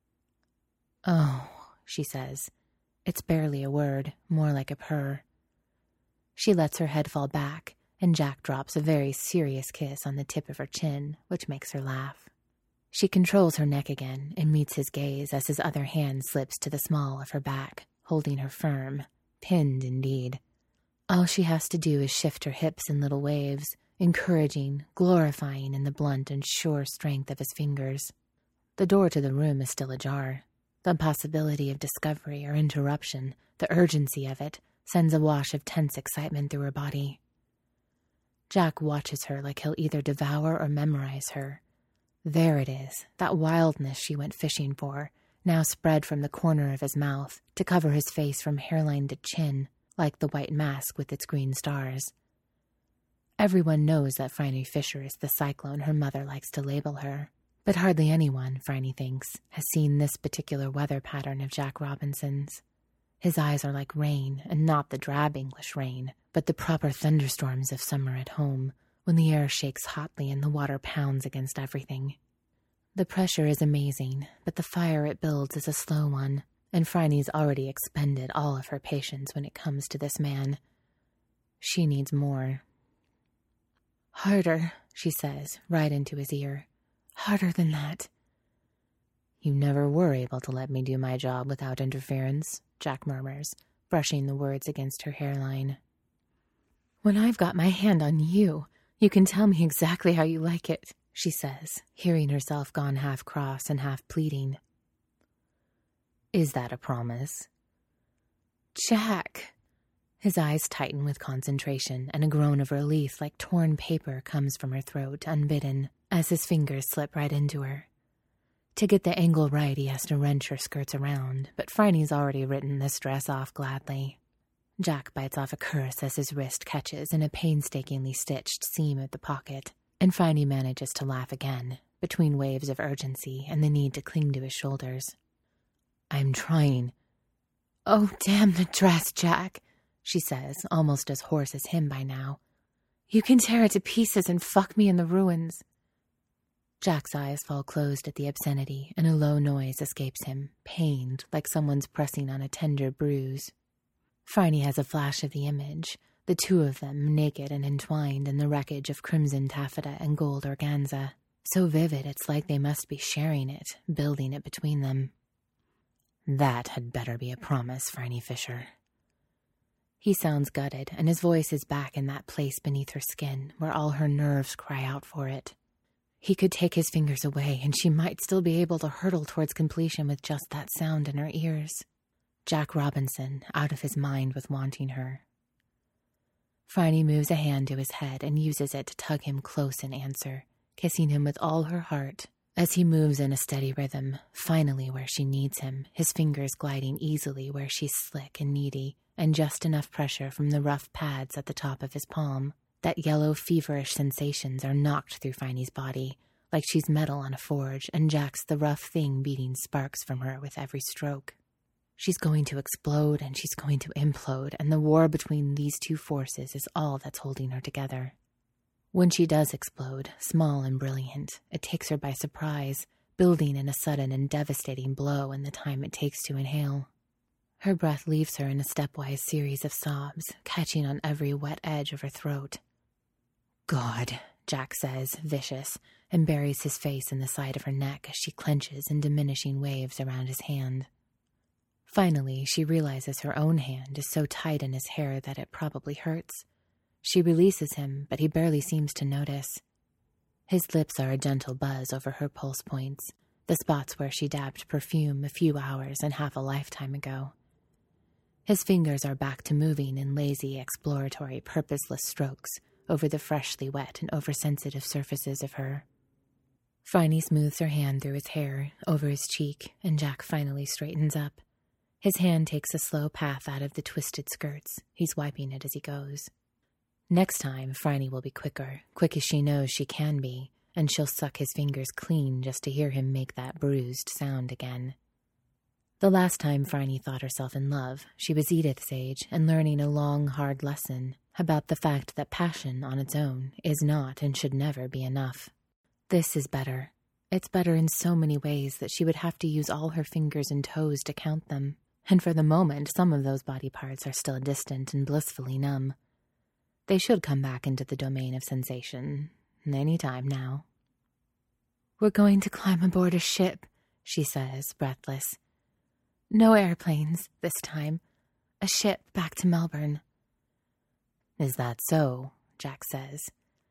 [SPEAKER 1] "Oh," she says. It's barely a word, more like a purr. She lets her head fall back, and Jack drops a very serious kiss on the tip of her chin, which makes her laugh. She controls her neck again and meets his gaze as his other hand slips to the small of her back, holding her firm, pinned indeed. All she has to do is shift her hips in little waves, encouraging, glorifying in the blunt and sure strength of his fingers. The door to the room is still ajar. The possibility of discovery or interruption, the urgency of it, sends a wash of tense excitement through her body. Jack watches her like he'll either devour or memorize her. There it is, that wildness she went fishing for, now spread from the corner of his mouth to cover his face from hairline to chin, like the white mask with its green stars. Everyone knows that Phryne Fisher is the cyclone her mother likes to label her, but hardly anyone, Phryne thinks, has seen this particular weather pattern of Jack Robinson's. His eyes are like rain, and not the drab English rain, but the proper thunderstorms of summer at home, when the air shakes hotly and the water pounds against everything. The pressure is amazing, but the fire it builds is a slow one, and Phryne's already expended all of her patience when it comes to this man. She needs more. "Harder," she says, right into his ear. "Harder than that." "You never were able to let me do my job without interference," Jack murmurs, brushing the words against her hairline. "When I've got my hand on you, you can tell me exactly how you like it," she says, hearing herself gone half cross and half pleading. "Is that a promise?" "Jack!" His eyes tighten with concentration, and a groan of relief like torn paper comes from her throat, unbidden, as his fingers slip right into her. To get the angle right, he has to wrench her skirts around, but Phryne's already written this dress off gladly. Jack bites off a curse as his wrist catches in a painstakingly stitched seam of the pocket, and Phryne manages to laugh again, between waves of urgency and the need to cling to his shoulders. "I'm trying." "Oh, damn the dress, Jack," she says, almost as hoarse as him by now. "You can tear it to pieces and fuck me in the ruins." Jack's eyes fall closed at the obscenity, and a low noise escapes him, pained, like someone's pressing on a tender bruise. Phryne has a flash of the image, the two of them naked and entwined in the wreckage of crimson taffeta and gold organza, so vivid it's like they must be sharing it, building it between them. "That had better be a promise, Phryne Fisher." He sounds gutted, and his voice is back in that place beneath her skin where all her nerves cry out for it. He could take his fingers away, and she might still be able to hurtle towards completion with just that sound in her ears. Jack Robinson, out of his mind with wanting her. Phryne moves a hand to his head and uses it to tug him close in answer, kissing him with all her heart, as he moves in a steady rhythm, finally where she needs him, his fingers gliding easily where she's slick and needy, and just enough pressure from the rough pads at the top of his palm that yellow feverish sensations are knocked through Phryne's body, like she's metal on a forge, and Jack's the rough thing beating sparks from her with every stroke. She's going to explode, and she's going to implode, and the war between these two forces is all that's holding her together. When she does explode, small and brilliant, it takes her by surprise, building in a sudden and devastating blow in the time it takes to inhale. Her breath leaves her in a stepwise series of sobs, catching on every wet edge of her throat. "God," Jack says, vicious, and buries his face in the side of her neck as she clenches in diminishing waves around his hand. Finally, she realizes her own hand is so tight in his hair that it probably hurts. She releases him, but he barely seems to notice. His lips are a gentle buzz over her pulse points, the spots where she dabbed perfume a few hours and half a lifetime ago. His fingers are back to moving in lazy, exploratory, purposeless strokes over the freshly wet and oversensitive surfaces of her. Phryne smooths her hand through his hair, over his cheek, and Jack finally straightens up. His hand takes a slow path out of the twisted skirts. He's wiping it as he goes. Next time, Phryne will be quicker, quick as she knows she can be, and she'll suck his fingers clean just to hear him make that bruised sound again. The last time Phryne thought herself in love, she was Edith's age and learning a long, hard lesson about the fact that passion on its own is not and should never be enough. This is better. It's better in so many ways that she would have to use all her fingers and toes to count them, and for the moment some of those body parts are still distant and blissfully numb. They should come back into the domain of sensation, any time now. "We're going to climb aboard a ship," she says, breathless. "No airplanes, this time. A ship back to Melbourne." "Is that so?" Jack says.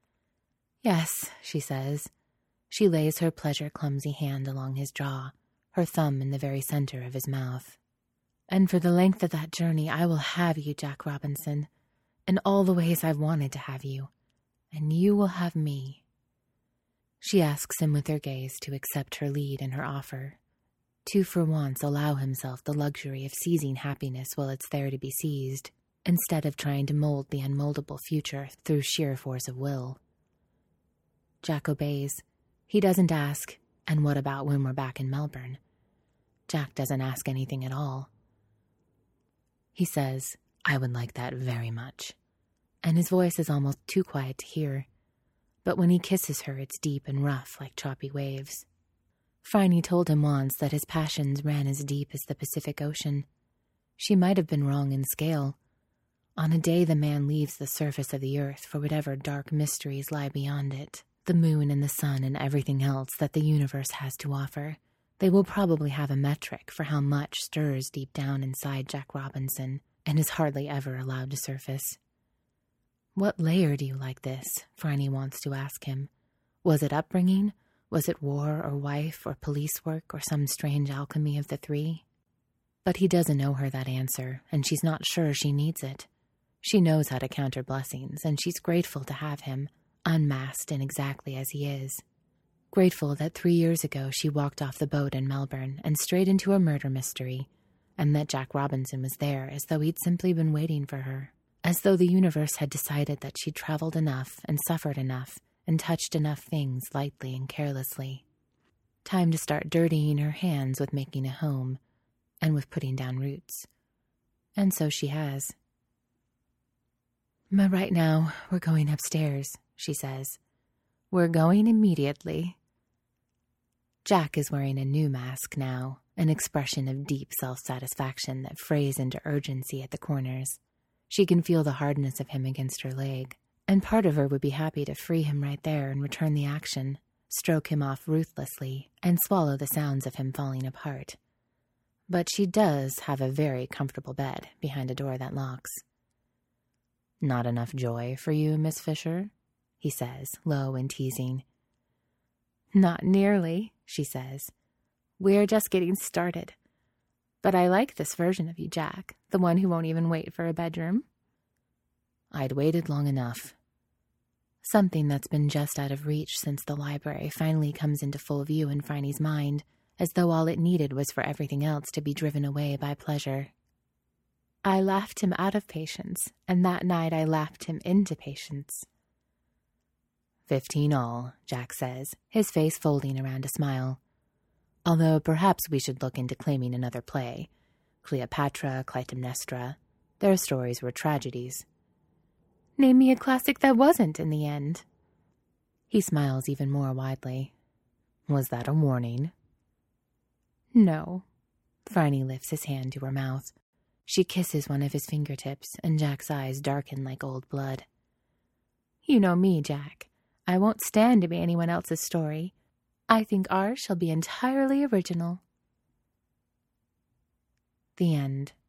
[SPEAKER 1] "Yes," she says. She lays her pleasure-clumsy hand along his jaw, her thumb in the very center of his mouth. "And for the length of that journey, I will have you, Jack Robinson, in all the ways I've wanted to have you, and you will have me." She asks him with her gaze to accept her lead in her offer, to for once allow himself the luxury of seizing happiness while it's there to be seized, instead of trying to mold the unmoldable future through sheer force of will. Jack obeys. He doesn't ask, "And what about when we're back in Melbourne?" Jack doesn't ask anything at all. He says, "I would like that very much," and his voice is almost too quiet to hear. But when he kisses her, it's deep and rough like choppy waves. Phryne told him once that his passions ran as deep as the Pacific Ocean. She might have been wrong in scale. On a day the man leaves the surface of the earth for whatever dark mysteries lie beyond it, the moon and the sun and everything else that the universe has to offer, they will probably have a metric for how much stirs deep down inside Jack Robinson and is hardly ever allowed to surface. "What layer do you like this?" Phryne wants to ask him. Was it upbringing? Was it war or wife or police work or some strange alchemy of the three? But he doesn't owe her that answer, and she's not sure she needs it. She knows how to count her blessings, and she's grateful to have him, unmasked and exactly as he is. Grateful that 3 years ago she walked off the boat in Melbourne and straight into a murder mystery, and that Jack Robinson was there as though he'd simply been waiting for her, as though the universe had decided that she'd traveled enough and suffered enough and touched enough things lightly and carelessly. Time to start dirtying her hands with making a home and with putting down roots. And so she has. "But right now, we're going upstairs," she says. "We're going immediately." Jack is wearing a new mask now, an expression of deep self-satisfaction that frays into urgency at the corners. She can feel the hardness of him against her leg, and part of her would be happy to free him right there and return the action, stroke him off ruthlessly, and swallow the sounds of him falling apart. But she does have a very comfortable bed behind a door that locks. "Not enough joy for you, Miss Fisher?" he says, low and teasing. "Not nearly," she says. "We're just getting started. But I like this version of you, Jack, the one who won't even wait for a bedroom." "I'd waited long enough." Something that's been just out of reach since the library finally comes into full view in Phryne's mind, as though all it needed was for everything else to be driven away by pleasure. "I laughed him out of patience, and that night I laughed him into patience." 15 all, Jack says, his face folding around a smile. "Although perhaps we should look into claiming another play. Cleopatra, Clytemnestra. Their stories were tragedies." "Name me a classic that wasn't in the end." He smiles even more widely. "Was that a warning?" "No." Phryne lifts his hand to her mouth. She kisses one of his fingertips, and Jack's eyes darken like old blood. "You know me, Jack. I won't stand to be anyone else's story. I think ours shall be entirely original." The end.